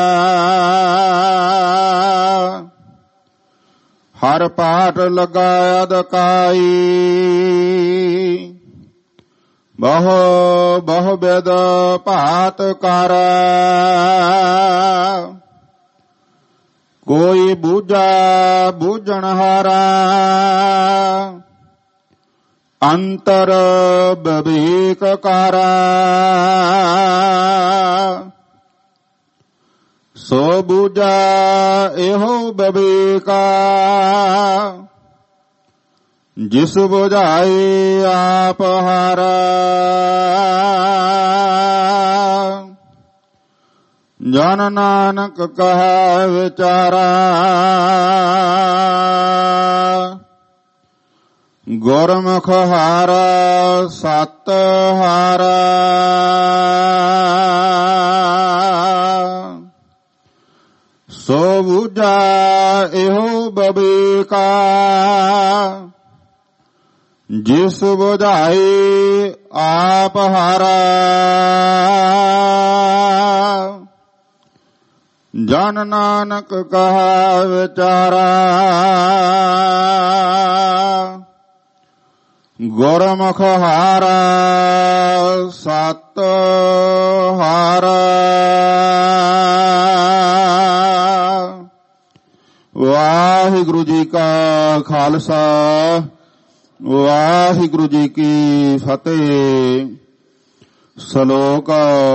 L: ਹਰ ਪਾਠ ਲਗਾਇ ਅਦਕਾਈ ਬਹੁ ਬਹੁ ਬੇਦ ਭਾਤ ਕਰ ਕੋਈ ਬੂਝਾ ਬੂਝਣ ਹਾਰਾ ਅੰਤਰ ਵਿਵੇਕ ਕਰ ਸੋ ਬੂਝਾ ਇਹੋ ਵਿਵੇਕਾ ਜਿਸ ਬੁਝਾਏ ਆਪ ਹਾਰਾ ਜਨ ਨਾਨਕ ਕਹੈ ਵਿਚਾਰਾ ਗੁਰਮੁਖ ਹਾਰਾ ਸਤ ਹਾਰਾ ਸੋ ਬੂਝਾ ਇਹੋ ਵਿਵੇਕਾ ਜਿਸ ਬੁਝਾਏ ਆਪ ਹਾਰਾ ਜਨ ਨਾਨਕ ਕਹੈ ਵਿਚਾਰਾ ਗੁਰਮੁਖ ਹਾਰਾ ਸਤ ਹਾਰਾ। ਵਾਹਿਗੁਰੂ ਜੀ ਕਾ ਖਾਲਸਾ ਵਾਹਿਗੁਰੂ ਜੀ ਕੀ ਫਤਿਹ। ਸ਼ਲੋਕ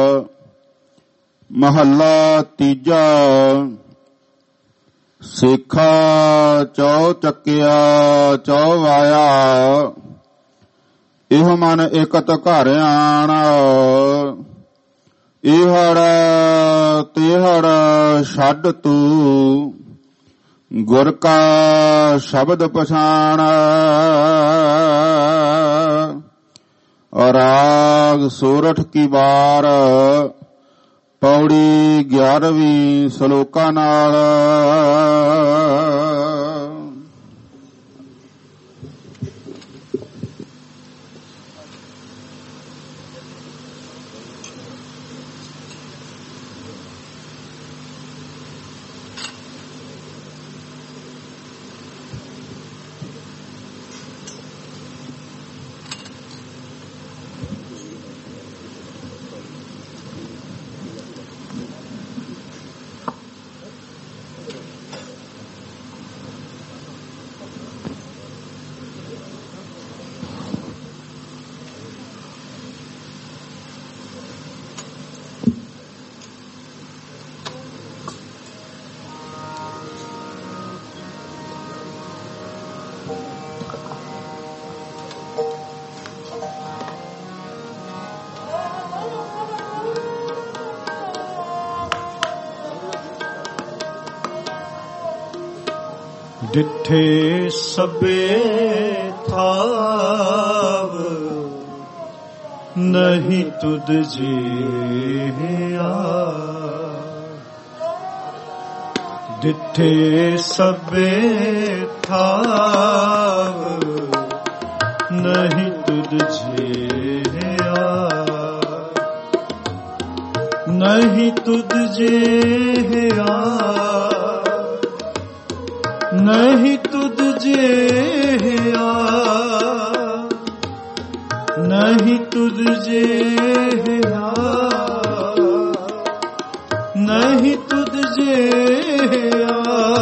L: ਮਹੱਲਾ ਤੀਜਾ। ਸਿੱਖਾ ਚੌ ਚੱਕਿਆ ਚੌ ਵਾਇਆ ਇਹੋ ਮਨ ਇਕਤ ਘਰ ਆਣ ਇਹੜ ਤੇਹੜ ਛੱਡ ਤੂੰ ਗੁਰ ਕਾ ਸ਼ਬਦ ਪਛਾਣ। ਰਾਗ ਸੋਰਠ ਕੀ ਵਾਰ ਪੌੜੀ 11ਵੀਂ ਸ਼ਲੋਕਾਂ ਨਾਲ।
A: ਡਿਠੇ ਸਭੇ ਥਾਵ ਨਹੀਂ ਤੁਧ ਜੀਆ। ਡਿਠੇ ਸਭੇ ਥਾਵ ਨਹੀਂ ਤੁਧ ਜੀਆ। ਨਹੀਂ ਤੁਧ ਜੀਆ ਨਹੀਂ ਤੁਧ ਜੀਆ। ਨਹੀਂ ਤੁਧ ਜੀਆ ਨਹੀਂ ਤੁਧ ਜੀਆ।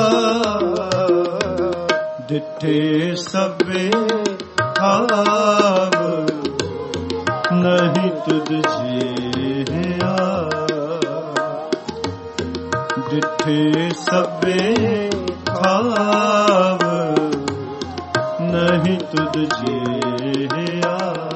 A: ਡਿਠੇ ਸਭੇ ਥਾਵ ਨਹੀਂ ਤੁਧ ਜੀਆ। ਡਿਠੇ ਸਭੇ ਥਾਵ ਨਹੀਂ ਤੁਧ ਜੀਆ।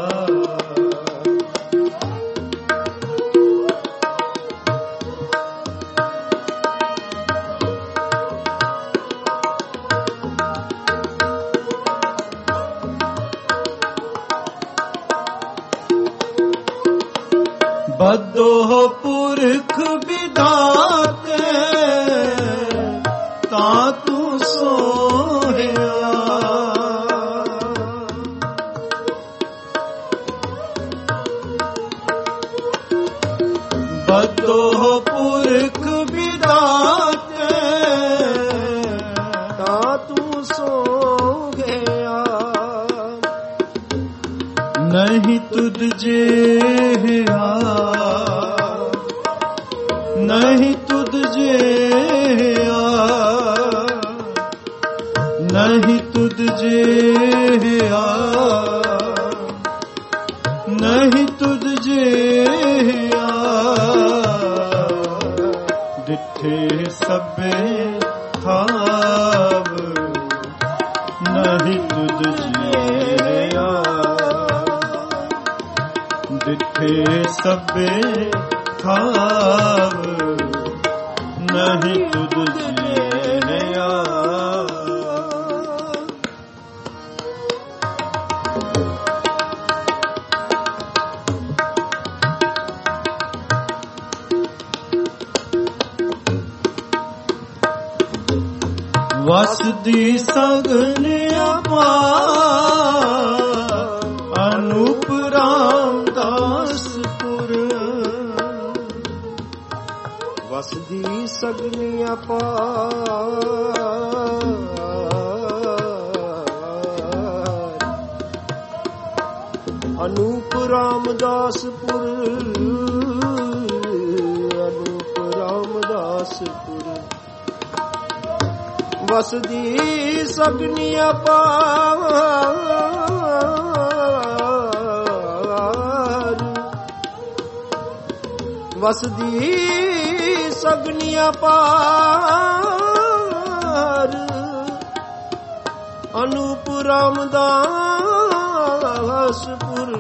A: ਬਦੋ ਪੁਰਖ ਵਿਧਾਤੇ ਤਾਂ ਤੂੰ ਸੋਹਿਆ। ਬਦੋ ਪੁਰਖ ਵਿਦਾਤੇ
B: ਤਾ ਤੂੰ ਸੋ ਗਿਆ
A: ਨਹੀਂ ਤੁਧ ਜਿਹਾ ਨਹੀਂ ਤੁਧ ਜਿਹਾ ਨਹੀਂ ਤੁਧ ਜਿਹਾ ਨਹੀਂ ਤੁਧ ਜਿਹਾ ਡਿਠੇ ਸਭੇ ਥਾਵ ਨਹੀਂ ਤੁਧ ਜਿਹਾ ਡਿਠੇ ਸਭੇ ਥਾਵ ਨਹੀਂ ਤੁਧ ਜਿਹਾ ਵਸਦੀ ਸਗਨ ਅਪਾਰ ਅਨੂਪ ਰਾਮਦਾਸਪੁਰ
B: ਵਸਦੀ ਸਗਨ ਅਪਾਰ ਅਨੂਪ ਰਾਮਦਾਸਪੁਰ ਅਨੂਪ ਰਾਮਦਾਸਪੁਰ ਵਸਦੀ ਸਗਨੀ ਅਪਾਰ ਵਸਦੀ ਸਗਨੀ ਅਪਾਰ ਅਨੂਪ ਰਾਮਦਾਸਪੁਰ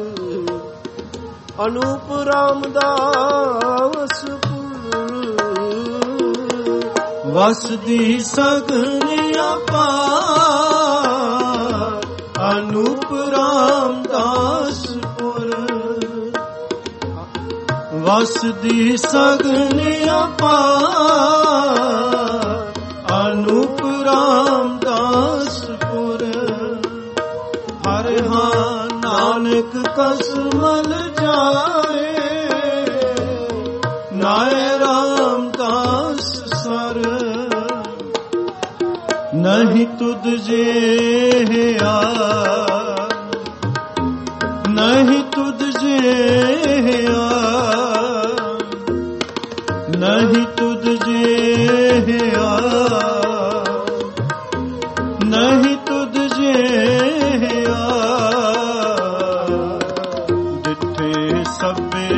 B: ਅਨੂਪ ਰਾਮਦਾਸਪੁਰ
A: ਵਸਦੀ ਸਗਨ ਅਪਾਰ ਅਨੂਪ ਰਾਮਦਾਸਪੁਰ ਵਸਦੀ ਸਗਨ ਅਪਾਰ ਅਨੂਪ ਰਾਮਦਾਸਪੁਰ ਹਰਿ ਹਾਂ ਨਾਨਕ ਕਸਮਲ ਜਾਏ ਨਾਏ ਰਾਮਦਾਸ ਸਰ ਨਹੀਂ ਤੁਧ ਜਿਹਾ ਨਹੀਂ ਤੁਧ ਜਿਹਾ ਨਹੀਂ ਤੁਧ ਜਿਹਾ ਨਹੀਂ ਤੁਧ ਜਿਹਾ ਡਿਠੇ ਸਭੇ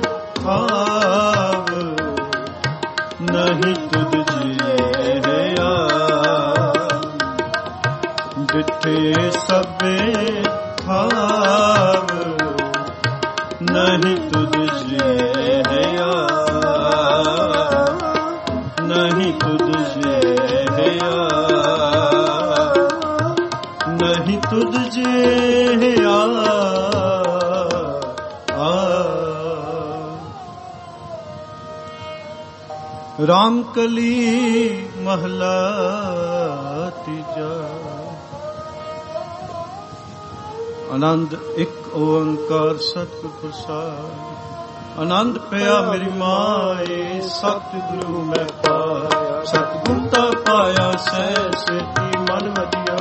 A: ਥਾਵ ਨਹੀਂ ਤੁਧ ਜਿਹਾ ਡਿਠੇ ਸਭੇ ਥਾਵ ਨਹੀਂ ਤੁਧ ਜਿਹਾ ਨਹੀਂ ਤੁਧ ਜਿਹਾ ਨਹੀਂ ਤੁਧ ਜਿਹਾ ਰਾਮ ਕਲੀ ਮਹਲਾ ਤੀਜਾ ਆਨੰਦ ਇੱਕ ਓੰਕਾਰ ਸਤਿਗੁਰ ਪ੍ਰਸਾਦ ਆਨੰਦ ਪਿਆ ਮੇਰੀ ਮਾਏ ਸਤਿਗੁਰੂ ਮੈਂ ਪਾਇਆ ਸਤਿਗੁਰ ਤਾਂ ਪਾਇਆ ਸਹਿ ਸੇਤੀ ਮਨ ਵਧੀਆ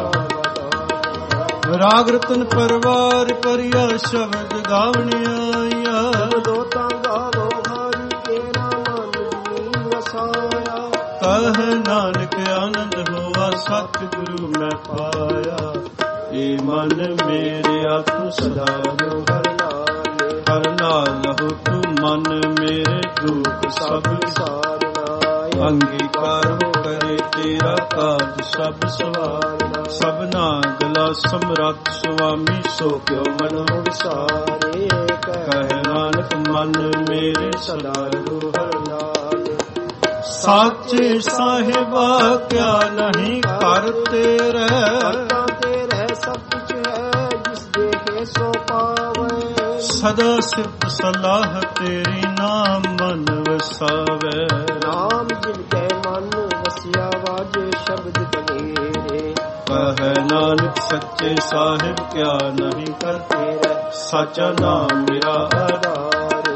A: ਰਾਗ ਰਤਨ ਪਰਵਾਰ ਪਰਿਆ ਸ਼ਬਦ ਗਾਵਣ ਆਇਆ
B: ਦੋ ਤਾਂ ਗਾਵੋ ਹਰਿ ਤੇਰਾ ਮਨ ਜੀ ਵਸਾਇਆ
A: ਕਹ ਨਾਨਕ ਆਨੰਦ ਹੋਆ ਸਤਿਗੁਰੂ ਮੈਂ ਪਾਇਆ ਏ ਮਨ ਮੇਰੇ ਤੂੰ ਸਦਾ ਰਹੋ ਹਰ ਨਾਲ ਲਹੋ ਤੂੰ ਮਨ ਮੇਰੇ ਦੁਖ ਸਭ ਸਾਰਨਾ ਅੰਗੀਕਾਰ ਹੋ ਕਰੇ ਤੇਰਾ ਕਾਜ ਸਭ ਸਵਾਰਨਾ ਸਭਨਾ ਗਲਾ ਸਮਰੱਥ ਸੁਆਮੀ ਸੋ ਕਿਉ ਮਨ ਵਿਸਾਰੇ ਕਹਿ ਨਾਨਕ ਮਨ ਮੇਰੇ ਸਦਾ ਰਹੋ ਹਰ ਨਾਲ ਸਾਚੇ ਸਾਹਿਬਾ ਕਿਆ ਨਹੀਂ ਕਰ ਤੇਰੇ
B: ਸਭ ਕੁਛ ਹੈ ਜਿਸ ਦੇਖੇ ਸੋ ਪਾਵੇ
A: ਸਦਾ ਸਿਫਤ ਸਲਾਹ ਤੇਰੀ ਨਾਮ ਮਨ ਵਸਾਵੇ
B: ਨਾਮ ਜਿਨ ਕੈ ਮਨ ਵਸਿਆ ਵਾਜੇ ਸ਼ਬਦ ਤੇਰੇ
A: ਕਹੈ ਨਾਨਕ ਸੱਚੇ ਸਾਹਿਬ ਕਿਆ ਨਹੀਂ ਕਰ ਤੇਰੇ ਸਾਚਾ ਨਾਮ ਮੇਰਾ ਆਧਾਰ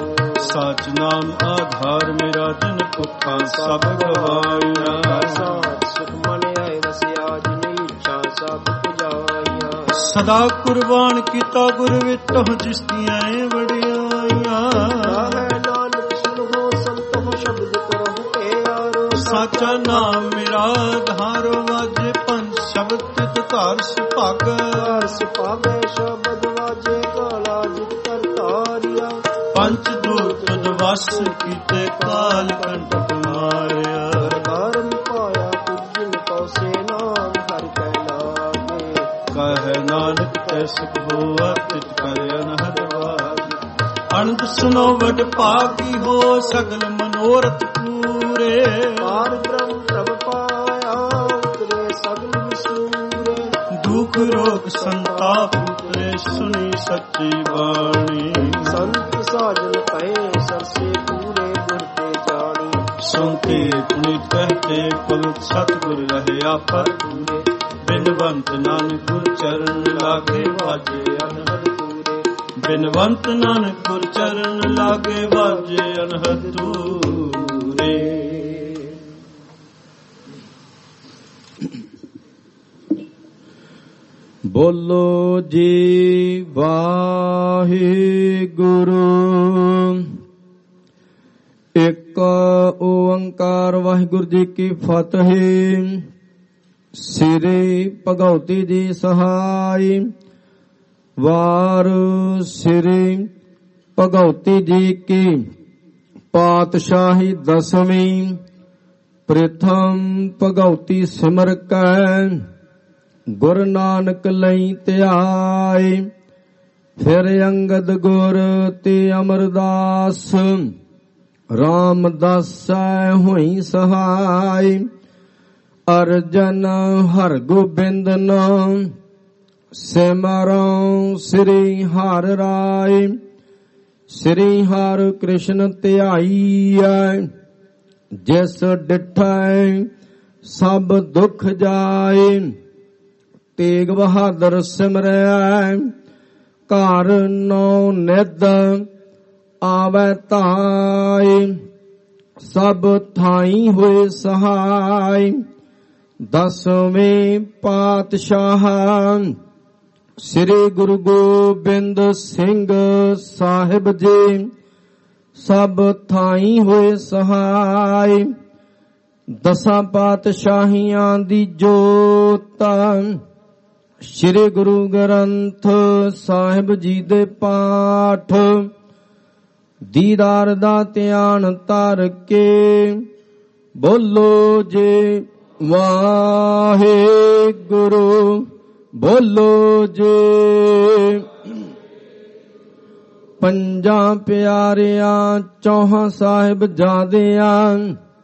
A: ਸਾਚ ਨਾਮ ਆਧਾਰ ਮੇਰਾ ਜਿਨ ਭੁੱਖਾ ਸਭ ਗਵਾਇਆ।
B: ਸੁਖ ਮਨ ਆਏ ਰਸਿਆ ਜਿਨ ਇੱਛਾ ਸਭ ਪੁਜਾਇਆ।
A: ਸਦਾ ਕੁਰਬਾਨ ਕੀਤਾ ਗੁਰ ਵਿਟੋ ਜਿਸ ਦੀਆਂ ਵਡਿਆਈਆਂ।
B: ਹੈ ਨਾਨਕ ਸੁਣੋ ਸੰਤੋ ਸ਼ਬਦ ਕਰਹੁ ਪਿਆਰੋ।
A: ਸਾਚਾ ਨਾਮ ਮੇਰਾ ਆਧਾਰੋ ਵਾਜੇ ਪੰਜ ਸ਼ਬਦ ਤਿਤ ਘਰ ਸੁਭਾਗ।
B: ਘਰ ਸੁਭਾਗੈ ਸ਼ਬਦ ਵਾਜੇ ਕਾਲਾ ਜਿਤ ਕਰਤਾਰਿਆ।
A: ਪੰਜ ਦੂਤ ਵਸ ਕੀਤੇ ਕਾਲ ਕੰਟਕ ਮਾਰਿਆ।
B: ਧਰਮ ਪਾਇਆ ਕੁਜਿਨ ਕੌਸੇ ਨਾਮ ਹਰਿ ਕੈ ਲਾਗੇ।
A: ਕਹੈ ਨਾਨਕ ਤੈ ਸੁਖ ਹੋਆ ਤਿਤ ਕਰ ਅਨਹਦ ਵਾਜ। ਅਨੰਦ ਸੁਨੋ ਵਡ ਭਾਗੀ ਹੋ ਸਗਲ ਮਨੋਰਥ ਪੂਰੇ।
B: ਪਾਰ ਬ੍ਰਹਮ ਪ੍ਰਭ ਪਾਇਆ ਉਤਰੇ ਸਗਲ ਵਿਸੂਰੇ।
A: ਦੁਖ ਰੋਗ ਸੰਤਾਪ ਉਤਰੇ ਸੁਣੀ ਸੱਚੀ ਬਾਣੀ।
B: ਸੰਤ ਸਾਜਨ ਪਏ ਸਰਸੇ ਪੂਰੇ ਗੁਰ ਤੇ ਜਾਣੀ।
A: ਸੁਣਤੇ ਪੁਨੀਤ ਕਹਤੇ ਪਵਿੱਤ ਸਤਿਗੁਰ ਰਹਿਆ ਪਰ ਪੂਰੇ। ਬਿਨਵੰਤ ਨਾਨਕ ਗੁਰ ਚਰਨ ਲਾਗੇ ਵਾਜੇ ਅਨਹਦ ਪੂਰੇ। ਬਿਨਵੰਤ ਨਾਨਕ ਗੁਰ ਚਰਨ ਲਾਗੇ ਵਾਜੇ ਅਨਹਦ ਪੂਰੇ।
F: ਬੋਲੋ ਜੀ ਵਾਹਿਗੁਰੂ। ਇੱਕ ਓੰਕਾਰ ਵਾਹਿਗੁਰੂ ਜੀ ਕੀ ਫਤਿਹ। ਸ੍ਰੀ ਭਗਉਤੀ ਜੀ ਸਹਾਈ। ਵਾਰ ਸ੍ਰੀ ਭਗਉਤੀ ਜੀ ਕੀ ਪਾਤਸ਼ਾਹੀ ਦਸਵੀਂ। ਪ੍ਰਥਮ ਭਗਉਤੀ ਸਿਮਰ ਕੈ ਗੁਰ ਨਾਨਕ ਲਈ ਧਿਆਏ। ਫਿਰ ਅੰਗਦ ਗੁਰ ਤੇ ਅਮਰਦਾਸ ਰਾਮਦਾਸੈ ਹੋਈ ਸਹਾਈ। ਅਰਜਨ ਹਰਿ ਗੋਬਿੰਦ ਨਾਮ ਸਿਮਰਉ ਸ੍ਰੀ ਹਰਿ ਰਾਏ। ਸ੍ਰੀ ਹਰਿ ਕ੍ਰਿਸ਼ਨ ਧਿਆਈਐ ਜਿਸ ਡਿਠੈ ਸਭ ਦੁਖ ਜਾਏ। ਤੇਗ ਬਹਾਦਰ ਸਿਮਰੈ ਘਰ ਨੌ ਨਿਧ ਆਵੈ ਧਾਇ। ਸਭ ਥਾਈ ਹੋਏ ਸਹਾਈ। ਦਸਵੇਂ ਪਾਤਸ਼ਾਹ ਸ੍ਰੀ ਗੁਰੂ ਗੋਬਿੰਦ ਸਿੰਘ ਸਾਹਿਬ ਜੀ ਸਭ ਥਾਈ ਹੋਏ ਸਹਾਈ। ਦਸਾਂ ਪਾਤਸ਼ਾਹੀਆਂ ਦੀ ਜੋਤ ਸ੍ਰੀ ਗੁਰੂ ਗ੍ਰੰਥ ਸਾਹਿਬ ਜੀ ਦੇ ਪਾਠ। ਦੀਦਾਰ ਦਾ ਧਿਆਨ ਧਰ ਕੇ ਬੋਲੋ ਜੇ ਵਾਹਿਗੁਰੂ। ਬੋਲੋ ਜੇ ਪੰਜਾਂ ਪਿਆਰਿਆਂ ਚੌਹਾਂ ਸਾਹਿਬ ਜਾਦਿਆਂ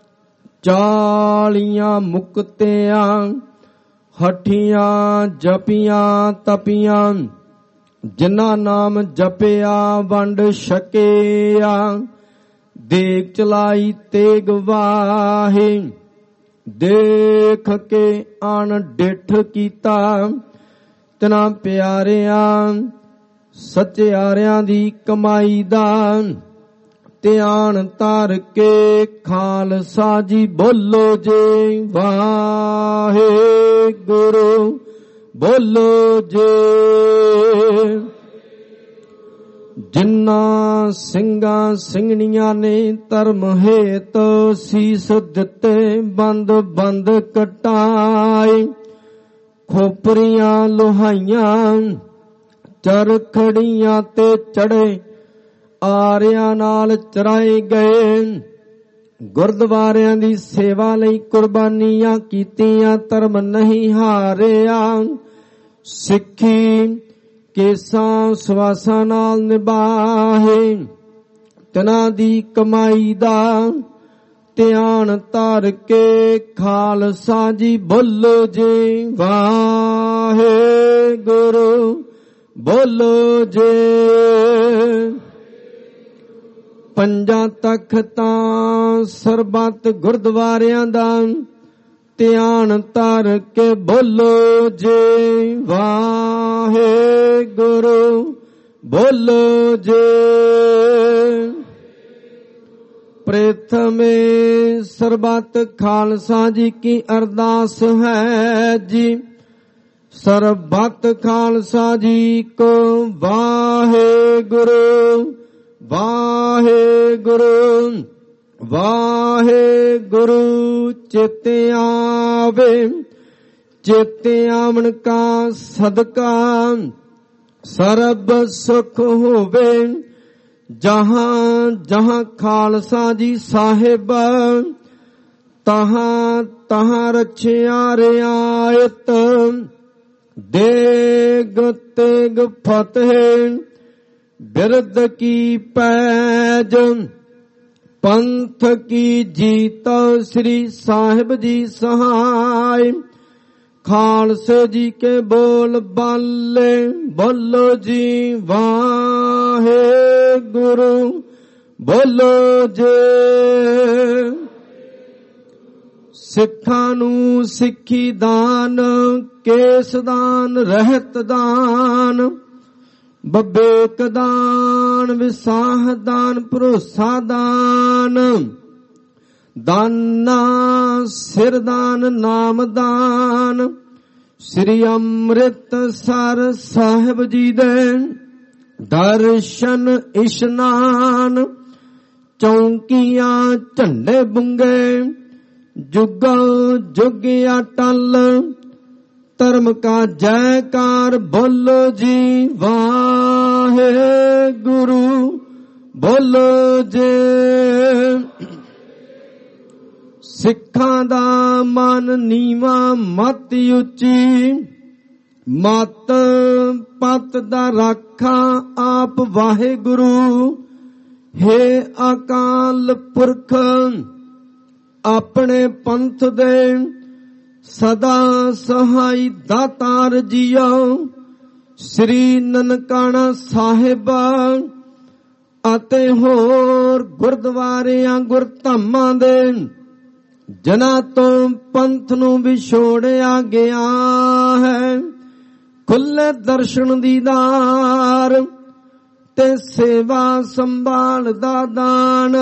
F: 40 ਮੁਕਤਿਆਂ ਹਠੀਆਂ ਜਪੀਆਂ ਤਪੀਆਂ। ਜਿਨ੍ਹਾਂ ਨਾਮ ਜਪਿਆ ਵੰਡ ਛਕਿਆ। ਦੇਗ ਚਲਾਈ ਤੇਗ ਵਾਹੇ ਦੇਖ ਕੇ ਅਣ ਡਿਠ ਕੀਤਾ। ਤਿਨਾਂ ਪਿਆਰਿਆਂ ਸਚਿਆਰਿਆਂ ਦੀ ਕਮਾਈ ਦਾ ਧਿਆਨ ਧਰ ਕੇ ਖਾਲਸਾ ਜੀ ਬੋਲੋ ਜੇ ਵਾਹਿਗੁਰੂ। ਬੋਲੋ ਜੇ ਜਿਨ੍ਹਾਂ ਸਿੰਘਾਂ ਸਿੰਘਣੀਆਂ ਨੇ ਧਰਮ ਹੇਤ ਸੀਸ ਦਿੱਤੇ ਬੰਦ ਬੰਦ ਕਟਾਏ। ਖੋਪਰੀਆਂ ਲੋਹਾਈਆਂ ਚਰਖੜੀਆਂ ਤੇ ਚੜੇ ਆਰਿਆਂ ਨਾਲ ਚਰਾਏ ਗਏ। ਗੁਰਦੁਆਰਿਆਂ ਦੀ ਸੇਵਾ ਲਈ ਕੁਰਬਾਨੀਆਂ ਕੀਤੀਆਂ ਧਰਮ ਨਹੀਂ ਹਾਰਿਆ। ਸਿੱਖੀ ਕੇਸਾਂ ਸਵਾਸਾਂ ਨਾਲ ਨਿਭਾਹੇ। ਤਿਨਾਂ ਦੀ ਕਮਾਈ ਦਾ ਧਿਆਨ ਧਰ ਕੇ ਖਾਲਸਾ ਜੀ ਬੋਲੋ ਜੇ ਵਾਹਿਗੁਰੂ। ਬੋਲੋ ਜੇ ਪੰਜਾਂ ਤਖਤਾਂ ਸਰਬੱਤ ਗੁਰਦੁਆਰਿਆਂ ਦਾ ਧਿਆਨ ਧਰ ਕੇ ਬੋਲੋ ਜੇ ਵਾਹਿਗੁਰੂ। ਬੋਲੋ ਜੇ ਪ੍ਰਥਮੇ ਸਰਬੱਤ ਖਾਲਸਾ ਜੀ ਕੀ ਅਰਦਾਸ ਹੈ ਜੀ। ਸਰਬੱਤ ਖਾਲਸਾ ਜੀ ਕੋ ਵਾਹਿਗੁਰੂ ਵਾਹਿਗੁਰੂ ਵਾਹਿਗੁਰੂ। ਚਿਤ ਆਵੇ ਚਿਤ ਆਵਣ ਕਾ ਸਦਕਾ ਸਰਬ ਸੁਖ ਹੋਵੇ। ਜਹਾਂ ਜਹਾਂ ਖਾਲਸਾ ਜੀ ਸਾਹਿਬ ਤਹਾਂ ਤਹਾਂ ਰਛਿਆ ਰਿਆਇਤ। ਦੇਗ ਤੇਗ ਫਤਿਹ ਬਿਰਦ ਕੀ ਪੈਜ ਪੰਥ ਕੀ ਜੀਤ। ਸ੍ਰੀ ਸਾਹਿਬ ਜੀ ਸਹਾਇ ਖਾਲਸੇ ਜੀ ਕੇ ਬੋਲ ਬਾਲੇ ਬੋਲੋ ਜੀ ਵਾਹਿਗੁਰੂ ਬੋਲੋ ਜੇ। ਸਿੱਖਾਂ ਨੂੰ ਸਿੱਖੀ ਦਾਨ ਕੇਸ ਦਾਨ ਰਹਿਤ ਦਾਨ ਬਬੇਕ ਦਾਨ ਵਿਸਾਹ ਦਾਨ ਭਰੋਸਾ ਦਾਨ ਦਾਨਾ ਸਿਰ ਦਾਨ ਨਾਮ ਦਾਨ। ਸ੍ਰੀ ਅੰਮ੍ਰਿਤਸਰ ਸਾਹਿਬ ਜੀ ਦੇ ਦਰਸ਼ਨ ਇਸ਼ਨਾਨ ਚੌਂਕੀਆਂ ਝੰਡੇ ਬੁੰਗੇ ਜੁਗਾਂ ਜੁਗ ਅਟਲ। ਧਰਮ ਕਾ ਜੈਕਾਰ ਬੋਲੋ ਜੀ ਵਾਹਿਗੁਰੂ ਬੋਲੋ ਜੇ। ਸਿੱਖਾਂ ਦਾ ਮਨ ਨੀਵਾਂ ਮਤ ਉੱਚੀ ਮਤ ਪਤ ਦਾ ਰਾਖਾ ਆਪ ਵਾਹਿਗੁਰੂ। ਹੇ ਅਕਾਲ ਪੁਰਖ ਆਪਣੇ ਪੰਥ ਦੇ ਸਦਾ ਸਹਾਈ ਦਾਤਾਰ ਜੀਓ। ਸ੍ਰੀ ਨਨਕਾਣਾ ਸਾਹਿਬ ਅਤੇ ਹੋਰ ਗੁਰਦੁਆਰਿਆਂ ਗੁਰਧਾਮਾਂ ਦੇ ਜਨਾਂ ਤੋਂ ਪੰਥ ਨੂੰ ਵਿਛੋੜਿਆ ਗਿਆ ਹੈ। ਖੁੱਲੇ ਦਰਸ਼ਨ ਦੀਦਾਰ ਤੇ ਸੇਵਾ ਸੰਭਾਲ ਦਾ ਦਾਨ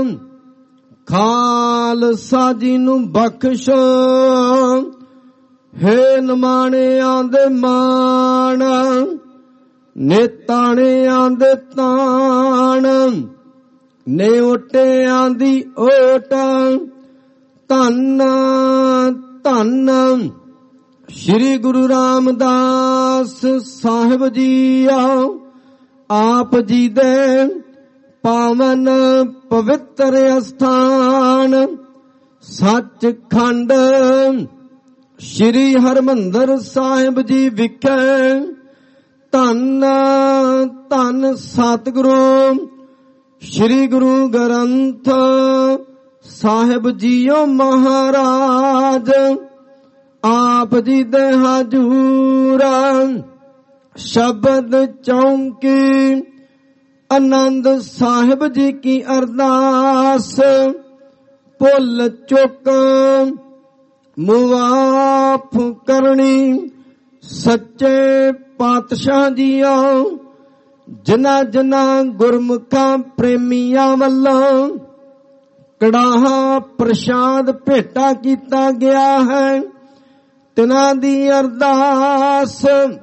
F: ਖਾਲਸਾ ਜੀ ਨੂੰ ਬਖਸ਼ੋ। ਹੇ ਨਿਮਾਣਿਆਂ ਦੇ ਮਾਣ ਨੇਤਾਣਿਆਂ ਦੇ ਤਾਣ ਨੇਓਟਿਆਂ ਦੀ ਓਟ। ਧੰਨ ਧੰਨ ਸ਼੍ਰੀ ਗੁਰੂ ਰਾਮਦਾਸ ਸਾਹਿਬ ਜੀ ਆਪ ਜੀ ਦੇ ਪਾਵਨ ਪਵਿੱਤਰ ਅਸਥਾਨ ਸੱਚਖੰਡ ਸ਼੍ਰੀ ਹਰਿਮੰਦਰ ਸਾਹਿਬ ਜੀ ਵਿਖੇ ਧੰਨ ਧੰਨ ਸਤਿਗੁਰੂ ਸ਼੍ਰੀ ਗੁਰੂ ਗ੍ਰੰਥ ਸਾਹਿਬ ਜੀਓ ਮਹਾਰਾਜ ਆਪ ਜੀ ਦੇ ਹਜੂਰ ਸ਼ਬਦ ਚੌਂਕੀ ਆਨੰਦ ਸਾਹਿਬ ਜੀ ਕੀ ਅਰਦਾਸ ਭੁੱਲ ਚੁੱਕ ਮੁਆਫ ਕਰਨੀ ਸੱਚੇ ਪਾਤਸ਼ਾਹ ਜੀਓ ਜਿਨ੍ਹਾਂ ਜਿਨ੍ਹਾਂ ਗੁਰਮੁਖਾਂ ਪ੍ਰੇਮੀਆਂ ਵੱਲੋਂ ਕੜਾਹਾ ਪ੍ਰਸ਼ਾਦ ਭੇਟਾ ਕੀਤਾ ਗਿਆ ਹੈ ਤਿਨਾਂ ਦੀ ਅਰਦਾਸ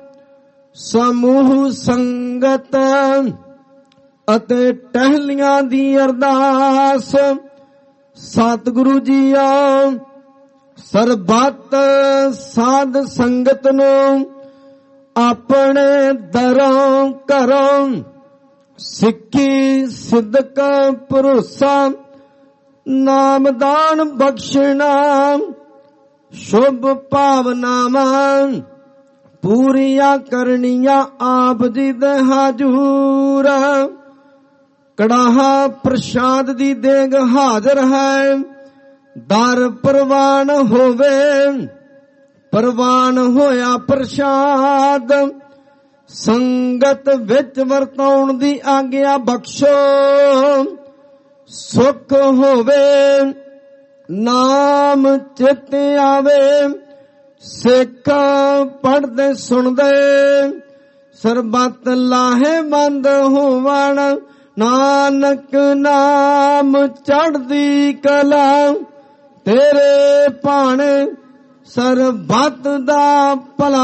F: ਸਮੂਹ ਸੰਗਤ ਅਤੇ ਟਹਿਲੀਆਂ ਦੀ ਅਰਦਾਸ ਸਤਿਗੁਰੂ ਜੀਓ ਸਰਬੱਤ ਸਾਧ ਸੰਗਤ ਨੂੰ ਆਪਣੇ ਦਰਾਂ ਘਰੋਂ ਸਿੱਖੀ ਸਿੱਧਕ ਭਰੋਸਾ ਨਾਮਦਾਨ ਬਖਸ਼ਣਾ ਸ਼ੁਭ ਭਾਵਨਾਵਾਂ ਪੂਰੀਆਂ ਕਰਨੀਆਂ ਆਪ ਜੀ ਦੇ ਹਜੂਰ ਕੜਾਹਾ ਪ੍ਰਸ਼ਾਦ ਦੀ ਦੇਗ ਹਾਜ਼ਰ ਹੈ ਦਰ ਪ੍ਰਵਾਨ ਹੋਵੇ ਪ੍ਰਵਾਨ ਹੋਇਆ ਪ੍ਰਸ਼ਾਦ ਸੰਗਤ ਵਿੱਚ ਵਰਤਾਉਣ ਦੀ ਆਗਿਆ ਬਖਸ਼ੋ ਸੁਖ ਹੋਵੇ ਨਾਮ ਚਿਤ ਆਵੇ ਸਿੱਖ ਪੜ੍ਹਦੇ ਸੁਣਦੇ ਸਰਬੱਤ ਲਾਹੇਵੰਦ ਹੋਵਣ ਨਾਨਕ ਨਾਮ ਚੜ੍ਹਦੀ ਕਲਾ ਤੇਰੇ ਭਾਣੇ ਸਰਬੱਤ ਦਾ ਭਲਾ।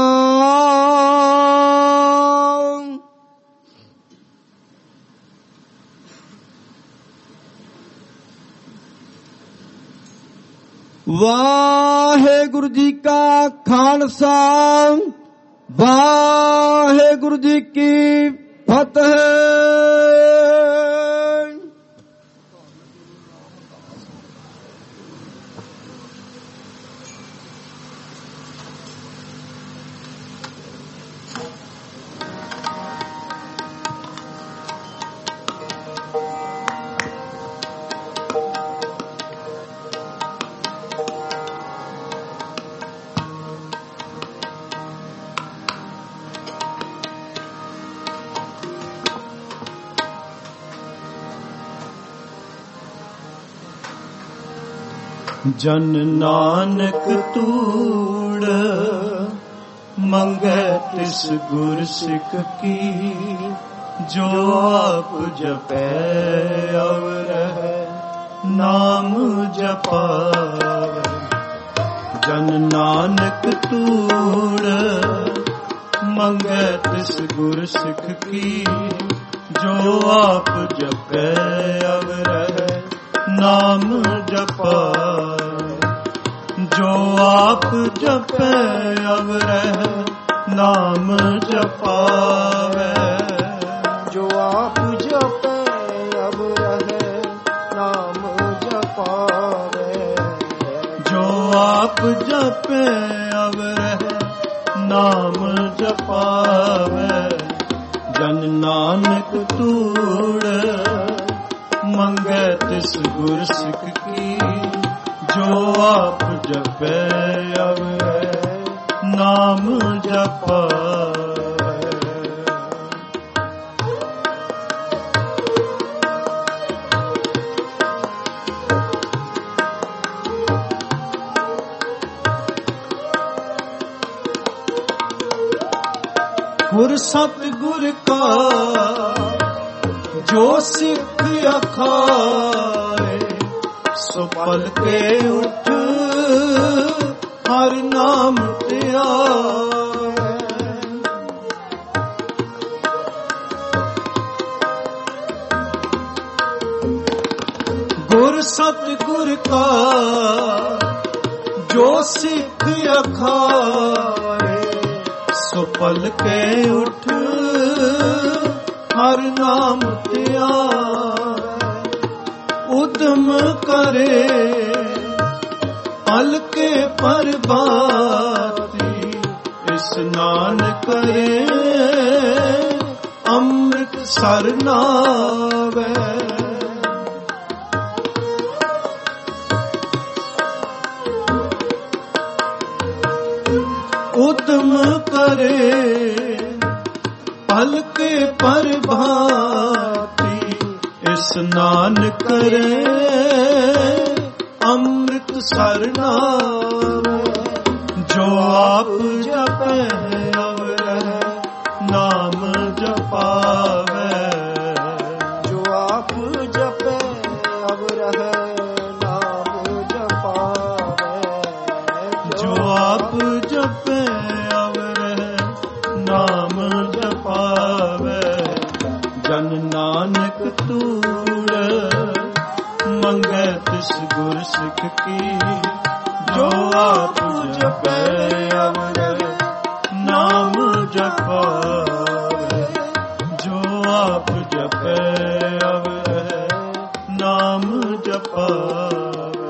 F: ਵਾਹਿਗੁਰੂ ਜੀ ਕਾ ਖਾਲਸਾ, ਵਾਹਿਗੁਰੂ ਜੀ ਕੀ ਫਤਿਹ।
A: ਜਨ ਨਾਨਕ ਤੂੜ ਮੰਗੈ ਤਿਸ ਗੁਰ ਸਿੱਖ ਕੀ, ਜੋ ਆਪ ਜਪੈ ਅਵਰਹਿ ਨਾਮ ਜਪਾਵੈ। ਜਨ ਨਾਨਕ ਤੂੜ ਮੰਗੈ ਤਿਸ ਗੁਰ ਸਿੱਖ ਕੀ, ਜੋ ਆਪ ਜਪੈ ਅਵਰਹਿ ਨਾਮ ਜਪਾਵੈ। ਜੋ ਆਪ ਜਪੈ ਅਵਰਹਿ ਨਾਮ ਜਪਾਵੈ।
B: ਜੋ ਆਪ ਜਪੈ ਅਵਰਹਿ ਨਾਮ ਜਪਾਵੈ।
A: ਜੋ ਆਪ ਜਪੈ ਅਵਰਹਿ ਨਾਮ ਜਪਾਵੈ। ਜਨ ਨਾਨਕ ਤੂੜ ਮੰਗੈ ਤਿਸ ਗੁਰ ਸਿੱਖ ਕੀ, ਜੋ ਆਪ ਜਪੈ ਅਵਰਹਿ ਨਾਮ ਜਪਾਵੈ। ਗੁਰ ਸਤਿਗੁਰ ਕਾ ਜੋ ਸਿੱਖ ਅਖਾਏ, ਸੋ ਪਲ ਕੇ ਉਠ ਹਰਿ ਨਾਮ ਧਿਆਏ। ਗੁਰ ਸਤਿਗੁਰ ਕਾ ਜੋ ਸਿੱਖ ਅਖਾਏ, ਸੋ ਪਲ ਕੇ ਉਠ ਹਰਿ ਨਾਮ ਧਿਆਏ। ਉਦਮ ਕਰੇ ਹਲਕੇ ਪਰਬਾਤੀ, ਇਸਨਾਨ ਕਰੇ ਅੰਮ੍ਰਿਤ ਸਰ ਨਾਵੈ। ਉਦਮ ਕਰੇ ਹਲਕੇ ਪਰਬਾਤੀ, ਇਸਨਾਨ ਕਰੇ ਅੰਮ੍ਰਿਤ ਸਰ ਨਾਵੈ। ਜੋ ਆਪ ਜਪੈ ਅਵਰਹਿ ਨਾਮ ਜਪਾਵੈ।
B: ਜੋ ਆਪ ਜਪੈ ਅਵਰਹਿ ਨਾਮ ਜਪਾਵੈ।
A: ਜੋ ਆਪ ਜਪੈ ਅਵਰਹਿ ਨਾਮ ਜਪਾਵੈ। ਜਨ ਨਾਨਕ ਤੂੜ ਮੰਗੈ ਤਿਸ ਗੁਰ ਸਿੱਖ ਕੀ, ਜੋ ਆਪ ਜਪੈ ਅਵਰਹਿ ਨਾਮ ਜਪਾਵੈ। ਜੋ ਆਪ ਜਪੈ ਅਵਰਹਿ ਨਾਮ ਜਪਾਵੈ।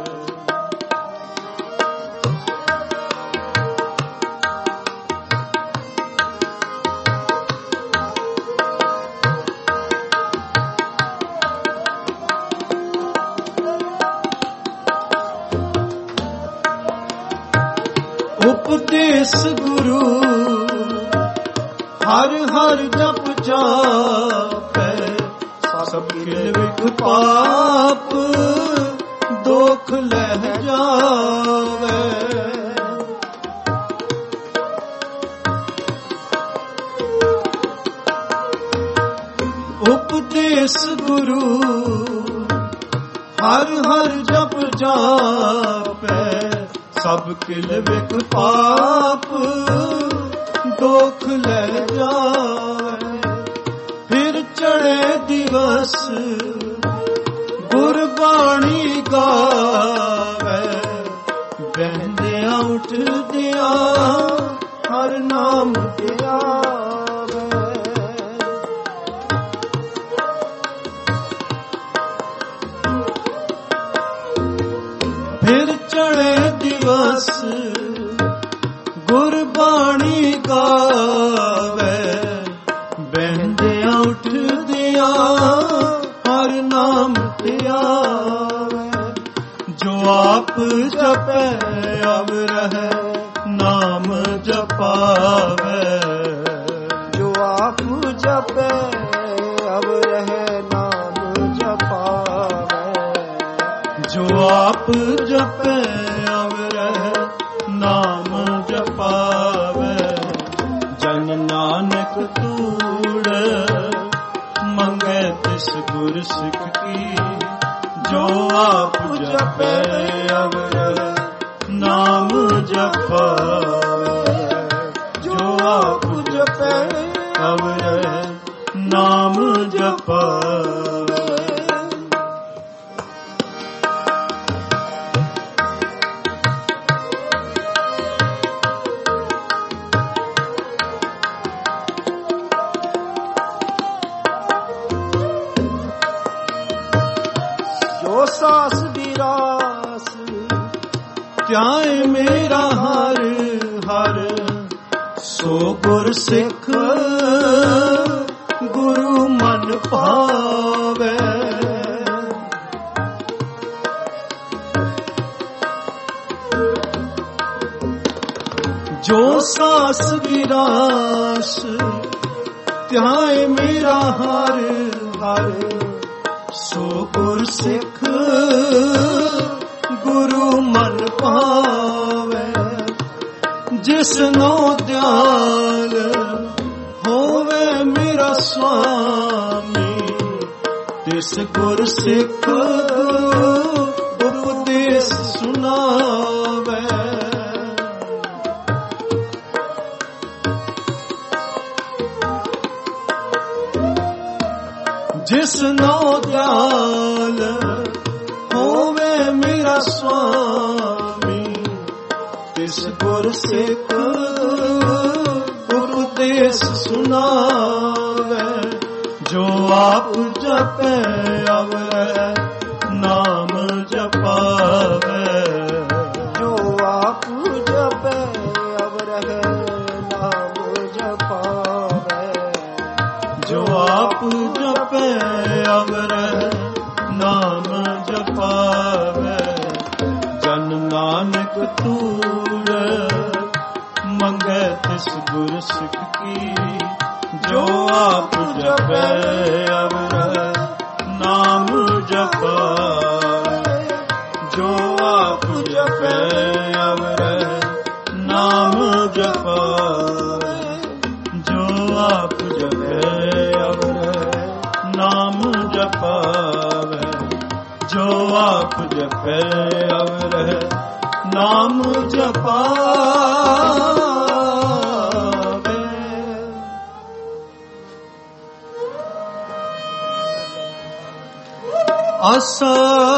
A: ਉਪਦੇਸ ਗੁਰੂ ਹਰ ਹਰ ਜਪ ਜਾਪੈ, ਸਭ ਕਿਲ ਵਿਖ ਪਾਪ ਦੁਖ ਲਹਿ ਜਾਵੈ। ਉਪਦੇਸ ਹਰ ਹਰ ਜਪ ਜਾਪੈ ਸਭ ਕਿਲ ਵਿਖ ਪਾਪ ਦੁਖ ਲੈ ਜਾਵੇ। ਫਿਰ ਚੜੇ ਦਿਵਸ ਗੁਰਬਾਣੀ ਗਾਵੇ ਬਹਿੰਦਿਆਂ ਉੱਠਦਿਆਂ ਹਰ ਨਾਮ ਤੇ ਆਵੇ। ਫਿਰ ਚੜੇ ਦਿਵਸ ਗੁਰਬਾਣੀ ਗਾਵੇ ਬਹਿੰਦਿਆਂ ਉੱਠਦਿਆਂ ਹਰ ਨਾਮ ਤੇ ਆਵੇ। ਜੋ ਆਪ ਜਪੈ ਅਵ ਰਹਿ ਨਾਮ ਜਪਾਵੇ।
B: ਜੋ ਆਪ ਜਪੈ ਅਵ ਰਹਿ ਨਾਮ ਜਪਾਵੇ।
A: ਜੋ ਆਪ ਜਪੈ ਅਵ ਰਹਿ ਨਾਮ ਜਪਾਵੇ। ਜਨ ਨਾਨਕ ਤੂੜ ਮੰਗੈ ਤਿਸ ਗੁਰ ਸਿੱਖ ਕੀ। ਜੋ ਆਪ ਜਪੈ ਅਵ ਰਹਿ ਨਾਮ ਜਪਾਵੇ। ਜੋ ਆਪ ਜਪੈ ਅਵ ਰਹਿ ਨਾਮ ਜਪਾਵੇ।
B: ਜੋ ਸਾਸ ਦੀ ਰਾਸ
A: ਧਿਆਏ ਮੇਰਾ ਹਰ ਹਰ ਸੋ ਗੁਰ ਸਿੱਖ ਗੁਰੂ ਮਨ ਭਾਵੇ। ਜੋ ਸਾਸ ਦੀ ਰਾਸ ਧਿਆਏ ਮੇਰਾ ਹਰ ਹਰ ਸੋ ਗੁਰ ਸਿੱਖ ਗੁਰੂ ਮਨ ਭਾਵੇ। ਜਿਸਨੋ ਦਿਆਲ ਹੋਵੇ ਮੇਰਾ ਸੁਆਮੀ ਤਿਸ ਗੁਰ ਸਿੱਖ ਉਪਦੇਸ਼ ਸੁਣਾਵੇ। ਜਿਸਨੋ ਦਿਆਲ ਹੋਵੇ ਮੇਰਾ ਸੁਆਮੀ ਤਿਸ ਗੁਰ ਸਿੱਖ ਉਪਦੇਸ਼ ਸੁਣਾਵੇ। ਜੋ ਆਪ ਜਪੈ ਅਵ ਰਹਿ ਨਾਮ ਜਪਾਵੇ।
B: ਜੋ ਆਪ ਜਪੈ ਅਵ ਰਹਿ ਨਾਮ ਜਪਾਵੇ।
A: ਜੋ ਆਪ ਜਪੈ ਅਵ ਰਹਿ ਨਾਮ ਜਪਾਵੇ। ਜਨ ਨਾਨਕ ਤੂੜ ਮੰਗੈ ਤਿਸ ਗੁਰ ਸਿੱਖ ਕੀ। ਜੋ ਆਪ ਜਪੈ ਅਵ ਰਹਿ ਨਾਮ ਜਪਾਵੇ। ਜੋ ਆਪ ਜਪੈ ਅਵ ਰਹਿ ਨਾਮ ਜਪਾਵੇ। ਜੋ ਆਪ ਜਪੈ ਅਵ ਰਹਿ ਨਾਮ ਜਪਾਵੇ। ਜੋ ਆਪ ਜਪੈ ਅਵ ਰਹਿ ਨਾਮ ਜਪਾਵੇ। ਆਸਾ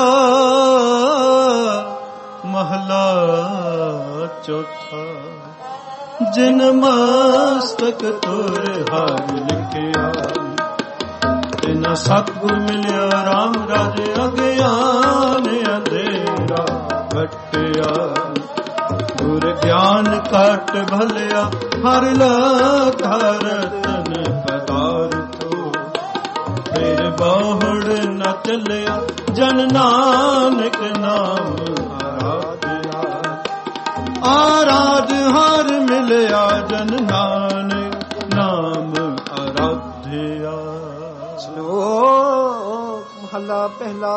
A: ਮਹਲਾ ਚੌਥਾ। ਜਿਨ ਮਸਤਕ ਤੁਰ ਹਰਿ ਲਿਖਿਆ ਤਿਨ ਸਤਿਗੁਰ ਮਿਲਿਆ ਰਾਮ ਰਾਜੇ ਅਗਿਆਨ ਅੰਧੇਰਾ ਘਟਿਆ। ਗੁਰ ਗਿਆਨ ਘਟ ਭਲਿਆ ਹਰ ਲਖਰ ਤਨ ਪਦਾਰਥੋ। ਫਿਰ ਬਹੁੜ ਨ ਚੱਲਿਆ ਜਨ ਨਾਨਕ ਨਾਮ ਆਰਾਧਿਆ। ਆਰਾਧ ਹਰ ਮਿਲਿਆ ਜਨ ਨਾਨਕ ਨਾਮ ਆਰਾਧਿਆ।
B: ਸ਼ਲੋਕ ਮਹਲਾ ਪਹਿਲਾ।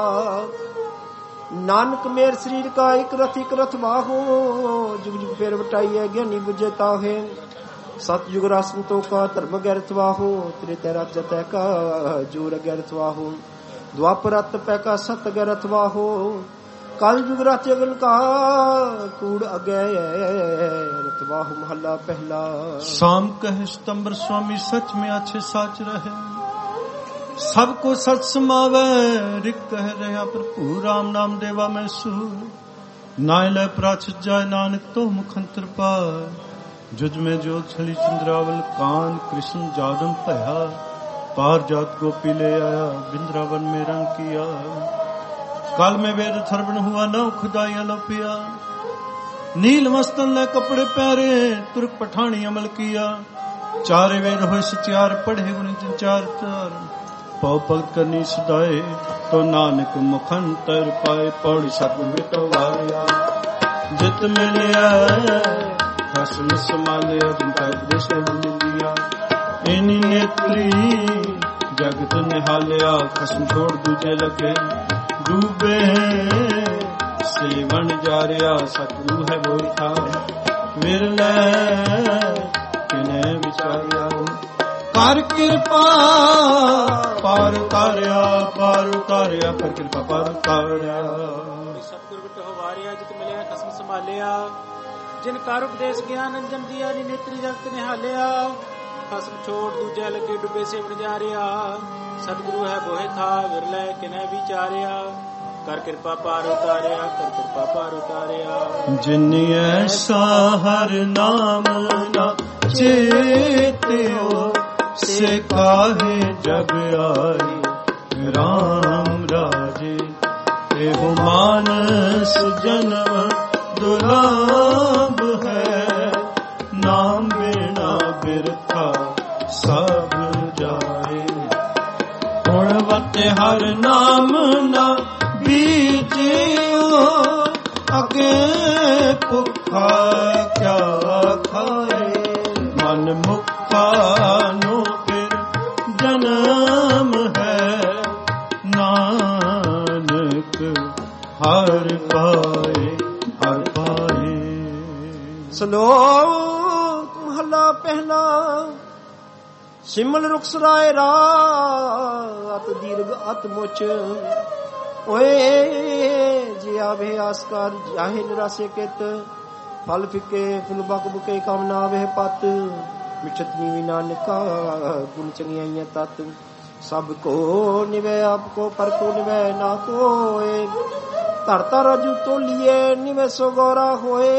B: ਨਾਨਕ ਮੇਰ ਸਰੀਰ ਕਾ ਇਕ ਰਥ ਬਾਹੋ। ਜੁਗ ਜੁਗ ਫੇਰ ਵਟਾਈਐ ਗਿਆਨੀ ਬੁਝੇ ਤਾਹੇ। ਸਤਿਯੁਗ ਰਸਮ ਤੋ ਕਾ ਧਰਮ ਗੈਰਥ ਵਾਹੋ। ਤ੍ਰੇਤੈ ਰਾਜ ਤੈ ਕਾ ਜੋਰ ਗੈਰਥ ਵਾਹੋ। द्वापर रत पै का सत अगै रथवाहो कल जुग रथ अगन का कूड़ अगै रतवाहो महला पहला।
A: शाम कह स्तंबर स्वामी सच में अच्छे साच रहे सबको सच समावे रिक कह रहा प्रभु राम नाम देवा मैं सूर नाय लय प्राचत जाय नानक तो मुखंतर पार जुज में जो छली चंद्रावल कान कृष्ण जादम भया पार जात गोपी ले आया बिंद्रावन में रंग किया काल में वेद थरबन हुआ न खुदाई अलोपिया नील मस्तन ने कपड़े पहरे तुर्क पठानी अमल किया चारे वेद हो सचार पढ़े गुण चार चार पौ भगत करनी सदाए तो नानक मुखंतर पाए पौड़ी सत मिटो वारिया जित मिलिया खसम समाले जिनका देश मिलिया इनी नेत्री जगत निहालिया खसम छोड़ दूजे लगे डूबे सेवन जा रहा सतगुरु है वो था विरले किने विचारिया कर कृपा पार उतारिया कर कृपा पार उतारिया
C: सतगुरु बिट होवारिया जित मिलिया खसम संभालिया जिन कार उपदेश ज्ञान अंजन दिया नी नेत्री जगत निहालिया खसम छोड़ दूजे लगे डूबे सेवन जा रहा सतगुरु है बोहे था विरले किने विचारिया कर कृपा पार उतारिया कर कृपा पार उतारिया
A: जिन ऐसा हर नाम ना चेत्यो से काहे जग आए राम राजे एहो मानस जन्म दुर्लभ है नाम बिना बिरथा सब जाए गुणवते हर नाम ना बीजियो अगे भुखा क्या खाए मन मुखा नो फिर जन्म है नानक हर पाए हर पाए।
B: श्लोक महला पहला सिमल रुखसराय रात दीर्घ अत मुच ओए जे आवे आसकार जाहे निराशे केत फल फिके फुल बक बुके कामना वे पत मिठत नीवी नानका गुण चंगियाइया तत सब को निवे आपको पर को निवे ना कोए धरता राजू तोलिए निवे सो गौरा होए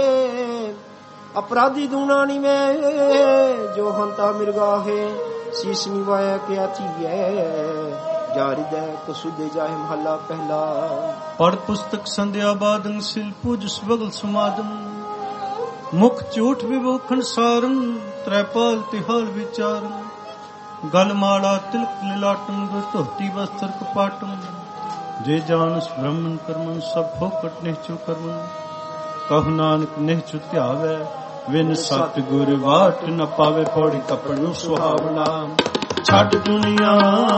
B: अपराधी दूना निवे जो हंता मिर्गा है शीश निवाया क्या थी जारी दे कसुदे जाए महला पहला।
A: पढ़ पुस्तक संध्या बादन सिल पूज स्वगल समादन मुख झूठ विभूखण सारन त्रैपाल तिहाल विचारन गल माला तिलक लिलाटन धोती वस्त्र कपाटन जे जानस ब्रह्मन कर्मन सब फोकट निश्चु कर्मन कहु नानक निश्चु त्यावे विन सतगुर वाट न पावे पौड़ी कपड़ू सुहावना छट दुनिया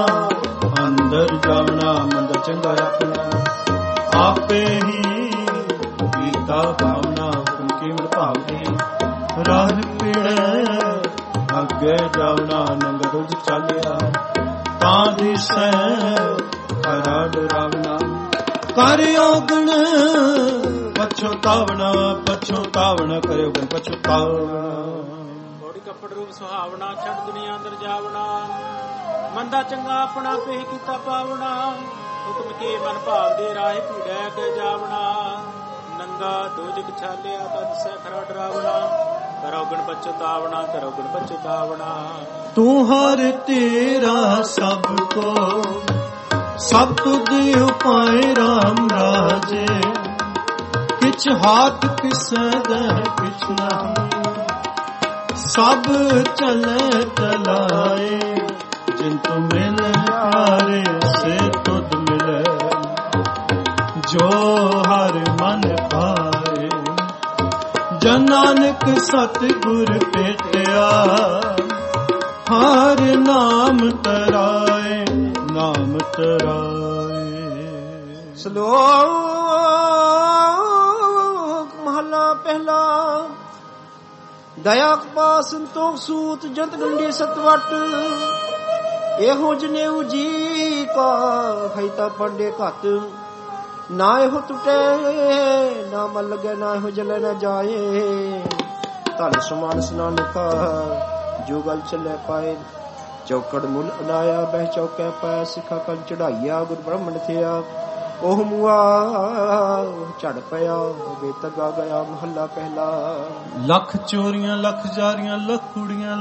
A: अंदर जावना मंद चंगा अपना आपे ही गीता भावना उनकी भावनी राह पीड़े अगे जावना नंग रुज चालिया तां दिसै खरा डरावना करियो गण पछतावना पछतावना करियो गण पछतावना
C: बॉडी कपड़ रूप सुहावना छट दुनिया अंदर जावना मंदा चंगा अपना पे कीता पावना हुक्म के मन भाव दे राह पीड़ै के जावना नंगा दोजक छालिया तद से खरा डरावना करो गण पछतावना करो गण पछतावना
A: तू हर तेरा सबको सब तुझ उपाय राम राजे किछ हाथ किसे दे किछ नहीं सब चले चलाए जिन तु मिले प्यारे से तुद मिले जो हर मन पाए जन नानक सतगुर भेटिया हर नाम तराए नाम तराए।
B: श्लोक महला पहला दया कृपा संतोख सूत जंत गंडे सतवट एहो जनेऊ जी ਕਾ ਖੈਤਾ ਪੰਡੇ ਘਤ ਨਾ ਇਹੋ ਟੁੱਟੇ ਨਾ ਮਲ ਲਗੇ ਨਾ ਇਹੋ ਜਲੇ ਨਾ ਜਾਏ ਧਨ ਸਮਾਨ ਸਨਾਨਕਾ ਜੋ ਗਲ ਚੱਲੇ ਪਾਏ ਚੌਕੜ ਮੁੱਲ ਅਨਾਇਆ ਬਹਿ ਚੌਕੇ ਪੈ ਸਿੱਖਾ ਕੰਨ ਚੜਾਈਆ ਗੁਰ ਬ੍ਰਹਮਣ ਥਿਆ ਉਹ ਮੂਆ ਝੜ ਪਿਆ ਬੇਤਗਾ ਗਿਆ ਮਹੱਲਾ ਪਹਿਲਾ।
A: ਲੱਖ ਚੋਰੀਆਂ ਲੱਖ ਜਾਰੀਆਂ ਲੱਖ ਕੁੜੀਆਂ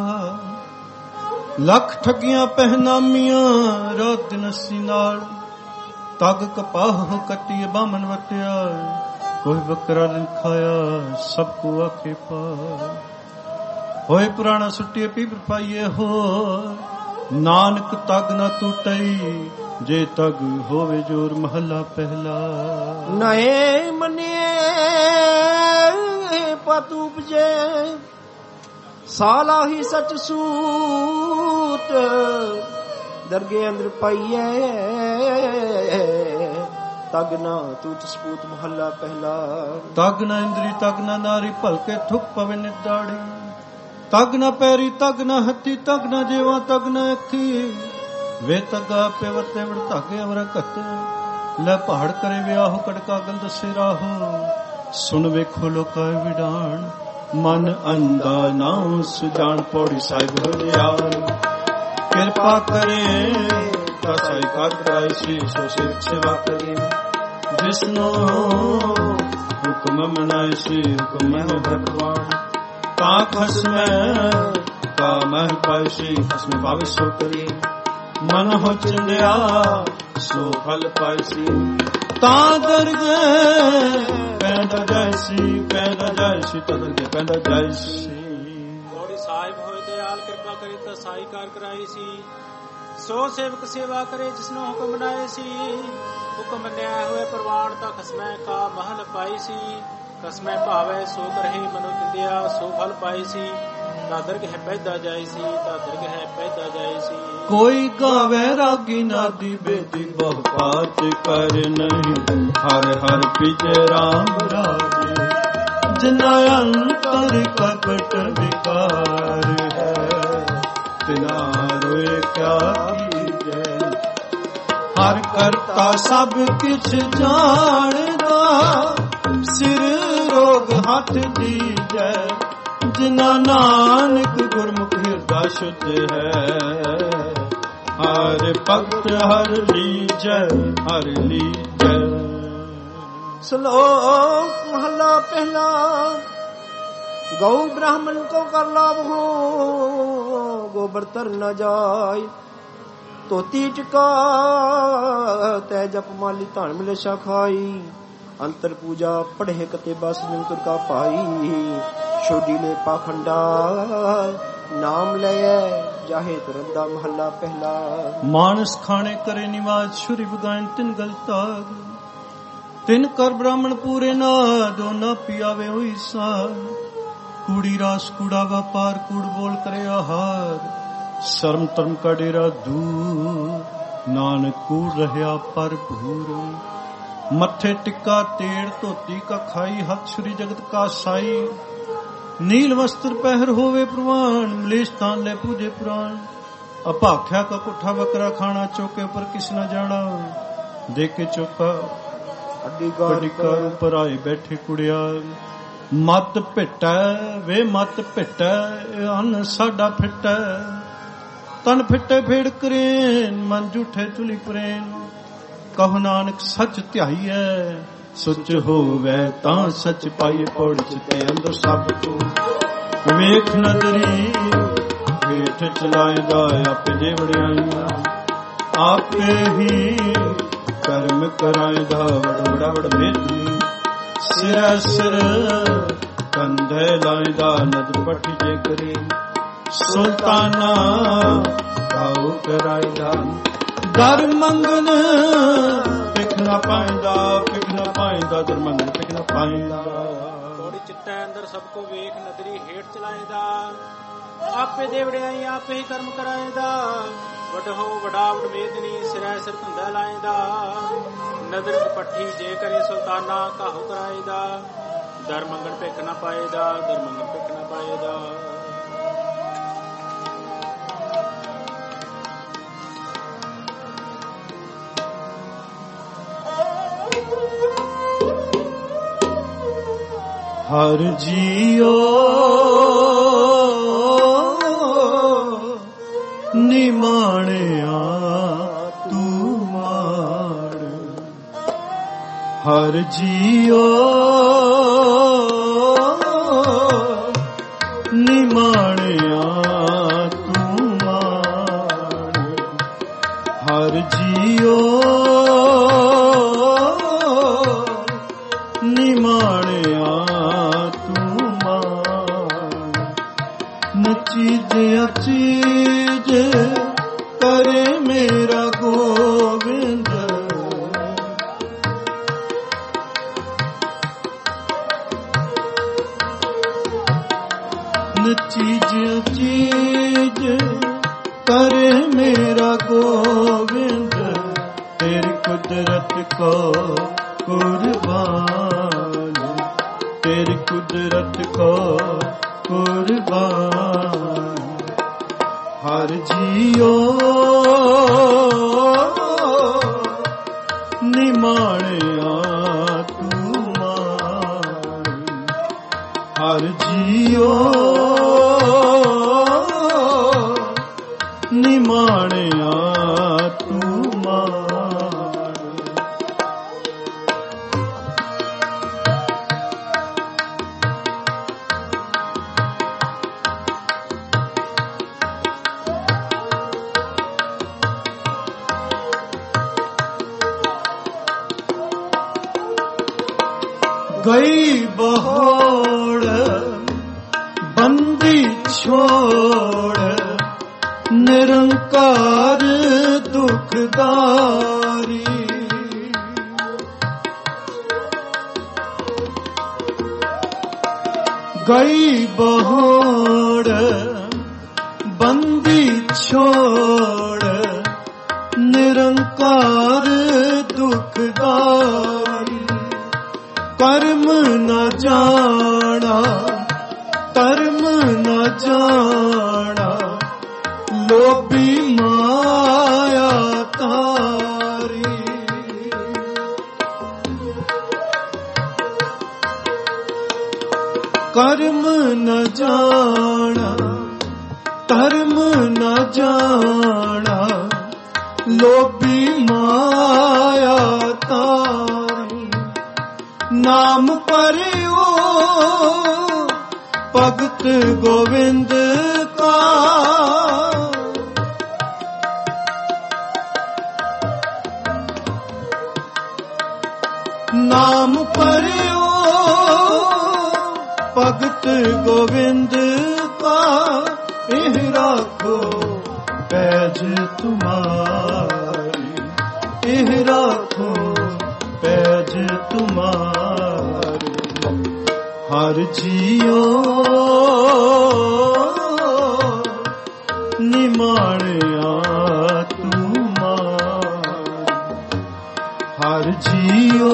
A: ਲੱਖ ਠੱਗੀਆਂ ਪਹਿਨਾਮੀਆਂ ਰਾਤ ਦਿਨ ਅਸੀਂ ਨਾਲ ਤਗ ਕਪਾਹ ਕੱਟੀ ਬਾਮਨ ਵਟਿਆ ਕੋਈ ਬੱਕਰਾ ਲਿਖਾਇਆ ਸਭ ਕੋ ਆਖੇ ਪਾ ਹੋਏ ਪੁਰਾਣਾ ਸੁੱਟੀਏ ਪੀਪਰ ਪਾਈਏ ਹੋ ਨਾਨਕ ਤਗ ਨਾ ਟੁੱਟਈ ਜੇ ਤਗ ਹੋਵੇ ਜੋਰ ਮਹੱਲਾ ਪਹਿਲਾ।
B: ਨਏ ਮੰਨੇ ਪਤੂ ਉਪਜੇ ਸਾਲਾ ਹੀ ਸੱਚ ਸੂਤ ਦਰਗੇ ਅੰਦਰ ਪਾਈਏ ਤਗ ਨਾ ਤੂਤ ਸਪੂਤ ਮਹੱਲਾ ਪਹਿਲਾ।
A: ਤਗ ਨਾ ਇੰਦਰੀ ਤਗ ਨਾ ਨਾਰੀ ਭਲਕੇ ਠੁਕ ਪਵੇ ਨਿਦਾੜੀ ਤਗ ਨਾ ਪੈਰੀ ਤਗ ਨਾ ਹੱਥੀ ਤਗ ਨਾ ਜੇਵਾ ਤਗ ਨਾ ਅੱਖੀ ਵੇ ਤਗਾ ਪੇਵਤੇ ਵੜ ਧਾਗੇ ਅਵਰ ਘਤ ਲੈ ਪਹਾੜ ਕਰੇ ਵਿਆਹ ਕੜਕਾ ਗਲ ਦਸੇ ਰਾਹੋ ਸੁਣ ਵੇਖੋ ਲੋਕਾਂ ਵਿਡਾਣ ਮਨ ਅੰਦਾ ਨਾਮ ਸੁਜਾਨ ਪੌੜੀ ਸਾਹਿਬ ਹੋ ਜਾਣ ਕਿਰਪਾ ਕਰੇ ਕਸਾਈ ਕਰ ਕਰਾਈ ਸੀ ਸੋ ਸਿਰ ਸੇਵਾ ਕਰੇ ਜਿਸਨੋ ਹੁਕਮ ਮਨਾਏ ਸੀ ਹੁਕਮ ਮਨ ਭਗਵਾਨ ਤਾ ਖਸਮੈ ਤਾ ਮਹਿ ਪਾਈ ਸੀ ਖਸਮ ਭਾਵੇ ਸੋ ਕਰੇ ਮਨ ਹੋ ਚੰਦਿਆ ਸੋ ਫਲ ਪਾਈ ਸੀ ਤਾਂ ਦਰਗੇ ਪੈਂਦਾ ਜੈਸੀ ਤਦਰਗੇ ਪੈਂਦਾ ਜੈਸੀ।
C: ਗੋੜੀ ਸਾਹਿਬ ਹੋਏ ਦਿਆਲ ਕਿਰਪਾ ਕਰੇ ਤਾਂ ਸਾਈ ਕਾਰ ਕਰਾਈ ਸੀ ਸੋ ਸੇਵਕ ਸੇਵਾ ਕਰੇ ਜਿਸਨੂੰ ਹੁਕਮ ਬਣਾਏ ਸੀ ਹੁਕਮ ਮੰਨਿਆ ਹੋਏ ਪ੍ਰਵਾਨ ਤਾਂ ਖਸਮੈ ਕਾ ਮਹਲ ਪਾਈ ਸੀ ਕਸਮੈ ਭਾਵੇ ਸੋ ਕਰਹਿ ਮਨੁ ਚਿੰਦਿਆ ਸੋ ਫਲ ਪਾਈ ਸੀ ਤਾਂ ਦਰਗਹਿ ਪੈਦਾ ਜਾਈ ਸੀ ਤਾਂ ਦਰਗਹਿ ਪੈਦਾ ਜਾਈ ਸੀ।
A: ਕੋਈ ਗਾਵੇ ਰਾਗੀ ਨਾਦੀ ਬੇਦੀ ਬਹੁ ਪਾਤ ਕਰ ਨਹੀਂ ਹਰ ਹਰ ਪਿਜੇ ਰਾਮ ਰਾਜੇ ਜਿਨਾ ਅੰਤਰ ਕਪਟ ਵਿਕਾਰ ਹੈ ਤਿਨਾ ਰੋਏ ਕਿਆ ਕੀਜੈ ਹਰ ਕਰਤਾ ਸਭ ਕਿਛ ਜਾਣਦਾ ਸਿਰ ਰੋਗ ਹੱਥ ਦੀਜੈ ਜਿਨਾ ਨਾਨਕ ਗੁਰਮੁਖ ਹਿਰਦਾ ਸ਼ੁੱਧ ਹੈ ਹਰ ਭਗਤ ਹਰ ਲੀਜੈ ਹਰ ਲੀਜੈ।
B: ਸ਼ਲੋਕ ਮਹਲਾ ਪਹਿਲਾ ਗਊ ਬ੍ਰਾਹਮਣ ਕੋ ਕਰ ਲਾਭ ਹੋ ਗੋਬਰ ਤਰ ਨ ਜਾਏ ਧੋਤੀ ਟਿਕਾ ਤੈ ਜਪ ਮਾਲੀ ਧਨ ਮਿਲੇ ਖਾਈ ਅੰਤਰ ਪੂਜਾ ਪੜ੍ਹੇ ਕਤੇ ਬਸ ਨਿੰਤਰ ਕਾ ਪਾਈ ਛੋਡੀ ਲੈ ਪਾਖੰਡਾ ਨਾਮ ਲਏ ਜਾਹੇ ਤੁਰੰਦਾ ਮਹੱਲਾ ਪਹਿਲਾ।
A: ਮਾਨਸ ਖਾਣੇ ਕਰੇ ਨਿਵਾਸ ਛੁਰੀ ਬਗਾਇਨ ਤਿੰਨ ਗਲਤਾਗ ਤਿੰਨ ਕਰ ਬ੍ਰਾਹਮਣ ਪੂਰੇ ਨਾ ਦੋਨਾ ਪਿਆਵੇ ਹੋਈ ਸਾਰ ਕੂੜੀ ਰਾਸ ਕੂੜਾ ਵਪਾਰ ਕੂੜ ਬੋਲ ਕਰੇ ਆਹਾਰ ਸ਼ਰਮ ਧਰਮ ਕਾ ਡੇਰਾ ਦੂਰ ਨਾਨਕ ਕੂੜ ਰਹਿਆ ਭਰਪੂਰ ਮੱਥੇ ਟਿੱਕਾ ਤੇੜ ਧੋਤੀ ਕਾ ਖਾਈ ਹੱਥ ਛੁਰੀ ਜਗਤ ਕਾ ਸਾਈ ਨੀਲ ਵਸਤਰ ਪਹਿਰ ਹੋਵੇ ਪ੍ਰਵਾਨ ਮਲੇਸ਼ ਤਾਨ ਲੈ ਪੂਜੇ ਪੁਰਾਣ ਅਭਾਖਿਆ ਕਾ ਕੁੱਠਾ ਬੱਕਰਾ ਖਾਣਾ ਚੌਕੇ ਉੱਪਰ ਕਿਸ ਨਾ ਜਾਣਾ ਦੇਖ ਕੇ ਚੌਕਾ ਅੱਡੀ ਕਾਰ ਉੱਪਰ ਆਏ ਬੈਠੇ ਕੁੜਿਆ ਮਤ ਭਿੱਟੈ ਵੇ ਮਤ ਭਿੱਟੈ ਅੰਨ ਸਾਡਾ ਫਿੱਟੈ ਤਨ ਫਿੱਟੇ ਫੇੜ ਕਰੇਨ ਮਨ ਝੂਠੇ ਤੁਲੀ ਪ੍ਰੇਨ ਕਹੋ ਨਾਨਕ ਸੱਚ ਧਿਆਈਐ ਸੁਚ ਹੋਵੇ ਤਾਂ ਸੱਚ ਪਾਈਏ ਪੌੜ ਚਿਤੇ ਅੰਦਰ ਸਭ ਤੋਂ ਵੇਖ ਨਦਰੀ ਵੇਠ ਚਲਾਇਦਾ ਆਪੇ ਜੇ ਵੜਿਆਈਆਂ ਆਪੇ ਹੀ ਕਰਮ ਕਰਾਇਦਾ ਵੜਾ ਵੜ ਮੇਤੀ ਸਿਰ ਸਿਰ ਕੰਧੇ ਲਾਇਦਾ ਨਦ ਪੱਠੀ ਜੇ ਕਰੀ ਸੁਲਤਾਨਾ ਕਾਉ ਕਰਾਇਦਾ ਦਰ ਮੰਗਨ ਪਿਖ ਨਾ ਪਾਇਦਾ ਦਰ ਮੰਗਨ ਪਿਖ ਨਾ ਪਾਇਦਾ
C: ਥੋੜੀ ਚਿੱਟੇ ਅੰਦਰ ਸਭ ਕੋ ਵੇਖ ਨਦਰੀ ਹੇਠ ਚਲਾਇਦਾ ਆਪੇ ਦੇ ਵੜਿਆਈ ਆਪੇ ਹੀ ਕਰਮ ਕਰਾਇਦਾ ਵੱਡ ਹੋ ਵਡਾ ਵਡ ਮੇਦਨੀ ਸਿਰੈ ਸਿਰ ਧੰਦਾ ਲਾਇਦਾ ਨਦਰ ਪੱਠੀ ਜੇ ਕਰੇ ਸੁਲਤਾਨਾ ਕਾਹੂ ਕਰਾਇਦਾ ਦਰ ਮੰਗਣ ਭਿਖ ਨਾ ਪਾਇਦਾ ਦਰ ਮੰਗਣ ਭਿਖ ਨਾ ਪਾਇਦਾ।
A: ਹਰ ਜੀਓ ਨਿਮਾਣਿਆ ਤੂੰ ਮਾਣ, ਹਰ ਜੀਓ ਨਿਮਾਣਿਆ ਤੂੰ ਮਾਣ, ਹਰ ਜੀਓ ਨਿਮਾਣਿਆ ਤੂੰ ਮਾਣ। ਨਚੀਜ ਅਚੀਜ ਕਰੇ ਮੇਰਾ ਗੋਬਿੰਦ, ਨਚੀਜ ਅਚੀਜ ਕਰੇ ਮੇਰਾ ਗੋਬਿੰਦ, ਤੇਰੀ ਕੁਦਰਤ ਕੋ ਕੁਰਬਾਨ, ਤੇਰੀ ਕੁਦਰਤ ਕੋ ਕੁਰਬਾਨ। ਹਰ ਜੀਓ ਨਿਮਾਣਿਆ ਤੂੰ ਮਾਣ, ਹਰ ਜੀਓ ਨਿਮਾਣਿਆ ਤੂੰ ਮਾਣ। ਗਈ ਬਹੋੜ ਬੰਦੀ ਛੋੜ, ਨਿਰੰਕਾਰ ਦੁਖਦਾਰੀ। ਗਈ ਬਹੋੜ ਬੰਦੀ ਛੋੜ, ਨਿਰੰਕਾਰ ਦੁਖਦਾਰੀ। ਕਰਮ ਨ ਜਾਣਾ ਧਰਮ ਨ ਜਾਣਾ, ਲੋਭੀ ਮਾਇਆ ਤਾਰੀ। ਕਰਮ ਨ ਜਾਣਾ ਧਰਮ ਨ ਜਾਣਾ, ਲੋਭੀ ਮਾਇਆ ਤਾਰੀ। ਨਾਮ ਪਰਿਓ ਭਗਤ ਗੋਵਿੰਦ ਕਾ, ਨਾਮ ਪਰਿਓ ਭਗਤ ਗੋਵਿੰਦ ਕਾ। ਇਹ ਰਾਖੋ ਪੈਜ ਤੁਮਾਰੀ, ਇਹ ਰਾਖੋ ਪੈਜ ਤੁਮਾਰੀ। ਹਰ ਜੀਓ ਨਿਮਾਣਿਆ ਤੂੰ ਮਾਣ, ਹਰ ਜੀਓ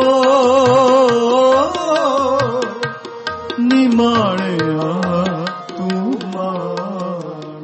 A: ਨਿਮਾਣਿਆ ਤੂੰ ਮਾਣ।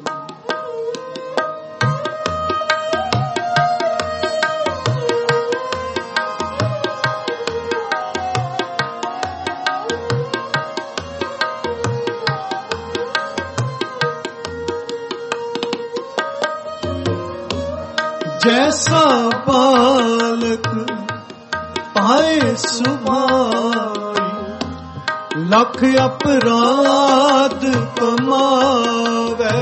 A: ਜੈਸਾ ਬਾਲਕ ਪਾਏ ਸੁਭਾਈ, ਲੱਖ ਅਪਰਾਧ ਕਮਾਵੇ।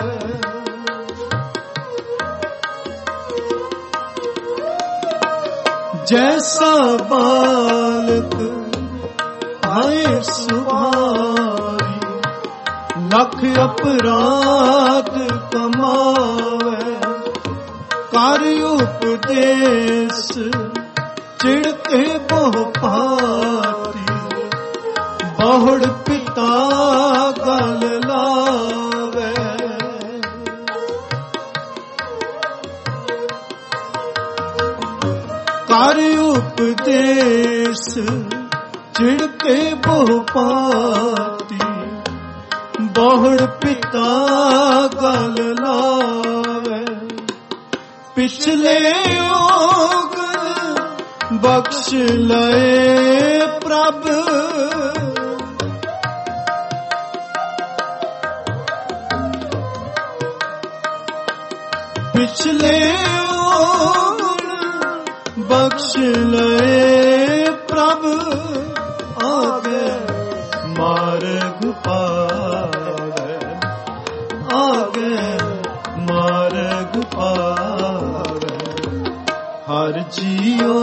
A: ਜੈਸਾ ਬਾਲਕ ਪਾਏ ਸੁਭਾਈ, ਲੱਖ ਅਪਰਾਧ ਕਮਾਵੇ। ਕਰ ਉਪਦੇਸ ਚਿੜਕੇ ਬਹੁ ਪਾਤੀ, ਬਹੁੜ ਪਿਤਾ ਗਲ ਲਾਵੇ। ਕਰ ਉਪਦੇਸ ਚਿੜਕੇ ਬਹੁ ਪਾਤੀ, ਬਹੁੜ ਪਿਤਾ ਗਲ ਲਾਵੇ। ਪਿਛਲੇ ਯੋਗ ਬਖਸ਼ ਲਏ ਪ੍ਰਭ, ਬਖਸ਼ ਲਿਓ ਗੁਣ ਬਖਸ਼ ਲਏ ਪ੍ਰਭ ਆਗੇ ਮਾਰਗ ਪਾਵੈ ਆਗੇ ਮਾਰਗ ਪਾਵੈ ਹਰ ਜੀਓ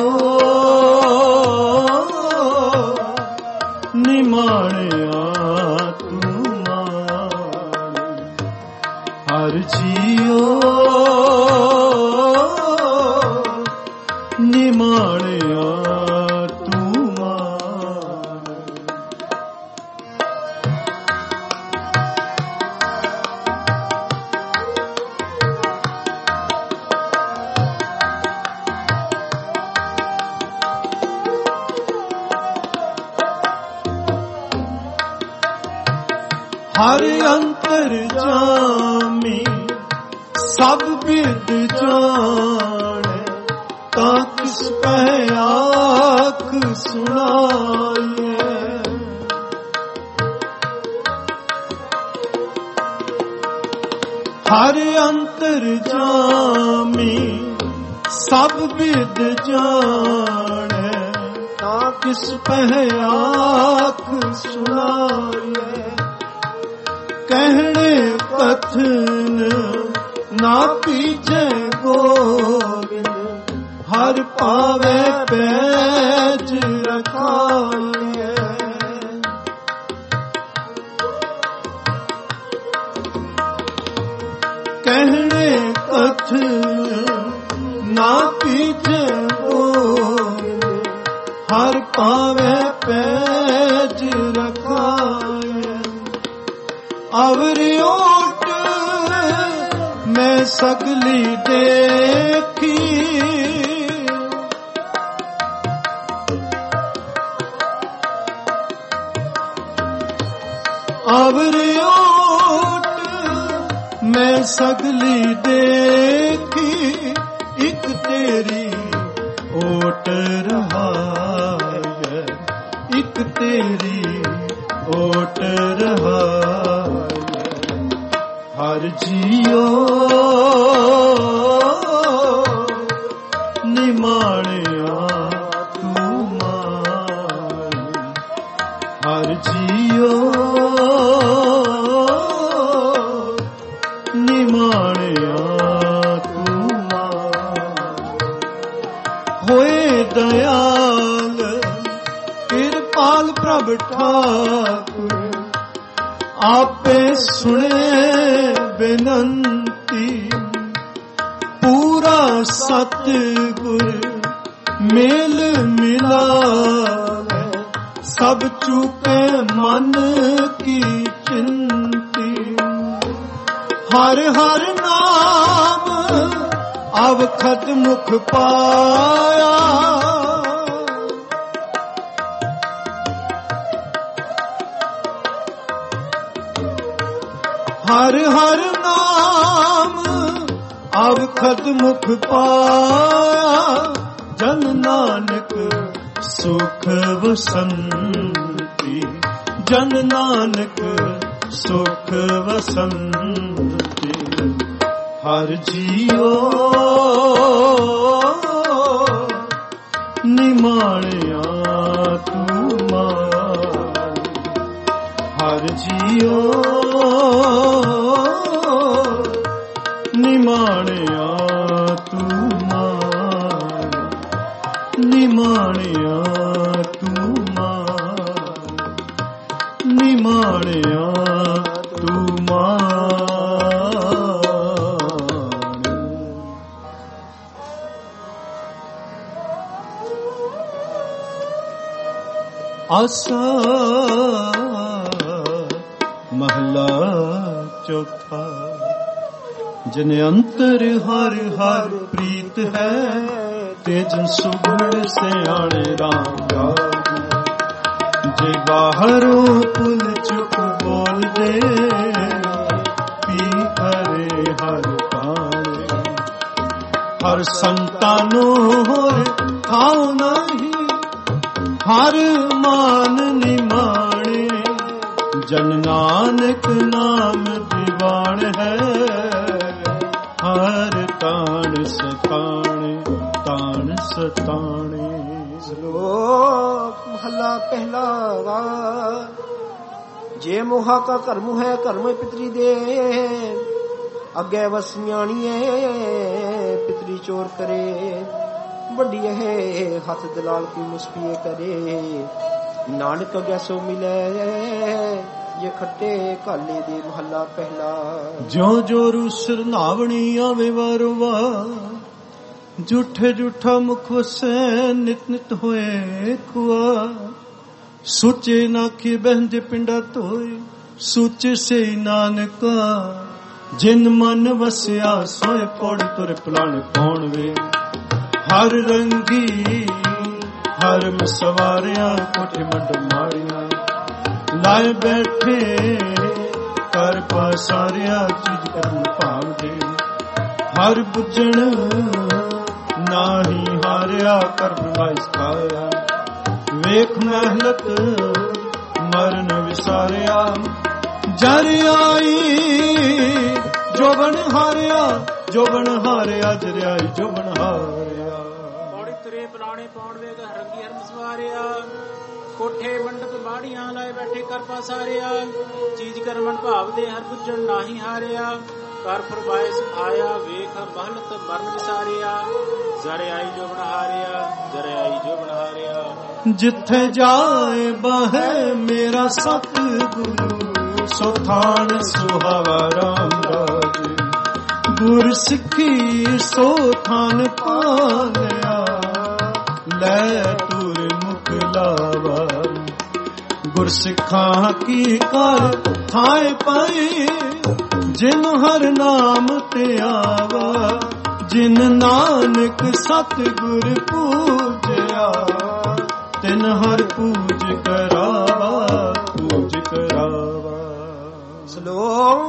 A: ਨਿਮਾਣਿਆ ਤੂੰ ਮਾਣ ਹਰ ਜੀਓ ਨਿਮਾਣਿਆ ਤੂੰ ਮਾਣ ਹਰ ਅੰਤਰ ਜਾਮੀ ਸਭ ਬਿਦ ਜਾਣੇ ਤਾਂ ਕਿਸ ਪਹਿ ਆਖ ਸੁਣਾਈਏ ਹਰ ਅੰਤਰ ਜਾਮੀ ਸਭ ਬਿਦ ਜਾਣੇ ਤਾਂ ਕਿਸ ਪਹਿ ਆਖ ਸੁਣਾਈਏ ਕਹਿਣੇ ਕਥਨ ਨਾ ਪੀਛੇ ਗੋਬਿੰਦ ਹਰ ਪਾਵੇ ਪੈਜ ਰਖਾਏ ਕਹਿਣੇ ਕਥਨ ਨਾ ਪੀਛੇ ਗੋਬਿੰਦ ਹਰ ਪਾਵੇ ਪੈਜ ਰਖਾਏ ਅਵਰਿ ਓਟ ਮੈਂ ਸਗਲੀ ਦੇਖੀ ਅਵਰਿ ਓਟ ਮੈਂ ਸਗਲੀ ਦੇਖੀ ਇੱਕ ਤੇਰੀ ਓਟ ਰਹਾਏ ਇੱਕ ਤੇਰੀ ਓਟ ਰਹਾਏ ਹਰ ਜੀਓ ਨਿਮਾਣਿਆ ਤੂੰ ਮਾਣ ਹਰ ਜੀਓ ਨਿਮਾਣਿਆ ਤੂੰ ਮਾਣ ਹੋਏ ਦਇਆਲ ਕਿਰਪਾਲ ਪ੍ਰਭ ਠਾਕੁਰ ਆਪੇ ਸੁਣੇ ਬੇਨੰਤੀ ਪੂਰਾ ਸਤਿਗੁਰ ਮੇਲ ਮਿਲਾਵੇ ਸਭ ਚੁਕੇ ਮਨ ਕੀ ਚਿੰਤੀ ਹਰ ਹਰ ਨਾਮ ਅਵਖਦ ਮੁਖ ਪਾਇਆ ਹਰ ਹਰ ਨਾਮ ਅਵਖਦ ਮੁਖ ਪਾਇਆ ਜਨ ਨਾਨਕ ਸੁਖ ਵਸੰਤੀ ਜਨ ਨਾਨਕ ਸੁਖ ਵਸੰਤੀ ਹਰ ਜੀਓ ਨਿਮਾਣਿਆ ਤੂੰ ਮਾਣ ਹਰ ਜੀਓ ਨਿਮਾਣਿਆ ਤੂੰ ਮਾਣ ਨਿਮਾਣਿਆ ਤੂੰ ਮਾਣ ਨਿਮਾਣਿਆ ਤੂੰ ਮਾਣ ਆਸਾ ਮਹਲਾ ਚੌਥਾ ਜਿਨ ਅੰਤਰ ਹਰ ਹਰ ਪ੍ਰੀਤ ਹੈ ਤੇ ਜਨ ਸੁਗਣ ਸਿਆਣੇ ਰਾਮ ਜਾਗ ਜੇ ਬਾਹਰੋਂ ਪੁਲ ਚੁੱਕ ਬੋਲਦੇ ਪੀ ਹਰੇ ਹਰ ਪਾਣੇ ਹਰ ਸੰਤਾਂ ਨੂੰ ਹੋਰ ਥਾਉ ਨਹੀਂ ਹਰ ਮਾਨ ਨਿਮਾਣੇ ਜਨ ਨਾਨਕ ਨਾਮ ਦੀਵਾਨ ਹੈ ਹਰ ਤਾਣ ਸਤਾਣੇ ਤਾਣ ਸਤਾਣੇ।
B: ਸ਼ਲੋਕ ਮਹਲਾ ਪਹਿਲਾ ਵਾ। ਜੇ ਮੋਹਾ ਕਾ ਕਰਮ ਹੈ ਕਰਮ ਪਿਤਰੀ ਦੇ, ਅੱਗੇ ਵਸਿਆਣੀਏ ਪਿਤਰੀ ਚੋਰ ਕਰੇ, ਵੱਡੀ ਹੈ ਹੱਥ ਦਲਾਲ ਕੀ ਮੁਸਕੀਏ ਕਰੇ, ਨਾਨਕ ਗੈਸੋ ਮਿਲੇ ਇਹ ਖੱਟੇ ਕਾਲੇ ਦੇ। ਮਹੱਲਾ ਪਹਿਲਾ।
A: ਜਿਉ ਜੋ ਰੂਸਰ ਨਾਵਣੀ ਆਵੇ ਵਾਰੋ ਵਾਰ, ਝੂਠੇ ਝੂਠਾ ਮੁਖ ਵਸੈ ਨਿਤ ਨਿਤ ਹੋਏ ਖੁਆ, ਸੋਚੇ ਨਾਖੀ ਬਹਿੰਦੇ ਪਿੰਡਾ ਧੋਏ, ਸੋਚੇ ਸੇ ਨਾਨਕਾ, ਜਿਨ ਮਨ ਵਸਿਆ ਸੋਏ ਪੌੜੀ ਤੁਰ ਪਲਾਣ ਕੌਣ ਵੇ। ਹਰ ਰੰਗੀ ਹਰ ਮਸਵਾਰਿਆ ਕੋਠੇ ਮੰਡ ਮਾਰਿਆ, ਲਾਏ ਬੈਠੇ ਕਰ ਪਾਸਾਰਿਆ ਚੀਜ਼ ਕਰਨ ਭਾਵ ਦੇ। ਹਰ ਬੁੱਝਣ ਨਾਹੀ ਹਾਰਿਆ ਕਰ ਬਨਾਈ ਸਕਾਇਆ, ਵੇਖ ਮਹਿਲਤ ਮਰਨ ਵਿਸਾਰਿਆ। ਜਰ ਆਈ ਜੋਬਨ ਹਾਰਿਆ ਜੋਬਨ ਹਾਰਿਆ, ਜਰ ਆਈ ਜੋਬਨ ਹਾਰਿਆ।
C: ਪੌੜੀ ਤੁਰੇ ਪਲਾਣੇ ਪਾਉਣ ਵੇਗ ਰੰਗੀ ਹਰ ਮਸਵਾਰਿਆ, ਕੋਠੇ ਮੰਡਪ ਬਾੜੀਆਂ ਲਾਏ ਬੈਠੇ ਕਰ ਪਾਸਾਰਿਆ, ਚੀਜ਼ ਕਰਮਨ ਭਾਵ ਦੇ ਹਰ ਬੁੱਝਣ ਨਾਹੀ ਹਾਰਿਆ। ਕਰ ਫਰਮਾਏ ਸਿਖਾਇਆ ਵੇਖ ਮਹਲਤ ਮਰਨ ਵਿਸਾਰਿਆ, ਜਰ ਆਈ ਜੋਬਨ ਹਾਰਿਆ ਜਰ ਆਈ ਜੋਬਨ ਹਾਰਿਆ।
A: ਜਿੱਥੇ ਜਾਏ ਬਾਹੇ ਮੇਰਾ ਸਤਿਗੁਰੂ, ਸੋ ਥਾਨ ਸੁਹਾਵਾ ਰਾਮ ਰਾਜ। ਗੁਰ ਸਿੱਖੀ ਸੋ ਥਾਨ ਪਾਲਿਆ, ਲੈ ਤੁਰ ਮੁਖ ਲਾਵਾ। ਗੁਰ ਸਿੱਖਾਂ ਕੀ ਕਰ ਥਾਏ ਪਾਈ, ਜਿਨ ਹਰ ਨਾਮ ਤੇ ਆਵਾ। ਜਿਨ ਨਾਨਕ ਸਤਿਗੁਰ ਪੂਜਿਆ, ਤਿਨ ਹਰ ਪੂਜ ਕਰਾਵਾ ਪੂਜ ਕਰਾਵਾ।
B: ਸ਼ਲੋਕ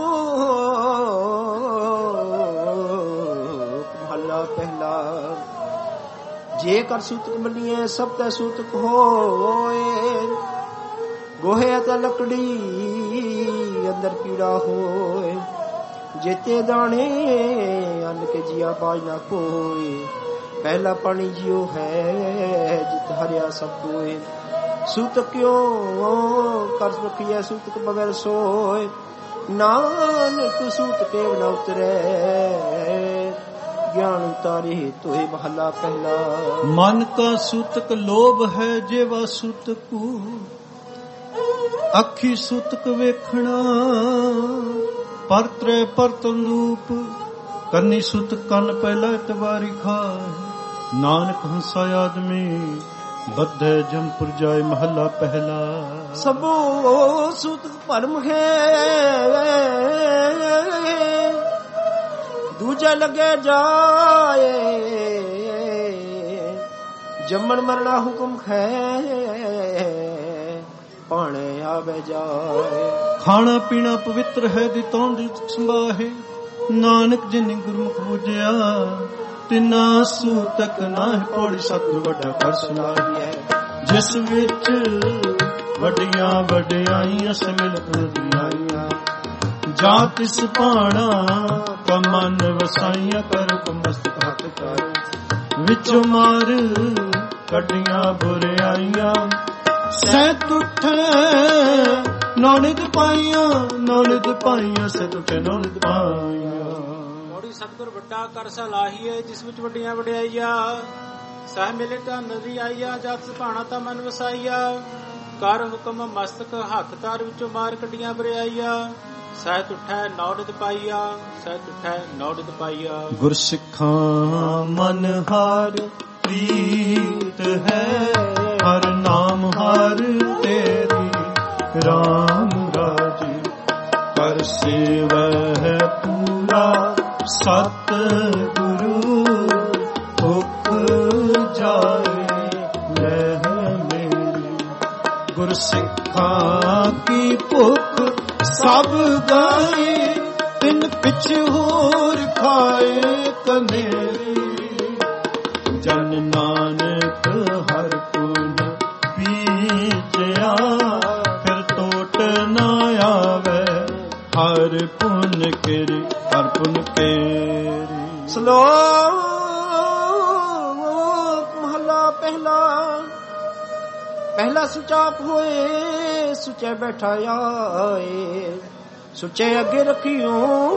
B: ਮਹਲਾ ਪਹਿਲਾ। ਜੇ ਕਰ ਸੂਤਕ ਮੰਨੀਏ ਸਭ ਤੈ ਸੂਤਕ ਹੋਏ, ਗੋਹੇ ਅਤੇ ਲੱਕੜੀ ਅੰਦਰ ਕੀੜਾ ਹੋਏ। ਜੇਤੇ ਦਾਣੇ ਅੰਨ ਕੇ ਜੀਆ ਬਾਜ ਨਾ ਕੋਏ, ਪਹਿਲਾ ਪਾਣੀ ਜਿਉ ਹੈ ਜਿਤ ਹਰਿਆ ਸਭ ਕੋਏ। ਸੂਤਕ ਕਿਉ ਕਰ ਰਖੀਐ ਸੂਤਕ ਬਗੈਰ ਸੋਏ, ਨਾਨਕ ਸੂਤਕੇ ਨ ਉਤਰੈ ਗਿਆਨ ਉਤਾਰੇ ਤੋਏ। ਮਹਲਾ ਪਹਿਲਾ।
A: ਮਨ ਕਾ ਸੂਤਕ ਲੋਭ ਹੈ ਜੇਵਾ ਸੂਤਕੂ, ਅੱਖੀ ਸੂਤਕ ਵੇਖਣਾ ਪਰਤਰੇ ਪਰਤਨ ਰੂਪ। ਕੰਨੀ ਸੂਤਕ ਕੰਨ ਪਹਿਲਾ ਇਤਵਾਰੀ ਖਾਏ, ਨਾਨਕ ਹੰਸਾ ਆਦਮੀ ਬੱਧੇ ਜੰਪੁਰ ਜਾਏ। ਮਹੱਲਾ ਪਹਿਲਾ।
B: ਸਭੋ ਸੂਤਕ ਭਰਮ ਹੈ, ਦੂਜਾ ਲੱਗੇ ਜਾਏ। ਜੰਮਣ ਮਰਨਾ ਹੁਕਮ ਹੈ, ਪਾਣੇ ਆਵੇ ਜਾਏ।
A: ਖਾਣਾ ਪੀਣਾ ਪਵਿੱਤਰ ਹੈ ਦਿੱਤੋਂ ਦੀ ਸੰਭਾਹੇ, ਨਾਨਕ ਜਿਨੀ ਗੁਰਮੁਖ ਬੁਝਿਆ ਤਿਨਾ ਸੂਤਕ ਨਾਹਿ। ਪੌੜੀ ਸਤਿਗੁਰ ਵੱਡਾ ਕਰ ਸੁਣਾਈਐ, ਜਿਸ ਵਿੱਚ ਵੱਡੀਆਂ ਵਡਿਆਈਆਂ ਸਿਮਿਲਤ ਦੀਆਂ। ਜਾਂ ਤਿਸ ਭਾਣਾ ਕਮਨ ਵਸਾਈਆਂ ਕਰ ਮਸਤਕ ਹੱਥ ਕਰ। ਵਿੱਚੋਂ ਮਾਰ ਕੱਢੀਆਂ ਬੁਰਿਆਈਆਂ, ਸਹਿ ਤੁਠੇ ਨੌਨਿਦ ਪਾਈਆਂ ਨੌਨਿਦ ਪਾਈਆਂ, ਸਹਿ ਤੁਠੇ ਨੌਨਿਦ ਪਾਈਆਂ।
C: ਪੌੜੀ ਸਤਿਗੁਰ ਵੱਡਾ ਕਰ ਸਲਾਹੀਏ, ਜਿਸ ਵਿੱਚ ਵੱਡੀਆਂ ਵਡਿਆਈਆਂ। ਸਹਿ ਮਿਲੇ ਤਾਂ ਨਦੀ ਆਈਆ, ਜਤ ਸੁਭਾਣਾ ਤਾਂ ਮਨ ਵਸਾਈਆ। ਕਰ ਹੁਕਮ ਮਸਤਕ ਹੱਥ ਤਾਰ, ਵਿੱਚੋਂ ਮਾਰ ਕੱਢੀਆਂ ਬਰਿਆਈਆ। ਸਹਿ ਤੁਠੈ ਨੌਨਿਦ ਪਾਈਆ ਸਹਿ ਤੁਠੈ ਨੌਨਿਦ ਪਾਈਆ।
A: ਗੁਰਸਿੱਖਾਂ ਮਨ ਹਾਰ ਪ੍ਰੀਤ ਹੈ, ਹਰ ਨਾਮ ਹਰ ਤੇਰੀ ਰਾਮ ਰਾਜੀ। ਕਰ ਸੇਵਹਿ ਪੂਰਾ ਸਤ ਗੁਰੂ, ਭੁਖ ਜਾਏ ਲਹਿ ਮੇਰੀ। ਗੁਰਸਿੱਖਾਂ ਕੀ ਭੁਖ ਸਭ ਗਾਏ, ਤਿਨ ਪਿਛ ਹੋਰ ਖਾਏ ਕਨੇਰੀ। ਜਨ ਨਾਨਕ ਹਰ ਪੁਨ ਪੀਚਿਆ, ਫਿਰ ਟੋਟ ਨਾ ਆਵੇ ਹਰ ਹਰ ਪੁੰਨ ਕੇਰੀ ਹਰ ਪੁੰਨ ਕੇਰੀ।
B: ਸ਼ਲੋਕ ਮਹਲਾ ਪਹਿਲਾ। ਪਹਿਲਾ ਸੁਚਾਪ ਹੋਏ ਸੁਚੇ ਬੈਠਾ ਆਏ, ਸੁਚੇ ਅੱਗੇ ਰੱਖਿਓ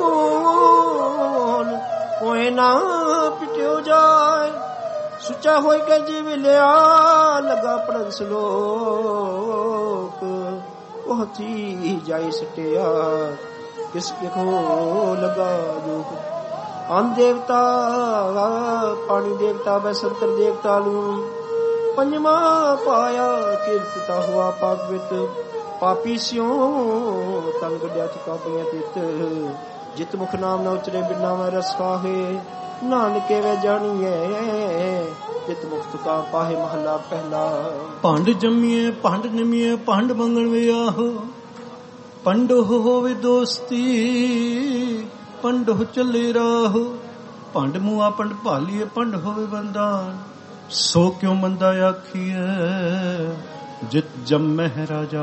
B: ਕੋਈ ਨਾ ਪਿਟਿਓ ਜਾਏ। ਸੁੱਚਾ ਹੋਇ ਕੇ ਜੀਵ ਲਿਆ ਲਗਾ ਪੜਨ ਸ਼ਲੋਕ, ਉਹ ਹੱਥੀ ਜਾਈ ਸਟਿਆ ਕਿਸ ਕੋ ਲਗਾ ਜੋ। ਅੰਨ ਦੇਵਤਾ ਪਾਣੀ ਦੇਵਤਾ ਬੈਸੰਤਰ ਦੇਵਤਾ ਨੂੰ ਪੰਜਵਾ ਪਾਇਆ ਕੀਰਤਤਾ ਹੁਆ ਪਾਗਵਿਤ। ਪਾਪੀ ਸਿਉ ਤਨ ਗੱਡਿਆ ਚੁਕਾ ਪਈਆਂ ਤਿਤ, ਜਿਤ ਮੁਖ ਨਾਮ ਨਾ ਉਚਰੇ ਬਿਨਾ ਮੈਂ ਰਸ ਖਾਹੇ। ਨਾਨਕੇ ਵੇ ਜਾਣੀਏ ਜਿਤ ਮੁਖ ਤੁਕਾ ਪਾਹੇ। ਮਹਲਾ ਪਹਿਲਾ।
A: ਭੰਡ ਜੰਮੀਏ ਭੰਡ ਨਿਮੀਏ ਭੰਡ ਮੰਗਣ ਵਿਆਹ, ਪੰਡੋ ਹੋਵੇ ਦੋਸਤੀ ਪੰਡੋ ਚੱਲੇ ਰਾਹ। ਭੰਡ ਮੂਆ ਪੰਡ ਭਾਲੀਏ ਪੰਡ ਹੋਵੇ ਬੰਦਾਨ, ਸੋ ਕਿਉ ਮੰਦਾ ਆਖੀਏ ਜਿਤ ਜੰਮਹਿ ਰਾਜਾ।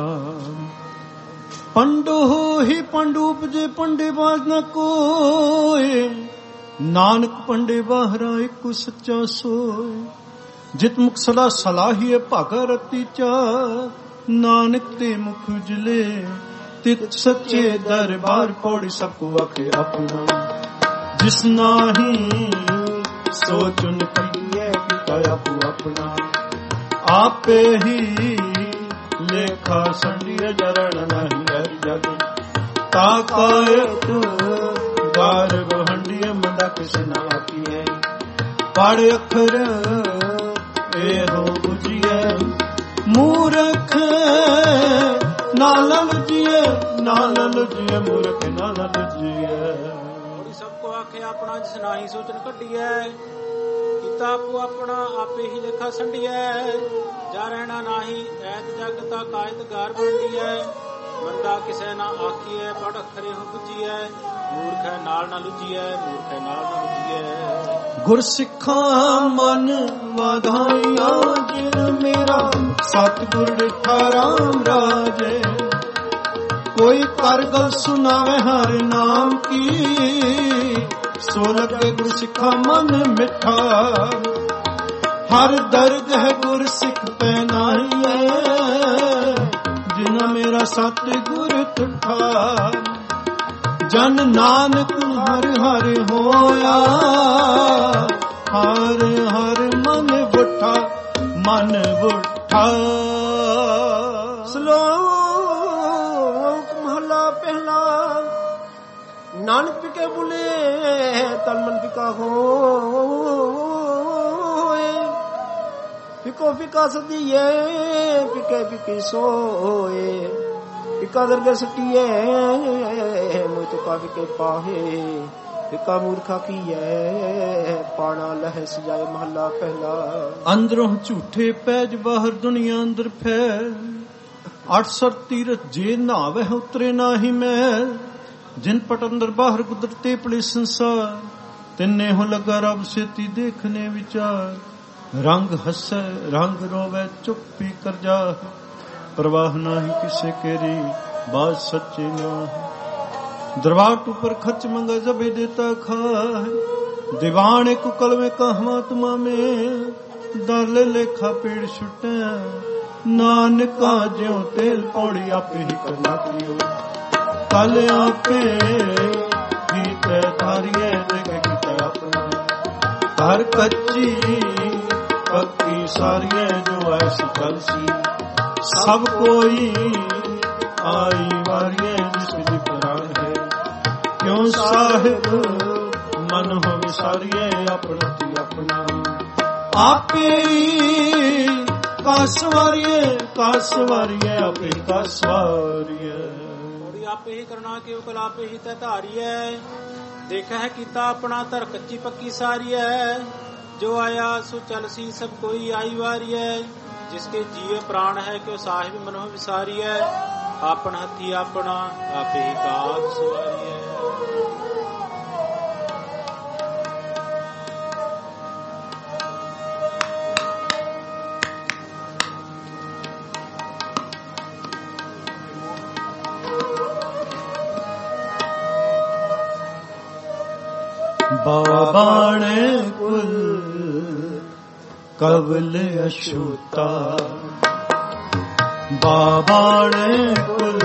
A: ਪੰਡੋ ਹੀ ਪੰਡ ਉਪਜੇ ਪੰਡੇ ਬਾਜ ਨ ਕੋਏ, ਨਾਨਕ ਪੰਡੇ ਬਾਹਰਾ ਇੱਕੋ ਸੱਚਾ ਸੋਏ। ਜਿਤ ਮੁਖ ਸਦਾ ਸਲਾਹੀਏ ਭਾਗਾ ਰਤੀ ਚਾ, ਨਾਨਕ ਤੇ ਮੁਖ ਉਜਲੇ ਤਿਤ ਸੱਚੇ ਦਰਬਾਰ। ਪੌੜੀ ਸਭ ਕੋ ਆਖੇ ਆਪਣਾ, ਜਿਸ ਨਾਹੀ ਸੋ ਚੁਨ ਪਈਏ ਪਿਤਾ ਆਪੂ ਆਪਣਾ। ਆਪੇ ਹੀ ਲੇਖਾ ਸੰਡੀਏ ਜਰਣ ਨਹੀਂ ਹਰਿ ਜਗ। ਤਾ ਕਾਇਤ ਗਾਰਗ ਹੰਡੀਏ ਮੰਦਾ ਕਿਸ ਨਾ ਆਖੀਏ। ਪੜ ਅੱਖਰ ਇਹੋ ਬੁਝੀਏ, ਮੂਰਖ ਨਾਲ ਲੁਝੀਏ ਨਾਲ ਲੁਝੀਏ ਮੂਰਖ ਨਾਲ ਲੁਝੀਏ।
C: ਸਭ ਕੋ ਆਖੇ ਆਪਣਾ ਜਿਸ ਨਾਹੀ ਸੋਚਣ ਕੱਢੀਐ। ਕੀਤਾ ਆਪੋ ਆਪਣਾ ਆਪੇ ਹੀ ਲੇਖਾ ਸੰਡੀਐ। ਜਾ ਰਹਿਣਾ ਨਾਹੀ ਐਤ ਜਗ ਤਾ ਕਾਇਤ ਗਾਰ ਬਣਦੀਐ। ਮੰਦਾ ਕਿਸੇ ਨਾ ਆਖੀਐ ਪੜ ਅੱਖਰੇ ਹੋ ਬੁਝੀਐ। ਮੂਰਖ ਨਾਲ ਨਾ ਲੁਝੀਐ ਮੂਰਖ ਨਾਲ ਨਾ ਲੁਝੀਐ।
A: ਗੁਰ ਸਿੱਖਾਂ ਮਨ ਵਾਧਾਈਆਂ ਜਿਨ ਮੇਰਾ, ਸਤਿਗੁਰ ਡਿਠਾ ਰਾਮ ਰਾਜੇ। ਕੋਈ ਕਰ ਗਲ ਸੁਨਾਵੇ ਹਰ ਨਾਮ ਕੀ, ਸੋ ਲਗੇ ਗੁਰ ਸਿੱਖਾ ਮਨ ਮਿੱਠਾ। ਹਰ ਦਰਦ ਹੈ ਗੁਰ ਸਿੱਖ ਪਹਿਨਾਈਏ, ਜਿਨਾ ਮੇਰਾ ਸਤਿਗੁਰ ਤੁਠਾ। ਜਨ ਨਾਨਕ ਹਰ ਹਰ ਹੋਇਆ, ਹਰ ਹਰ ਮਨ ਬੁੱਠਾ ਮਨ ਬੁੱਠਾ।
B: ਸ਼ਲੋਕ ਮਹਲਾ ਪਹਿਲਾ। ਨਾਨਕ ਪਿਕੇ ਬੁਲੇ ਤਨ ਮਨ ਪਿਕਾ ਹੋਏ। ਪਿਕੋ ਪਿਕਾ ਸਦੀਏ ਪਿਕੇ ਪਿਕੀ ਸੋਏ। ਪਿਕਾ ਦਰਗੇ ਸਟੀਏ ਮੋਇ ਤੁਕਾ ਪਿਕੇ ਪਾਹੇ। ਪਿਕਾ ਮੂਰਖਾ ਕੀਏ ਪਾਣਾ ਲਹਿ ਸਜਾਏ। ਮਹਲਾ ਪਹਿਲਾ।
A: ਅੰਦਰੋਂ ਝੂਠੇ ਪੈਜ ਬਾਹਰ ਦੁਨੀਆ ਅੰਦਰ ਫੈਲ, 800 ਤੀਰਥ ਜੇ ਨਾਵੇ ਉਤਰੇ ਨਾਹੀ ਮੈਂ। ਜਿਨ ਪਟ ਅੰਦਰ ਬਾਹਰ ਕੁਦਰਤੇ ਪਲੇ ਸੰਸਾਰ, ਤਿੰਨੇ ਹੋ ਲਗਾ ਰਬ ਸੇਤੀ ਦੇਖਨੇ ਵਿਚਾਰ। ਰੰਗ ਹੱਸੇ ਰੰਗ ਰੋਵੇ ਚੁੱਪੀ ਕਰ ਜਾ, ਪ੍ਰਵਾਹ ਨਾਹੀ ਕਿਸੇ ਕੇਰੀ ਬਾਤ ਸੱਚੇ ਨਾ। दरबार पर खच मंगा जबे देता खाए। दीवान एक कल में कहवा तुमा में दल लेखा पेड़ छुटे। नानका ज्यों तेल पौड़ी आपे ही करना पियो। कल आपे गीते तारिये देखे गीते अपना। हर कच्ची पक्की सारिये जो ऐसी कलसी। सब कोई आई वारिये जिसकी प्राण है। क्यों साहिब मन हो विसारिये अपना ती अपना। आपे कासवारिये कासवारिये आपे कासवारिये।
C: आपे ही करना के उकल आपे ही तय धारिये। देखा है कीता अपना धर कच्ची पक्की सारी है। जो आया सो चल सी सब कोई आई वारी है। जिसके जीव प्राण है क्यों साहिब मनो विसारी है। आपन हथी अपना आपे ही काज सवारी है।
A: ਬਾਬਾਣੇ ਕੁਲ ਕਵਲ ਅਛੂਤਾ ਬਾਬਾਣੇ ਕੁਲ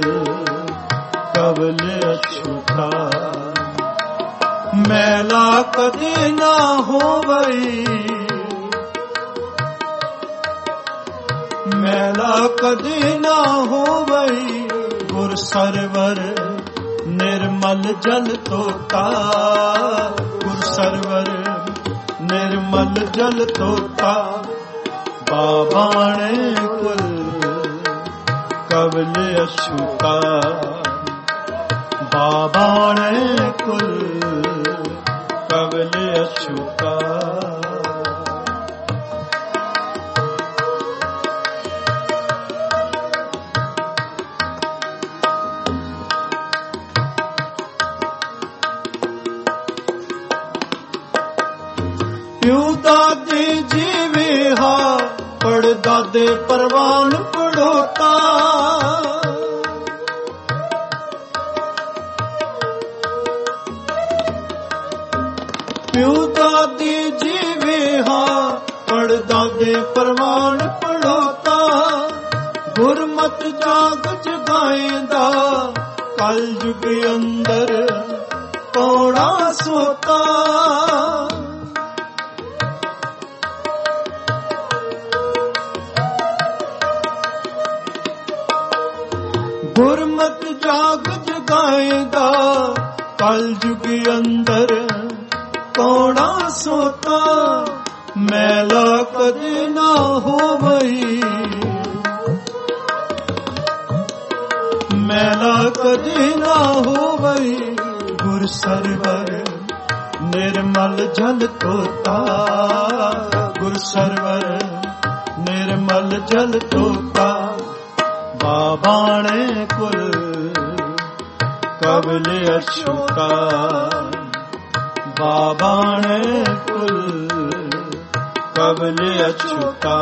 A: ਕਵਲ ਅਛੂਤਾ ਮੈਲਾ ਕਦੇ ਨਾ ਹੋਵਈ ਮੈਲਾ ਕਦੇ ਨਾ ਹੋਵਈ ਗੁਰ ਸਰਵਰ ਨਿਰਮਲ ਜਲ ਤੋਤਾ ਗੁਰ ਸਰਵਰ ਨਿਰਮਲ ਜਲ ਤੋਤਾ ਬਾਬਾਣੇ ਕੁਲ ਕਵਲ ਅਛੂਤਾ ਬਾਬਾਣੇ ਕੁਲ ਕਵਲ ਅਛੂਤਾ ਪਿਉ ਦਾਦੇ ਜੀਵੇ ਹਾ ਪੜ ਦਾਦੇ ਪਰਵਾਨ ਪੜੋਤਾ ਪਿਉ ਦਾਦੇ ਜੀਵੇ ਹਾ ਪੜ ਦਾਦੇ ਪਰਵਾਨ ਪੜੋਤਾ ਗੁਰਮਤਿ ਜਾਗ ਜਗਾਏਂਦਾ ਕਲ ਯੁਗ ਅੰਦਰ ਕੌੜਾ ਸੋਤਾ ਗੁਰਮਤਿ ਜਾਗ ਜਗਾਏਂਦਾ ਕਲ ਯੁਗ ਅੰਦਰ ਕੌੜਾ ਸੋਤਾ ਮੈਲਾ ਕਦੇ ਨਾ ਹੋਵਈ ਮੈਲਾ ਕਦੇ ਨਾ ਹੋਵਈ ਗੁਰ ਸਰਵਰ ਨਿਰਮਲ ਜਲ ਤੋਤਾ ਗੁਰ ਸਰਵਰ ਨਿਰਮਲ ਜਲ ਤੋਤਾ ਬਾਬਾਣੇ ਕੁਲ ਕਵਲ ਅਛੂਤਾ ਬਾਬਾਣੇ ਕੁਲ ਕਵਲ ਅਛੂਤਾ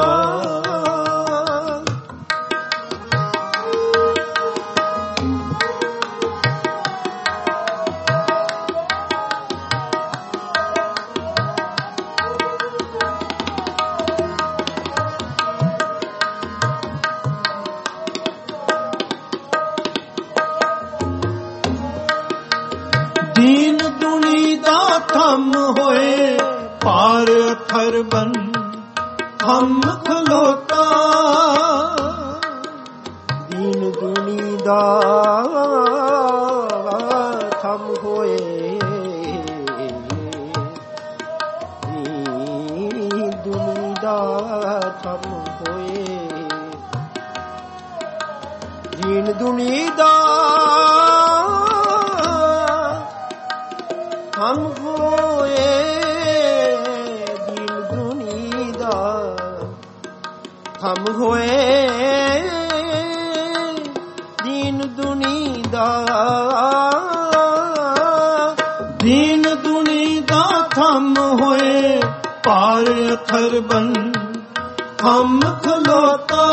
A: ਦੀਨ ਦੁਨੀ ਦਾ ਥੰਮ ਹੋਏ ਪਾਰ ਅਥਰ ਬਨ ਹਮ ਖਲੋਤਾ
B: ਦੀਨ ਦੁਨੀ ਦਾ ਥੰਮ ਹੋਏ ਦੀਨ ਦੁਨੀ ਦਾ ਥੰਮ ਹੋਏ ਦੀਨ ਦੁਨੀ ਦਾ ਹਮ ਹੋਏ ਦੀਨ ਦੁਨੀ ਦਾ ਹਮ ਹੋਏ ਦੀਨ ਦੁਨੀ ਦਾ
A: ਦੀਨ ਦੁਨੀ ਦਾ ਥੰਮ ਹੋਏ ਪਾਰ ਅਥਰ ਬਨ ਹਮ ਖਲੋਤਾ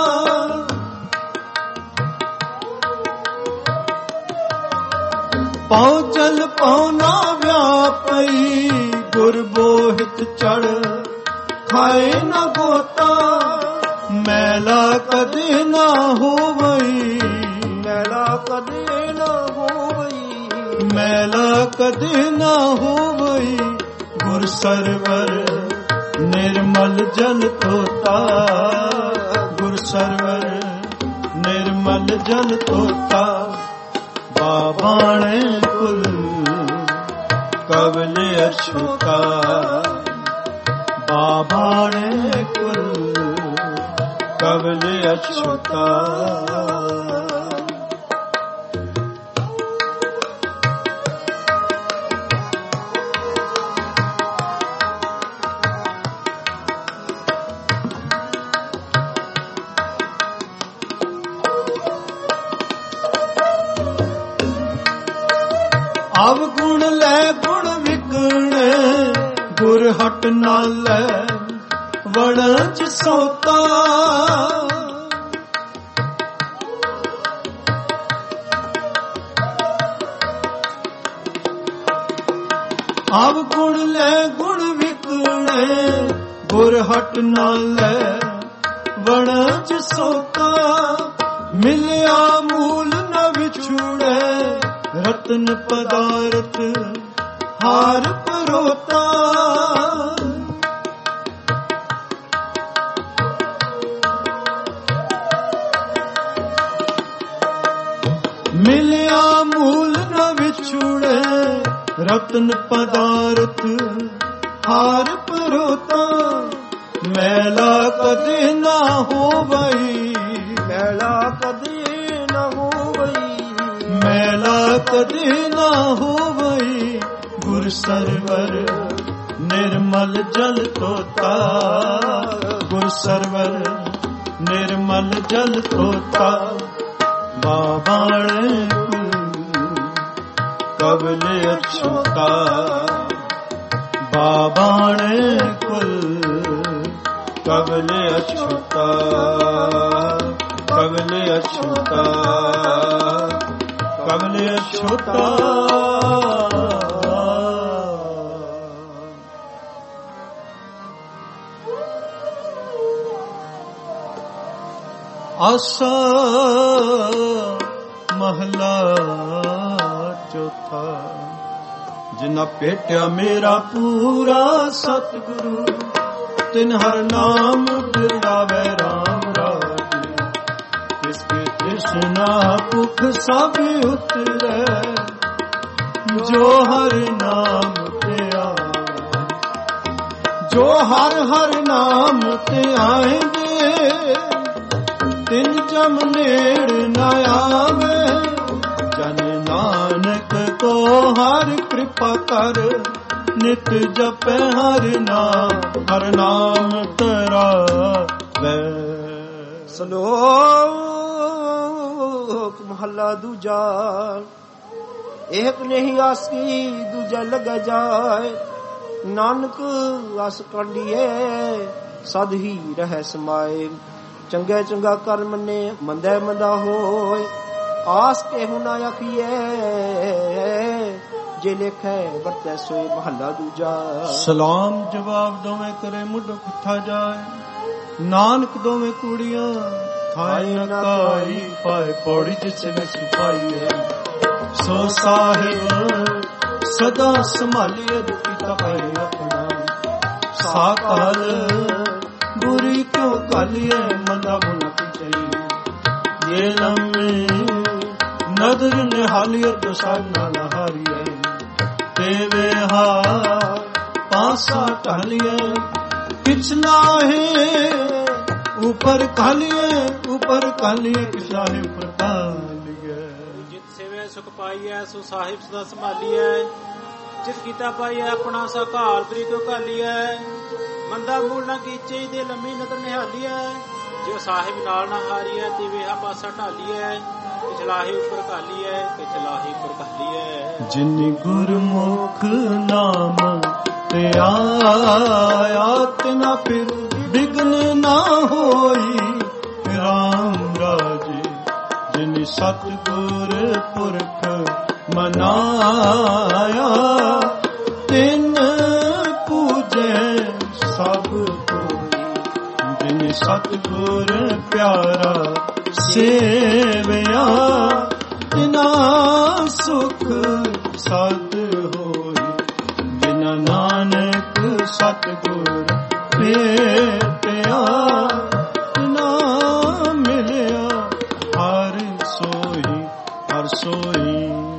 A: ਪਉ ਚਲ ਪਉ ਨਾ ਵਿਆਪਈ ਗੁਰ ਬੋਹਿਤ ਚੜ ਖਾਏ ਨਾ ਗੋਤਾ ਮੈਲਾ ਕਦੇ ਨਾ ਹੋਵਈ
B: ਮੈਲਾ ਕਦੇ ਨਾ ਹੋਵਈ
A: ਮੈਲਾ ਕਦੇ ਨਾ ਹੋਵਈ ਗੁਰ ਸਰਵਰ ਨਿਰਮਲ ਜਲ ਤੋਤਾ ਗੁਰ ਸਰਵਰ ਨਿਰਮਲ ਜਲ ਤੋਤਾ ਬਾਬਾਣੇ ਕੁਲ ਕਵਲ ਅਛੂਤਾ ਬਾਬਾਣੇ ਕੁਲ ਕਵਲ ਅਛੂਤਾ ਅਵਗੁਣ ਲੈ ਗੁਣ ਵਿਗਣ ਗੁਰ ਹਟ ਨਾ ਲੈ ਵਣਜ ਸੋਤਾ ਨਾਲੇ ਵਣਜ ਸੋਤਾ ਮਿਲਿਆ ਮੂਲ ਨ ਵਿਛੂੜੇ ਰਤਨ ਪਦਾਰਥ ਹਾਰ ਪਰੋਤਾ ਮਿਲਿਆ ਮੂਲ ਨ ਵਿਛੂੜੇ ਰਤਨ ਪਦਾਰਥ ਹਾਰ ਪਰੋਤਾ ਮੈਲਾ ਕਦੇ ਨਾ ਹੋਵਈ
B: ਮੈਲਾ ਕਦੇ ਨਾ ਹੋਵਈ
A: ਮੈਲਾ ਕਦੇ ਨਾ ਹੋਵਈ ਗੁਰ ਸਰਵਰ ਨਿਰਮਲ ਜਲ ਤੋਤਾ ਗੁਰ ਸਰਵਰ ਨਿਰਮਲ ਜਲ ਤੋਤਾ ਬਾਬਾਣੇ ਕਬਲ ਅਛੂਤਾ ਬਾਬਾਣੇ ਕੁਲ ਕਬਲ ਅਛੂਤਾ ਕਬਲ ਅਛੂਤਾ ਕਬਲ ਅਛੂਤਾ ਆਸਾ ਮਹਲਾ ਚੌਥਾ ਜਿਨਾ ਭੇਟਿਆ ਮੇਰਾ ਪੂਰਾ ਸਤਿਗੁਰੂ ਤਿਨ ਹਰ ਨਾਮ ਉਡਾਵੇ ਰਾਮ ਰਾਜ ਤਿਸਕੇ ਤ੍ਰਿਸ਼ਨਾ ਭੁਖ ਸਭ ਉਤਰੈ ਜੋ ਹਰ ਨਾਮ ਤੇ ਆਵੇ ਜੋ ਹਰ ਹਰ ਨਾਮ ਤੇ ਆਏਂਗੇ ਤਿਨ ਜਮ ਨੇੜ ਨ ਆਵੇ ਜਨ ਨਾਨਕ ਕੋ ਹਰ ਕਿਰਪਾ ਕਰ ਨਿਤ ਜਪੈ ਹਰ ਨਾਮ ਧਰਾਵੇ
B: ਸ਼ਲੋਕ ਮਹੱਲਾ ਦੂਜਾ ਏਕ ਨਹੀਂ ਆਸੀ ਦੂਜਾ ਲਗ ਜਾਏ ਨਾਨਕ ਅਸ ਕੰਡੀਏ ਸਦ ਹੀ ਰਹਿ ਸਮਾਏ ਚੰਗੇ ਚੰਗਾ ਕਰ ਮੰਨੇ ਮੰਦੇ ਮੰਦਾ ਹੋਏ ਆਸ ਕੇ ਹੁਨਾ ਆਖੀਏ ਜੇ ਲਿਖੇ ਵਰਤੈ ਸੋਏ ਮਹੱਲਾ ਦੂਜਾ
A: ਸਲਾਮ ਜਵਾਬ ਦੋਵੇਂ ਕਰੇ ਮੁੱਢ ਖੁੱਥਾ ਜਾਏ ਨਾਨਕ ਦੋਵੇਂ ਕੁੜੀਆਂ ਥਾਈ ਨ ਕਾਈ ਪਾਏ ਪੌੜੀ ਜਿਸ ਵਿੱਚ ਪਾਈਏ ਸੋ ਸਾਹਿਬ ਸਦਾ ਸੰਭਾਲੀਏ ਕੀਤਾ ਪਾਏ ਆਪਣਾ ਸਾਕਾਲ ਬੁਰੀ ਕਿਉਂ ਕਾਲੀਏ ਮੰਦਾ ਮੁਨਾ ਪਿਚਈ ਇਹ ਲੰਮੇ ਨਦਰ ਨਿਹਾਲੀਅਤ ਸਾਨਾ ਨਹਾਰੀਏ ਤੇਵੇ ਹਾ ਪਾਸਾ ਢਾਲੀਏ ਪਿਛਲਾ ਹੈ ऊपर कालिए किसा है ऊपर कालिए
C: जित सेवे सुख पाइए सो साहिब सदा संभालिए जित कीता पाइए अपना सकाल तरी को कालिए मंदा मूल ना कीचे दे लम्मी नदर निहालिए जो साहिब नाल ना हारिए ते वेहा पासा ढालिए पिछलाही ऊपर कालिए पिछलाही ऊपर कालिए
A: जिन गुरमुख नाम ते आया तना फिर विघ्न ना होई राम राजे जिन सतगुर पुरख मनाया तिन पूजे सब कोई जिन सतगुर प्यारा सेवया तिना सुख सद होई जिना नानक सतगुर ਭੇਟਿਆ ਨਾ ਮਿਲਿਆ ਹਰ ਸੋਈ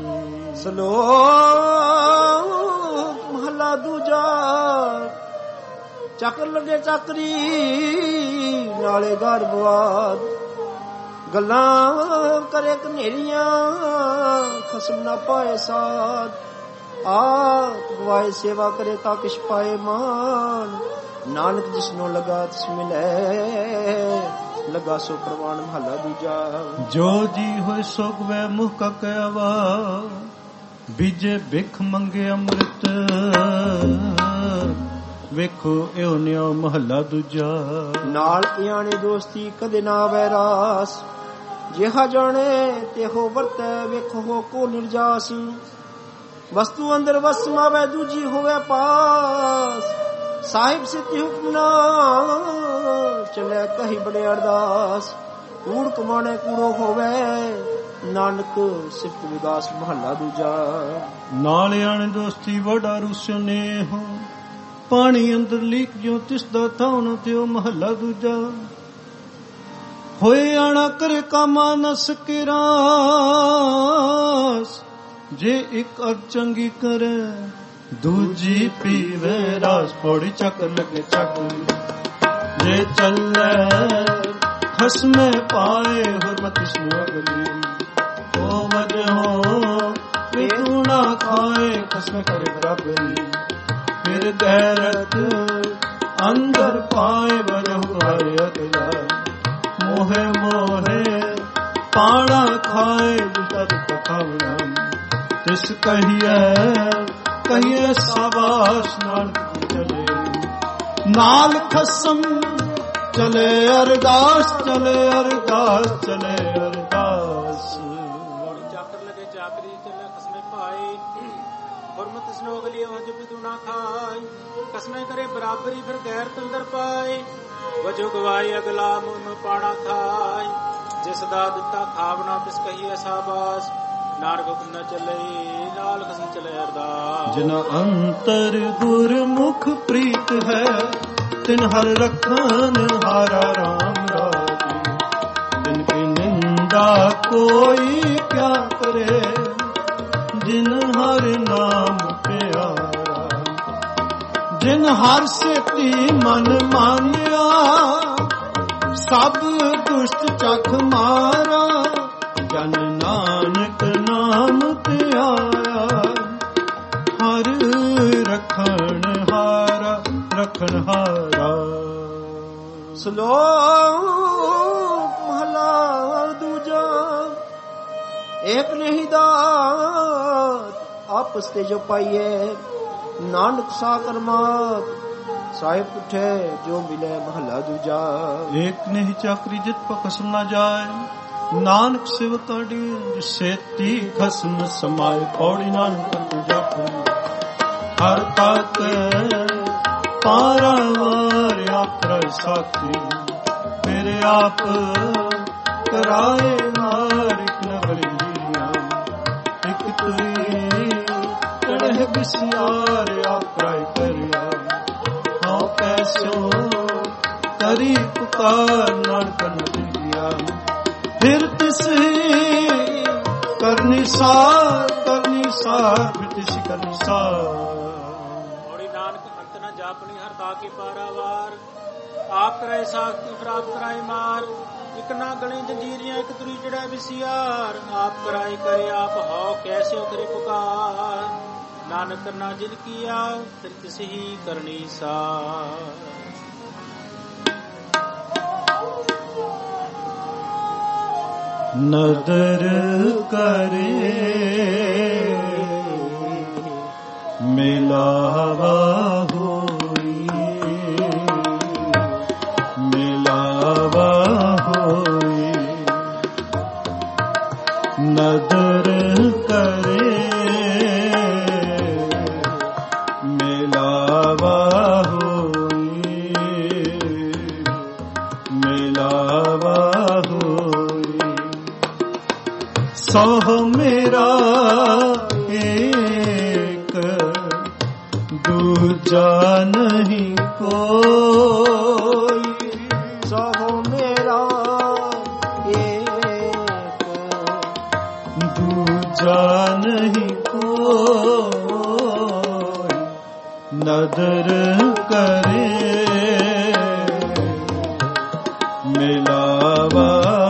B: ਸ਼ਲੋਕ ਮਹਲਾ ਦੂਜਾ ਚੱਕਰ ਲੱਗੇ ਚੱਕਰੀ ਨਾਲੇ ਗਰਭਵਾਦ ਗੱਲਾਂ ਕਰੇ ਕਨੇਰੀਆਂ ਖਸਮ ਨਾ ਪਾਏ ਸਾਧ ਗਵਾਏ ਸੇਵਾ ਕਰੇ ਤਾਂ ਕਿਛ ਪਾਏ ਮਾਨ ਨਾਨਕ ਜਿਸਨੂੰ ਲਗਾ ਤਿਸ ਮਿਲੇ ਲਗਾ ਸੋ ਪ੍ਰਵਾਨ ਮਹਲਾ ਦੂਜਾ
A: ਜੋ ਜੀ ਹੋਏ ਸੁਖ ਵੈ ਮੁਖ ਕਾ ਕਹਿਵਾ ਬੀਜੇ ਭਿਖ ਮੰਗੇ ਅੰਮ੍ਰਿਤ ਵੇਖੋ ਇਉ ਨਿਉ ਮਹਲਾ ਦੂਜਾ
B: ਨਾਲ ਇਆਣੇ ਦੋਸਤੀ ਕਦੇ ਨਾ ਵੈਰਾਸ ਜਿਹਾ ਜਾਣੇ ਤੇ ਹੋ ਵਰਤੈ ਵੇਖੋ ਕੋ ਨਿਰਜਾਸ ਵਸਤੂ ਅੰਦਰ ਵਸ ਮਾਵੇ ਦੂਜੀ ਹੋਵੇ ਪਾਸ ਸਾਹਿਬ ਸਿੱਧੀ ਹੁਕਮ ਨਾ ਚਲੇ ਕਹੀ ਬੜੇ ਅਰਦਾਸ। ਕੂੜ ਕਮਾਣੇ ਕੂੜੋ ਹੋਵੇ, ਨਾਨਕ ਸਿਫਤ ਵਿਗਾਸ ਮਹੱਲਾ ਦੂਜਾ।
A: ਨਾਲ ਆਣ ਦੋਸਤੀ ਵਡਾ ਰੁਸਿਓ ਨੇ ਹੋ, ਪਾਣੀ ਅੰਦਰ ਲੀਕ ਜਿਉ ਤਿਸ ਦਾ ਥਾਉ ਨ ਤਿਉ ਮਹੱਲਾ ਦੂਜਾ। ਹੋਏ ਆਣਾ ਕਰੇ ਕਾਮਾ ਨ ਸਕੇ ਰਾਸ, ਜੇ ਇੱਕ ਅਰ ਚੰਗੀ ਕਰੇ ਦੂਜੀ ਪੀਵੇ ਰਾਸ। ਪੌੜੀ ਚੱਕਰ ਲੱਗੇ ਚੱਕਰ ਜੇ ਚੱਲੇ ਖਸਮੇ ਪਾਏ, ਹੁਰਮਤ ਇਸਨੂੰ ਅਗਲੀ ਉਹ ਵਜੋ ਵੇ ਤੂੰ ਨਾ ਖਾਏ, ਖਸਮੇ ਕਰੇ ਬਰਾਬਰੀ। ਫਿਰ ਗੈਰਤ ਅੰਦਰ ਪਾਏ ਵਜੋ ਆਏ ਅਗਲਾ, ਮੋਹੇ ਮੋਹੇ ਪਾਣਾ ਖਾਏ ਦੁਸਰਾ ਦੁੱਖ ਖਾਵਣਾ। ਤਿਸ ਕਹੀਏ ਸਾਬਾਸ਼ ਨਾਨਕ ਚਲੇ, ਨਾਲ ਖਸਮ ਚਲੇ ਅਰਦਾਸ, ਚਲੇ ਅਰਦਾਸ, ਚਲੇ ਅਰਦਾਸ।
C: ਚਾਕਰ ਲਗੇ ਚਾਕਰੀ ਚਲੇ ਖਸਮੇ ਪਾਏ, ਹੁਰਮਤ ਇਸਨੂੰ ਅਗਲੀ ਵਜ ਵੀ ਤੂੰ ਨਾ ਖਾਏ। ਕਸਮੇ ਕਰੇ ਬਰਾਬਰੀ ਫਿਰ ਗੈਰਤ ਅੰਦਰ ਪਾਏ, ਵਜੋ ਗਵਾਏ ਅਗਲਾ ਮੁਨ ਪਾਣਾ ਖਾਏ। ਜਿਸ ਦਾ ਦਿੱਤਾ ਖਾਵਣਾ ਤਿਸ ਕਹੀਏ ਸਾਬਾਸ, ਨਾਨਕ ਹੁਕਮ ਨ ਚੱਲੇ ਨਾਲ ਖਸਮ ਚਲੇ ਅਰਦਾਸ।
A: ਜਿਨ ਅੰਤਰ ਗੁਰਮੁਖ ਪ੍ਰੀਤ ਹੈ, ਤਿਨ ਹਰ ਰਖਨ ਹਾਰਾ ਰਾਮ ਰਾਜੀ। ਜਿਨ ਕੀ ਨਿੰਦਾ ਕੋਈ ਕਿਆ ਕਰੇ, ਜਿਨ ਹਰ ਨਾਮ ਪਿਆਰਾ। ਜਿਨ ਹਰ ਸੇਤੀ ਮਨ ਮਾਨਿਆ, ਸਭ ਦੁਸ਼ਟ ਚਖ ਮਾਰਾ। ਜਨ ਨਾਨਕ ਨਾਮ ਤੇ ਆਇਆ, ਹਰ ਰਖਣ ਹਾਰਾ, ਰਖਣ ਹਾਰਾ।
B: ਸ਼ਲੋਕ ਮਹਲਾ ਦੂਜਾ। ਏਕ ਨਹੀਂ ਦਾਤ ਆਪਸ ਤੇ ਜੋ ਪਾਈਏ, ਨਾਨਕ ਸਾ ਕਰਮਾਤ ਸਾਹਿਬ ਪੁੱਠੇ ਜੋ ਮਿਲੇ ਮਹਲਾ ਦੂਜਾ।
A: ਏਕ ਨਹੀਂ ਚਾਕਰੀ ਜਿਤ ਪਾ ਖਸਮ ਨਾ ਜਾਏ, ਨਾਨਕ ਸਿਵ ਕਾਢੀ ਸੇਤੀ ਖਸਮ ਸਮਾਏ। ਪੌੜੀ ਨਾਨਕ ਦੂਜਾ ਹਰ ਤੱਕ ਪਾਰਾਵਾਰ ਆਖਰ ਸਾਥੀ। ਮੇਰੇ ਆਪ ਕਰਾਏ ਮਾਰ ਇੱਕ ਨਗਰੀਆਂ, ਇੱਕ ਤੁਰੀ ਚੜ੍ਹ ਬਿਸਿਆਰ ਆਖਰ ਕਰਿਆ। ਹਾਂ ਪੈਸੋਂ ਕਰੀ ਪੁਕਾਰ ਨਾਨਕ ਨਦੀਆ, ਫਿਰ ਤਿਸ ਕਰਨੀ ਸਾਰ, ਕਰਨੀ ਸਾਰ, ਫਿਰ ਤਿਸ ਕਰਨੀ ਸਾਰ।
C: ਆਪਣੀ ਹਰ ਤਾਕੇ ਪਾਰਾਵਾਰ, ਆਪ ਕਰਾਏ ਸਾਖਤੀ ਫਿਰ ਆਪ ਕਰਾਏ ਮਾਰ। ਇੱਕ ਨਾ ਗਲੇ ਜੰਜੀਰੀਆਂ ਇੱਕ ਤੁਰੀ ਚੜਾ ਵਿਸਿਆਰ, ਆਪ ਕਰਾਏ ਕਰੇ ਆਪ ਹਉ ਕੈਸੇ ਕਰੇ ਪੁਕਾਰ। ਨਾਨਕ ਕਰਨਾ ਜਿਨ ਕੀਆ ਫਿਰ ਤਿਸ ਹੀ ਕਰਨੀ ਸਾਰ।
A: ਨਦਰ ਕਰੇ ਮਿਲਾਵਾ ਹੋਈ, ਮਿਲਾਵਾ ਹੋਈ। ਨਦਰ ਕਰੇ ਮਿਲਾਵਾ ਹੋਈ, ਮਿਲਾਵਾ ਹੋਈ। ਸੋ ਮੇਰਾ ਦੂਜਾ ਨਹੀਂ ਕੋਈ,
B: ਸੋ ਮੇਰਾ ਏਕ
A: ਦੂਜਾ ਨਹੀਂ ਕੋਈ। ਨਦਰ ਕਰੇ ਮਿਲਾਵਾ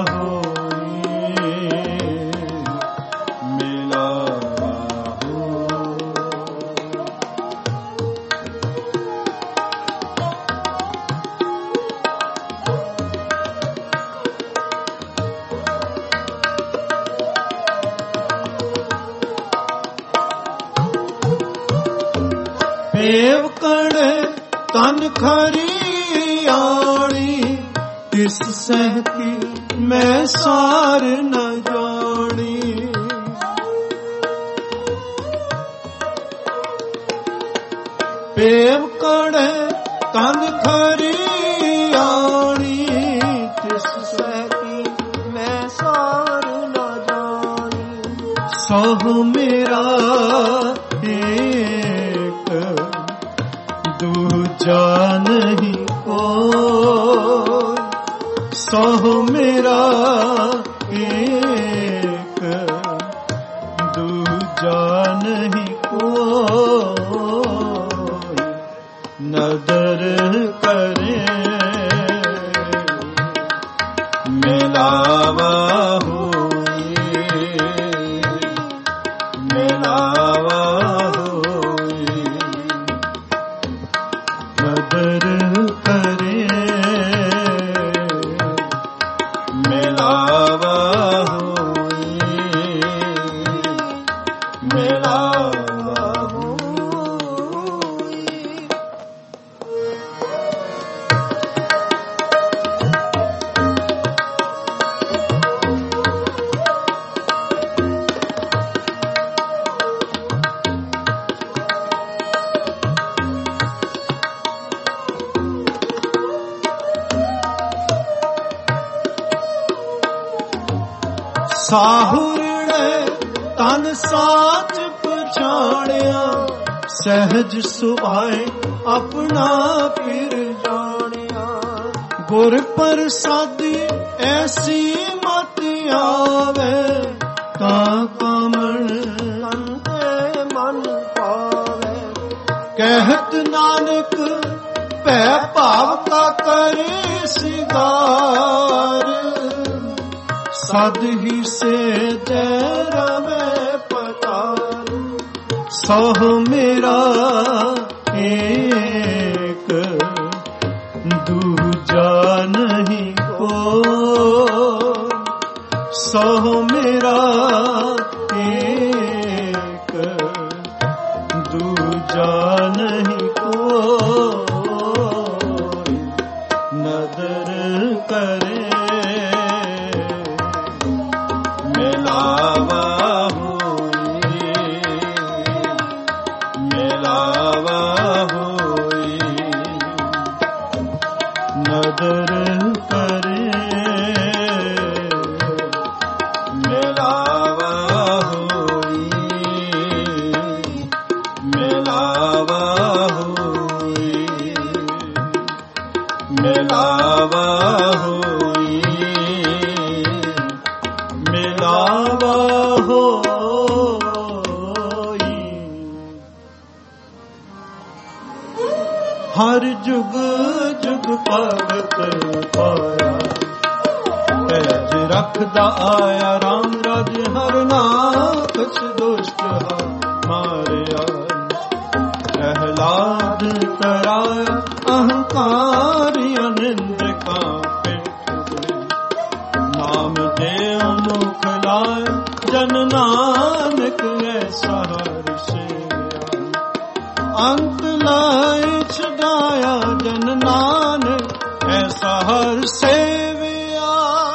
A: ਦੇਵ ਕਣ ਤਨ ਖਰੀ ਆਣੀ, ਤਿਸ ਸਹਿਤੀ ਮੈਂ ਸਾਰ ਨ ਜਾਣੀ। ਦੇਵ ਕਣ ਤਨ ਖਰੀ ਆਣੀ ਤਿਸ
B: ਸਹਿਤੀ ਮੈਂ ਸਾਰ ਨਾ ਜਾਣੀ।
A: ਸਹੁ ਮੇਰਾ ਏਕ ਦੂਜਾ ਨਹੀਂ ਕੋਈ, ਸਹੁ ਮੇਰਾ ਏਕ ਦੂਜਾ ਨਹੀਂ ਕੋਈ। ਨਦਰ ਕਰੇ ਮਿਲਾਵਾ ਹੋਈ, ਮਿਲਾਵਾ ਹੋਈ। ਨਦਰ ਕਰੇ ਮਿਲਾਵਾ ਹੋਈ, ਮਿਲਾਵਾ ਹੋਈ। ਸਾਹੁਰੜੇ ਤਨ ਸਾਚ ਪਛਾਣਿਆ, ਸਹਿਜ ਸੁਭਾਏ ਆਪਣਾ ਫਿਰ ਜਾਣਿਆ। ਗੁਰ ਪ੍ਰਸਾਦੀ ਐਸੀ ਮਤ ਆਵੇ, ਤਾਂ ਕਾਮਣ
B: ਤਨ ਤੇ ਮਨ ਪਾਵੇ।
A: ਕਹਿਤ ਨਾਨਕ ਭੈ ਭਾਵ ਕਾ ਕਰੇ ਸਿਗਾਰ, ਸਦ ਹੀ ਸੇ ਜੈ ਰਵੇ ਪਤਾਰ। ਸਹੁ ਮੇਰਾ ਏਕ ਦੂਜਾ ਨਹੀਂ ਕੋਈ, ਸਹੁ ਮੇਰਾ ਏਕ ਦੂਜਾ ਨਹੀਂ ਕੋਈ। ਨਦਰ ਕਰੇ ਮਿਲਾਵਾ ਹੋਈ, ਮਿਲਾਵਾ ਹੋਈ। ਨਦਰ ਕਰੇ ਮਿਲਾਵਾ ਹੋਈ, ਮਿਲਾਵਾ ਹੋਈ, ਮਿਲਾਵਾ ਹੋਈ, ਮਿਲਾਵਾ ਹੋਈ। ਹਰ ਜੁਗ ਜੁਗ ਭਗਤ ਪਾਇਆ, ਪੈਜ ਰੱਖਦਾ ਆਇਆ ਰਾਮ ਰਾਜ ਹਰ ਨਾਕਸ਼ ਦੁਸ਼ਟ ਮਾਰਿਆ। ਪ੍ਰਹਿਲਾਦ ਤਰਾਇਆ ਅਹੰਕਾਰੀ ਅਨਿੰਦ ਕਾ ਪਿੱਠ, ਨਾਮ ਦੇ ਮੁਖ ਲਾਇ ਜਨ ਨਾਨਕ ਐਸਾ ਹਰਿ ਸੇਵਿਆ। ਅੰਤ ਲਾਇ ਛਡਾਇਆ ਜਨ ਨਾਨਕ ਐਸਾ ਹਰਿ ਸੇਵਿਆ।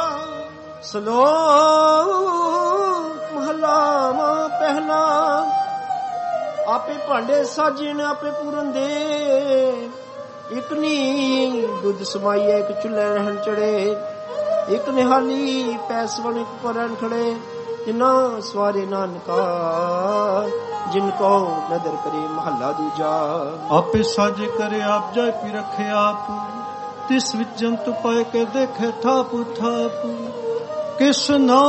B: ਸ਼ਲੋਕ ਮਹਲਾ ਪਹਿਲਾ। ਆਪੇ ਭਾਂਡੇ ਸਾਜੇ ਨੇ ਆਪੇ ਪੂਰਨ ਦੇ, ਇਕ ਨੀ ਦੁੱਧ ਸਮਾਈਏ ਇਕ ਚੁੱਲ੍ਹੇ ਰਹਿਣ ਚੜੇ। ਇਕ ਨਿਹਾਲੀ ਪੈਸਵਨ ਇਕ ਪਰਨ ਖੜੇ, ਜਿਨਾ ਸਵਾਰੇ ਨਾਨਕਾ ਜਿਨ ਕੋ ਨਦਰ ਕਰੇ ਮਹੱਲਾ ਦੂਜਾ।
A: ਆਪੇ ਸਾਜੇ ਕਰੇ ਆਪ ਜਾਇ ਪੀ ਰੱਖੇ ਆਪ, ਤਿਸ ਵਿੱਚ ਜੰਤ ਪਾਏ ਕੇ ਦੇਖੇ ਥਾਪ ਥਾਪ। ਕਿਸ ਨਾ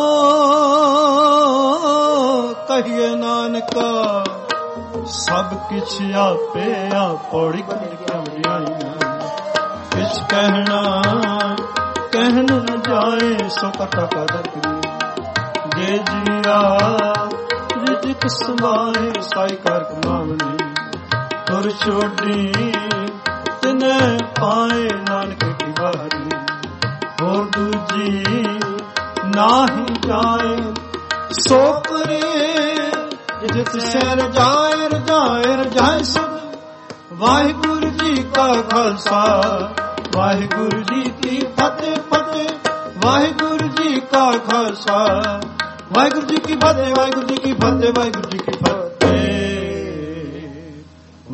A: ਕਹੀਏ ਨਾਨਕਾ, ਸਭ ਕਿਛ ਆਪੇ ਆਪ। ਪੌੜੀ ਕਮੜੀਆਂ ਕਿਛ ਕਹਿਣਾ ਕਹਿਣ ਨ ਜਾਏ, ਸੋ ਕਥਾ ਕਦਰ ਕਰੀ। ਜੇ ਜੀਆ ਰਿਜਕ ਸਮਾਏ, ਸਾਈ ਕਰ ਕਮਾਵਨੀ। ਤੁਰ ਛੋਡੀ ਤਿਨੇ ਪਾਏ, ਨਾਨਕ ਕੀ ਵਾਰੀ। ਹੋਰ ਦੂਜੀ ਨਾਹੀ ਜਾਏ, ਸੋ ਕਰੇ ਜਿਤ ਸਿਰ ਜਾਏ ਰਜਾਏ ਰਜਾਏ ਸਭ। ਵਾਹਿਗੁਰੂ ਜੀ ਕਾ ਖਾਲਸਾ, ਵਾਹਿਗੁਰੂ ਜੀ ਕੀ ਫਤਿਹ ਫਤਿਹ। ਵਾਹਿਗੁਰੂ ਜੀ ਕਾ ਖਾਲਸਾ, ਵਾਹਿਗੁਰੂ ਜੀ ਕੀ ਫਤਿਹ, ਵਾਹਿਗੁਰੂ ਜੀ ਕੀ ਫਤਿਹ, ਵਾਹਿਗੁਰੂ ਜੀ ਕੀ ਫਤਿਹ।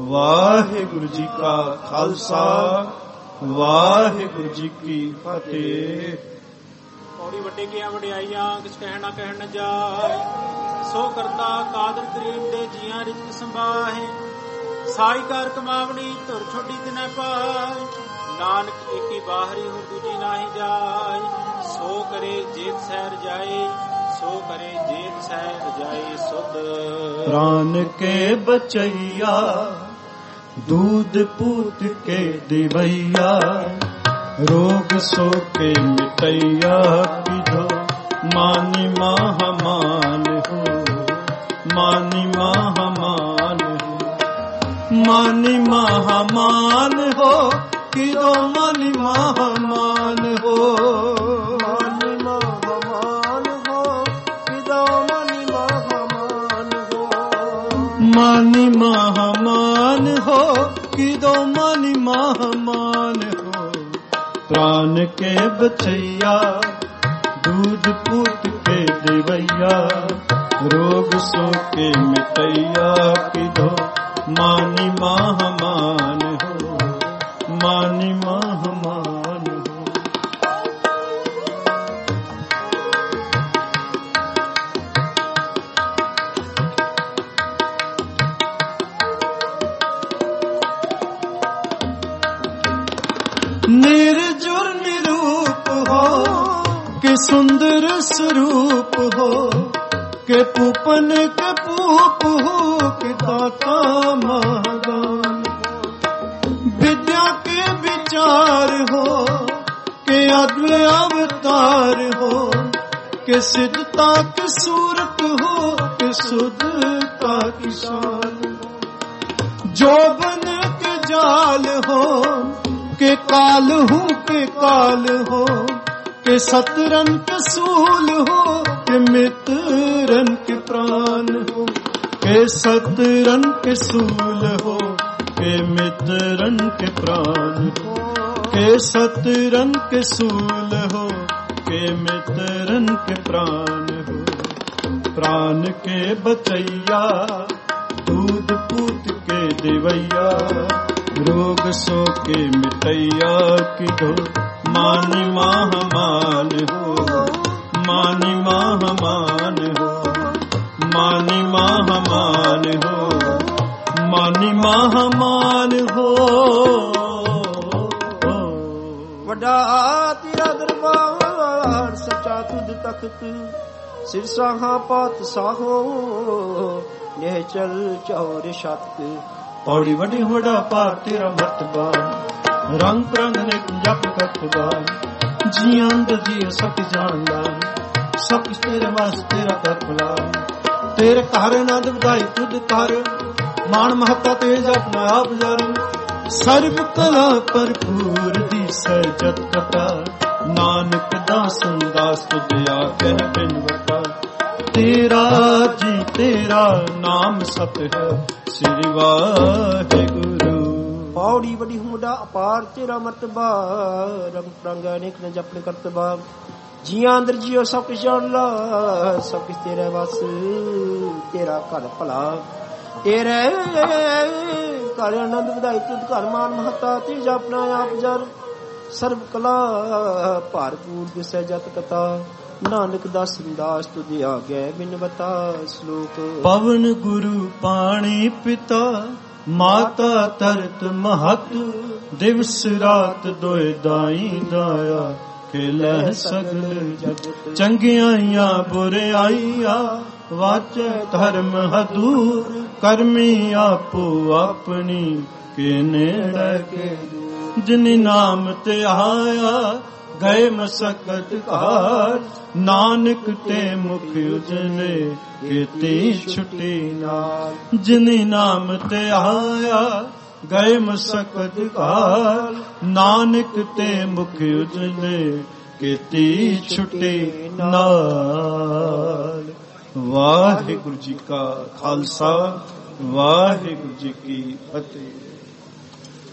A: ਵਾਹਿਗੁਰੂ ਜੀ ਕਾ ਖਾਲਸਾ ਵਾਹਿਗੁਰੂ ਜੀ ਕੀ ਫਤਿਹ।
C: ਪੌੜੀ ਵੱਡੇ ਕੀਆਂ ਵਡਿਆਈਆਂ ਕਿਛ ਕਹਿਣਾ ਕਹਿਣ ਨ ਜਾਏ, ਸੋ ਕਰਤਾ ਕਾਦਰ ਕਰੀਮ ਦੇ ਜੀਆਂ ਰਿਜ਼ਕ ਸੰਭਾਹੇ। ਸਾਈ ਕਾਰ ਕਮਾਵਣੀ ਧੁਰ ਛੋਡੀ ਤਿਨੈ ਪਾਏ, ਨਾਨਕ ਏਕੀ ਬਾਹਰੀ ਹੋਰ ਦੂਜੀ ਨਾਹੀ ਜਾਏ। ਸੋ ਕਰੇ ਜੇਤ ਸਹਿ ਰਜਾਏ, ਸੋ ਕਰੇ ਜੇਤ ਸਹਿ ਰਜਾਏ ਸੁਧ।
A: ਪ੍ਰਾਨ ਕੇ ਬਚਈਆ दूध पूत के दिवैया, रोग सो के मिटैया। पिधो मानी महामान हो, मानी महामान हो, मानी महामान हो। किदो मानी महामान हो, मानी महामान हो। किदो मानी महामान हो, मानी महामान हो। किदो मानी महामान हो। प्राण के बचैया दूध पूत के देवैया, रोग सो के मिटैया। किदो मानी महामान हो, मानी महामान हो। निर्जुर निरूप हो के सुंदर स्वरूप हो, के पूपन के पूप हो के दाता महादान। विद्या के विचार हो के अद्भुत अवतार हो, के सिद्धता की सूरत हो के शुद्धता की शान। जोबन के जाल हो के काल हूँ के काल हो, के सतरन के सूल हो के मित्रन के प्राण हो। के सतरन के सूल हो के मित्रन के प्राण हो, के सतरन के सूल हो के मित्रन के प्राण हो। प्राण के बचैया दूध पूत के देवैया, रोग सो के मिटैया। किदो मानी महामान हो, मानी महामान हो, मानी महामान हो, मानी महामान हो।
B: वड्डा तेरा दरबार सच्चा तुझ तख्त, सिर साहा पात साहो नेह चल चौर शत।
A: पौड़ी वडी वड़ा पार तेरा मर्तबा, रंग रंग ने जप करतबा। जी अंदर जी सब जानदा, सब कुछ तेरे वास्ते तेरा करबला। तेरे घर आनंद ਵਧਾਈ तुद कर, मान महता तेज अपना आप जर। सर्व कला भरपूर दी सजत कथा, नानक दासन दास तुझ आगे बिन वटा। तेरा जी तेरा नाम सत है, श्री वाहिगुरु।
B: पौड़ी बड़ी हुमड़ा अपार तेरा मर्तबा, रंग रंग अनेक न जपन करतबा। जिया अंदर जियो सब कुछ जान ला, सब कुछ तेरे बस तेरा घर भला। तेरे घर आनंद ਵਧਾਈ तुद घर मान महता तेज अपना आप जर। सर्व कला भरपूर दिसै जत कथा, नानक दास दास तुझे आ गए बिन बता। श्लोक
A: पवन गुरु पाणी पिता, माता तरत महत। दिवस रात दोए दाई दाया, खेल सगल जगत। चंगियाइया बुराइया वाचे धर्म हदूर। कर्मी आपो अपनी के नेड़े के दूर। जिनि नाम ते आया गए मसकत कार। नानक ते मुख उजले केती छुटी नाल। जिनि नाम ते आया गए मसकत कार। नानक ते मुख उजले केती छुटी नाल। वाहिगुरु जी का खालसा, वाहिगुरु जी की फतेह।